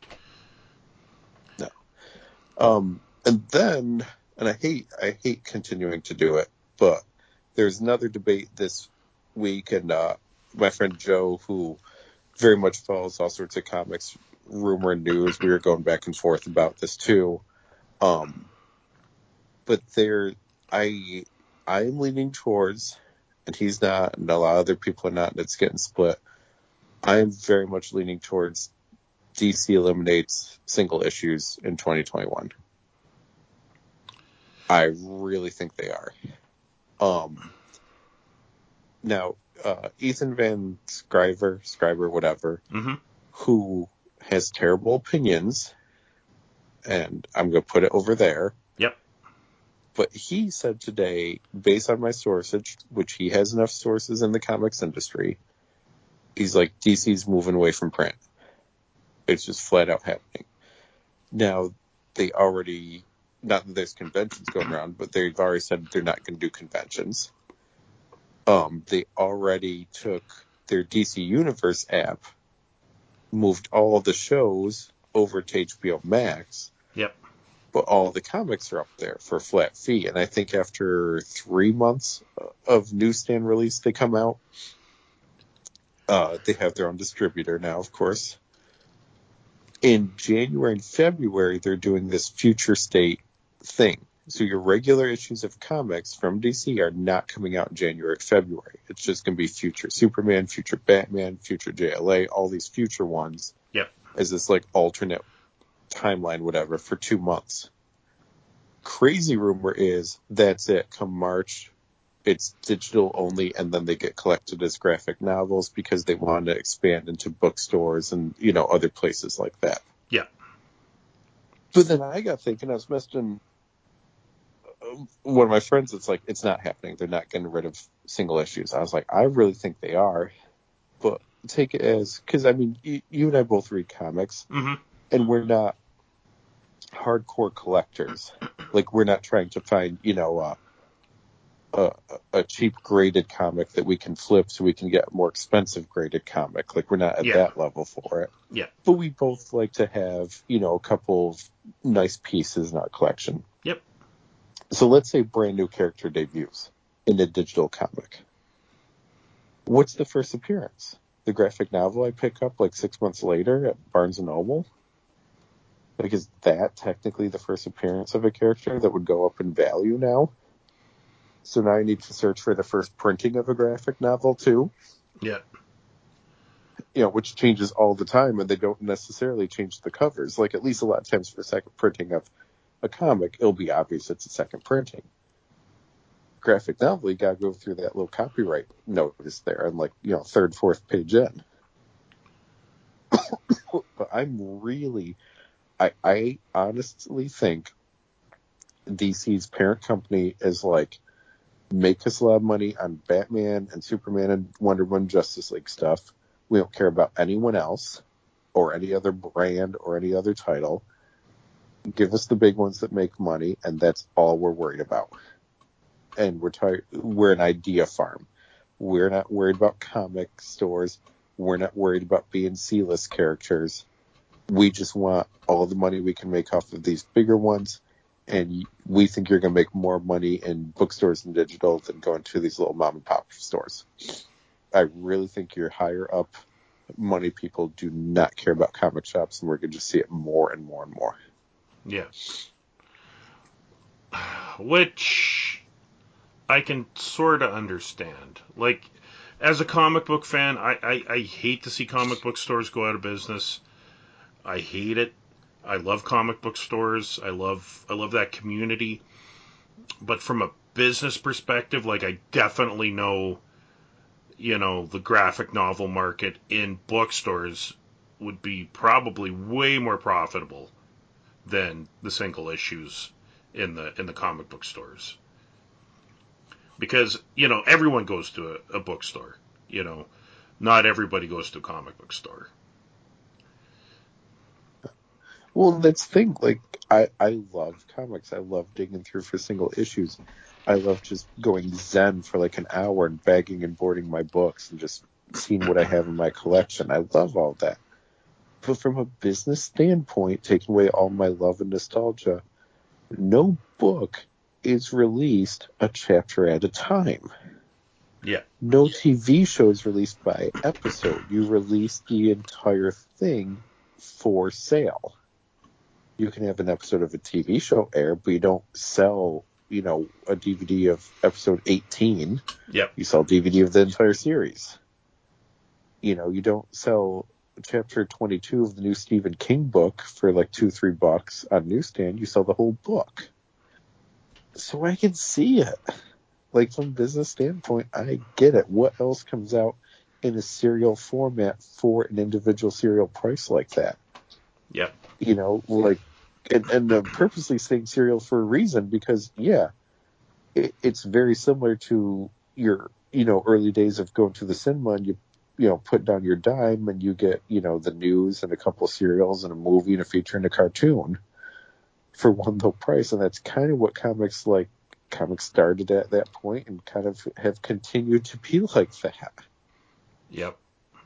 No. Um, and then, and I hate, I hate continuing to do it, but there's another debate this week, and uh, my friend Joe, who very much follows all sorts of comics, rumor and news, we were going back and forth about this too. Um, but there, I, I'm leaning towards, and he's not, and a lot of other people are not, and it's getting split. I'm very much leaning towards D C eliminates single issues in twenty twenty-one. I really think they are. Um, now, uh, Ethan Van Sciver, Scriber, whatever, mm-hmm. who has terrible opinions, and I'm going to put it over there. Yep. But he said today, based on my sources, which he has enough sources in the comics industry, he's like, D C's moving away from print. It's just flat out happening. Now, they already, not that there's conventions going around, but they've already said they're not going to do conventions. Um, they already took their D C Universe app, moved all of the shows over to H B O Max. Yep. But all the comics are up there for a flat fee. And I think after three months of newsstand release, they come out. Uh, they have their own distributor now, of course. In January and February, they're doing this future state thing. So your regular issues of comics from D C are not coming out in January, February. It's just going to be future Superman, future Batman, future J L A, all these future ones. Yep. As this like alternate timeline, whatever, for two months. Crazy rumor is that's it. Come March, it's digital only, and then they get collected as graphic novels because they want to expand into bookstores and, you know, other places like that. Yeah. But then I got thinking, I was messaging one of my friends, it's like, it's not happening. They're not getting rid of single issues. I was like, I really think they are. But take it as, because, I mean, you, you and I both read comics, mm-hmm. and we're not hardcore collectors. Like, we're not trying to find, you know, uh, a, a cheap graded comic that we can flip so we can get a more expensive graded comic. Like, we're not at Yeah. that level for it. Yeah. But we both like to have, you know, a couple of nice pieces in our collection. Yep. So let's say brand new character debuts in a digital comic. What's the first appearance? The graphic novel I pick up like six months later at Barnes and Noble? Like, is that technically the first appearance of a character that would go up in value now? So now I need to search for the first printing of a graphic novel too? Yeah. You know, which changes all the time, and they don't necessarily change the covers. Like, at least a lot of times for the second printing of a comic, it'll be obvious it's a second printing. Graphic novel, you gotta go through that little copyright notice there, and like, you know, third, fourth page in. But I'm really, I, I honestly think D C's parent company is like, make us a lot of money on Batman and Superman and Wonder Woman Justice League stuff. We don't care about anyone else or any other brand or any other title. Give us the big ones that make money, and that's all we're worried about. And we're tired. We're an idea farm. We're not worried about comic stores. We're not worried about being C-list characters. We just want all the money we can make off of these bigger ones. And we think you're going to make more money in bookstores and digital than going to these little mom and pop stores. I really think your higher up money people do not care about comic shops, and we're going to just see it more and more and more. Yeah. Which I can sort of understand. Like, as a comic book fan, I, I, I hate to see comic book stores go out of business. I hate it. I love comic book stores. I love I love that community. But from a business perspective, like, I definitely know, you know, the graphic novel market in bookstores would be probably way more profitable than the single issues in the in the comic book stores. Because, you know, everyone goes to a, a bookstore. You know, not everybody goes to a comic book store. Well, that's the thing. Like, I, I love comics. I love digging through for single issues. I love just going zen for like an hour and bagging and boarding my books and just seeing what I have in my collection. I love all that. But from a business standpoint, taking away all my love and nostalgia, no book is released a chapter at a time. Yeah. No T V show is released by episode. You release the entire thing for sale. You can have an episode of a T V show air, but you don't sell, you know, a D V D of episode eighteen. Yep. You sell D V D of the entire series. You know, you don't sell chapter twenty-two of the new Stephen King book for like two, three bucks on newsstand. You sell the whole book. So I can see it. Like, from a business standpoint, I get it. What else comes out in a serial format for an individual serial price like that? Yep. You know, like, and, and I'm purposely saying serial for a reason, because, yeah, it, it's very similar to your, you know, early days of going to the cinema and you, you know, put down your dime and you get, you know, the news and a couple of serials and a movie and a feature and a cartoon for one low price. And that's kind of what comics, like, comics started at that point and kind of have continued to be like that. Yep.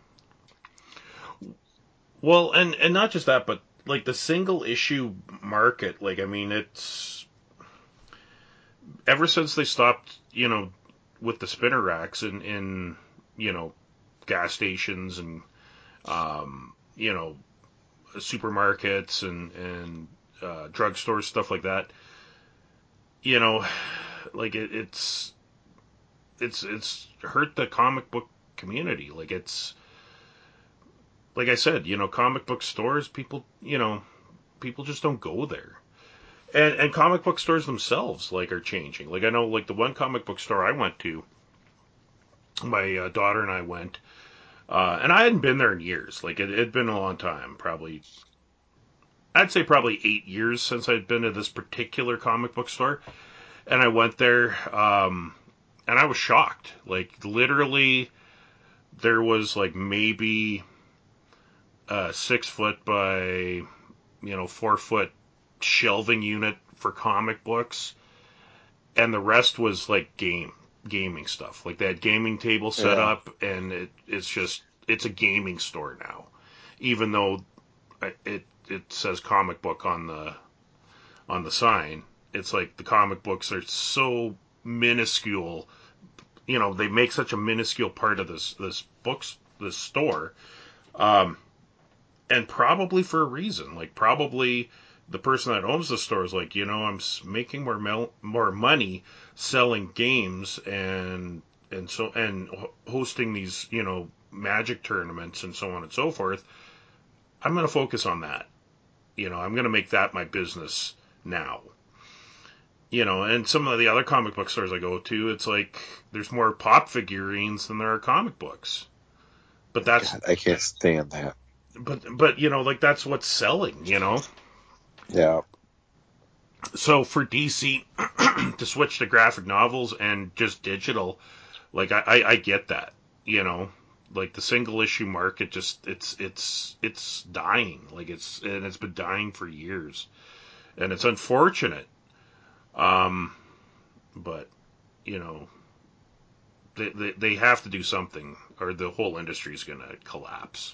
Well, and, and not just that, but like the single issue market, like, I mean, it's ever since they stopped, you know, with the spinner racks in, in you know, gas stations and, um, you know, supermarkets and, and uh, drugstores, stuff like that, you know, like it, it's, it's, it's hurt the comic book community. Like, it's, like I said, you know, comic book stores, people, you know, people just don't go there. And and comic book stores themselves, like, are changing. Like, I know, like, the one comic book store I went to, my uh, daughter and I went, uh, and I hadn't been there in years. Like, it had been a long time, probably, I'd say probably eight years since I'd been to this particular comic book store. And I went there, um, and I was shocked. Like, literally, there was, like, maybe a six foot by, you know, four foot shelving unit for comic books, and the rest was like game gaming stuff. Like they had gaming tables set Yeah. up, and it, it's just it's a gaming store now, even though it it says comic book on the on the sign. It's like the comic books are so minuscule. You know, they make such a minuscule part of this this books this store, um, and probably for a reason. Like probably the person that owns the store is like, you know, I'm making more mel- more money selling games and and so and hosting these, you know, Magic tournaments and so on and so forth. I'm going to focus on that. You know, I'm going to make that my business now. You know, and some of the other comic book stores I go to, it's like there's more pop figurines than there are comic books. But that's God, I can't stand that. But but you know, like that's what's selling. You know. Yeah. So for D C to switch to graphic novels and just digital, like I, I, I get that. You know, like the single issue market just it's it's it's dying. Like it's and it's been dying for years, and it's unfortunate. Um, but you know, they, they they have to do something, or the whole industry is going to collapse.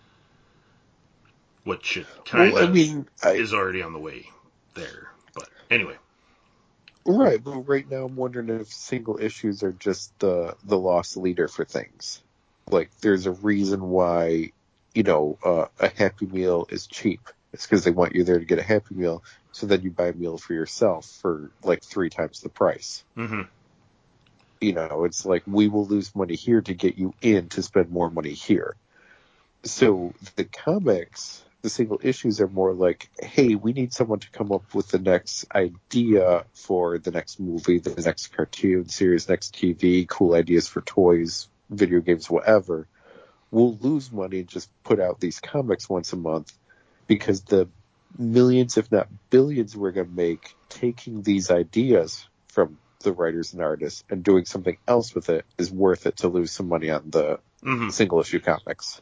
Which it kind Well, I of mean, I, is already on the way there. But anyway, right. But right now, I'm wondering if single issues are just the the lost leader for things. Like, there's a reason why, you know, uh, a Happy Meal is cheap. It's because they want you there to get a Happy Meal, so then you buy a meal for yourself for like three times the price. mm-hmm. You know, it's like we will lose money here to get you in to spend more money here. So the comics, the single issues are more like, hey, we need someone to come up with the next idea for the next movie, the next cartoon series, next T V, cool ideas for toys, video games, whatever. We'll lose money and just put out these comics once a month because the millions, if not billions, we're going to make taking these ideas from the writers and artists and doing something else with it is worth it to lose some money on the Mm-hmm. single issue comics.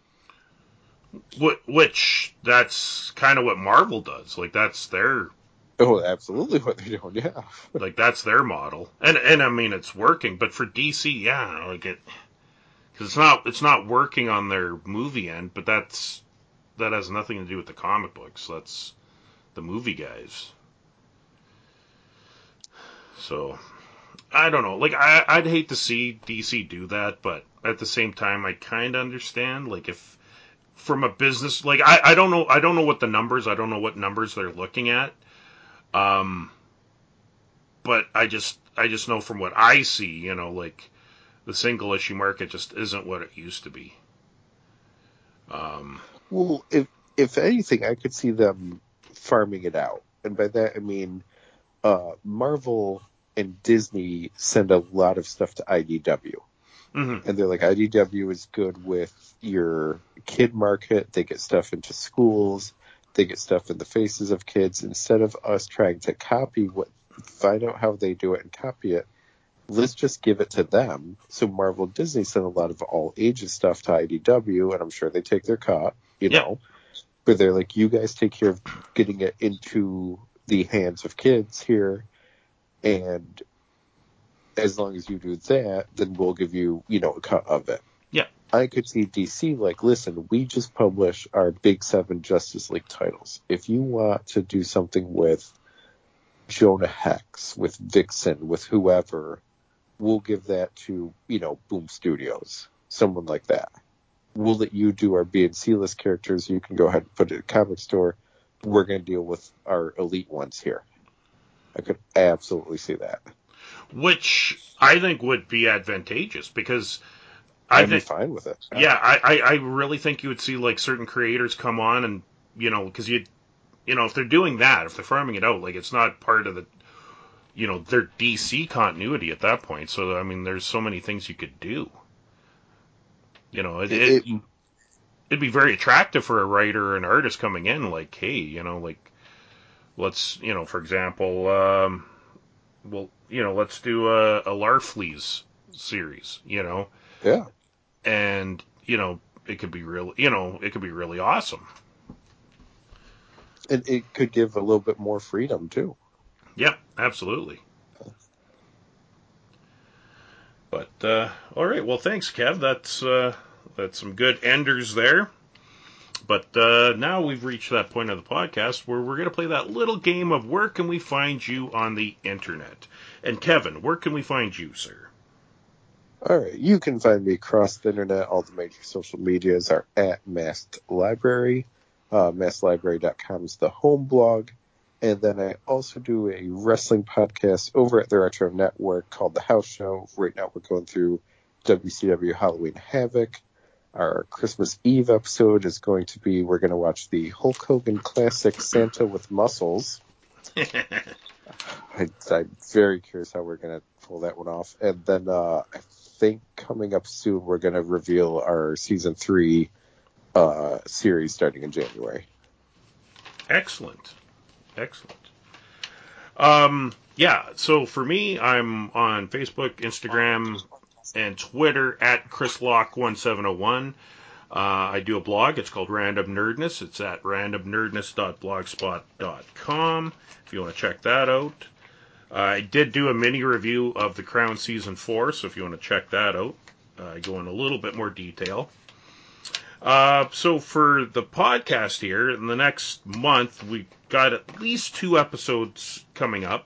Which that's kind of what Marvel does. Like that's their Oh, absolutely what they're doing, yeah. like that's their model, and and I mean it's working. But for D C, yeah, like it, because it's not it's not working on their movie end, but that's that has nothing to do with the comic books. That's the movie guys. So I don't know. Like I I'd hate to see D C do that, but at the same time, I kind of understand. Like if from a business, like I I don't know I don't know what the numbers I don't know what numbers they're looking at. Um, but I just I just know from what I see, you know, like the single issue market just isn't what it used to be. Um, Well, if if anything, I could see them farming it out. And by that I mean uh, Marvel and Disney send a lot of stuff to I D W. mm-hmm. And they're like, I D W is good with your kid market. They get stuff into schools. They get stuff in the faces of kids. Instead of us trying to copy what, find out how they do it and copy it, let's just give it to them. So Marvel and Disney send a lot of all ages stuff to I D W, and I'm sure they take their cut, you Yep. know. But they're like, you guys take care of getting it into the hands of kids here, and as long as you do that, then we'll give you, you know, a cut of it. Yeah. I could see D C like, listen, we just publish our big seven Justice League titles. If you want to do something with Jonah Hex, with Vixen, with whoever, we'll give that to, you know, Boom Studios, someone like that. We'll let you do our B and C list characters. You can go ahead and put it in a comic store. We're going to deal with our elite ones here. I could absolutely see that. Which I think would be advantageous because I I'd be think, fine with it. yeah, I, I, I really think you would see like certain creators come on and, you know, because you, you know, if they're doing that, if they're farming it out, like it's not part of the, you know, their D C continuity at that point. So, I mean, there's so many things you could do. You know, it, it, It, it it'd be very attractive for a writer or an artist coming in, like, hey, you know, like, let's, you know, for example, um, well, you know, let's do a, a Larfleeze series, you know, yeah. and, you know, it could be real, you know, it could be really awesome. And it could give a little bit more freedom, too. Yep, absolutely. But uh, all right, well, thanks, Kev. That's uh, that's some good enders there. But uh, now we've reached that point of the podcast where we're going to play that little game of where can we find you on the internet. And Kevin, where can we find you, sir? All right, you can find me across the internet. All the major social medias are at Masked Library. Uh, masked library dot com is the home blog. And then I also do a wrestling podcast over at the Retro Network called The House Show. Right now we're going through W C W Halloween Havoc. Our Christmas Eve episode is going to be, we're going to watch the Hulk Hogan classic Santa with Muscles. I, I'm very curious how we're going to pull that one off. And then uh, I think coming up soon, we're going to reveal our season three uh, series starting in January. Excellent. Excellent. Um, yeah, so for me, I'm on Facebook, Instagram, and Twitter at Chris Lock one seven zero one. Uh, I do a blog. It's called Random Nerdness. It's at random nerdness dot blogspot dot com if you want to check that out. Uh, I did do a mini review of The Crown Season four, so if you want to check that out, uh, I go in a little bit more detail. Uh, so for the podcast here, in the next month, we've got at least two episodes coming up.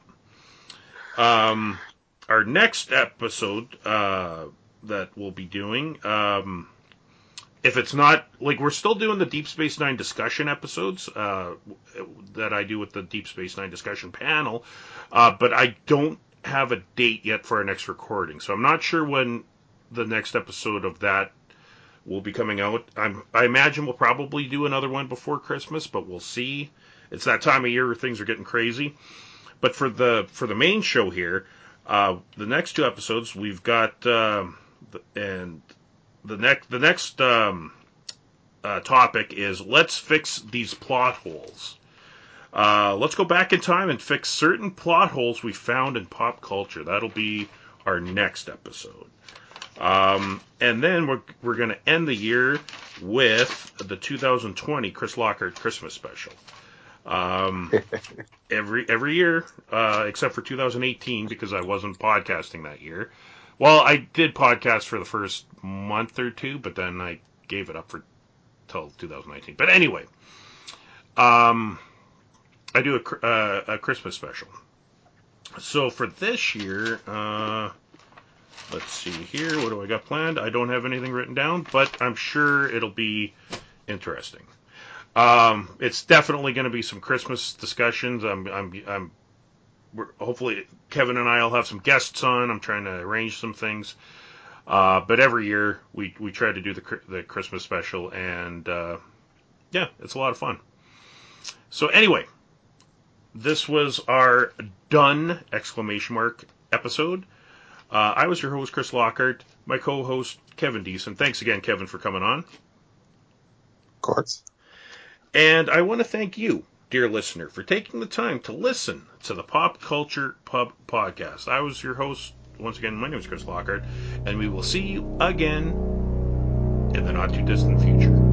Um, our next episode uh, that we'll be doing, um, if it's not, like, we're still doing the Deep Space Nine discussion episodes uh, that I do with the Deep Space Nine discussion panel, uh, but I don't have a date yet for our next recording, so I'm not sure when the next episode of that will be coming out. I'm, I imagine we'll probably do another one before Christmas, but we'll see. It's that time of year where things are getting crazy. But for the for the main show here, uh, the next two episodes we've got, um, and the next the next um, uh, topic is let's fix these plot holes. Uh, let's go back in time and fix certain plot holes we found in pop culture. That'll be our next episode. Um, and then we're we're going to end the year with the two thousand twenty Chris Lockhart Christmas special. Um, every every year, uh, except for two thousand eighteen because I wasn't podcasting that year. Well, I did podcast for the first month or two, but then I gave it up for till two thousand nineteen. But anyway, um, I do a, uh, a Christmas special. So for this year, uh, let's see here. What do I got planned? I don't have anything written down, but I'm sure it'll be interesting. Um, it's definitely going to be some Christmas discussions. I'm, I'm, I'm. We're, hopefully, Kevin and I will have some guests on. I'm trying to arrange some things. Uh, but every year we we try to do the the Christmas special, and uh, yeah, it's a lot of fun. So anyway, this was our done exclamation mark episode. Uh, I was your host, Chris Lockhart. My co-host, Kevin Deason. Thanks again, Kevin, for coming on. Of course. And I want to thank you, dear listener, for taking the time to listen to the Pop Culture Pub Podcast. I was your host. Once again, my name is Chris Lockhart, and we will see you again in the not-too-distant future.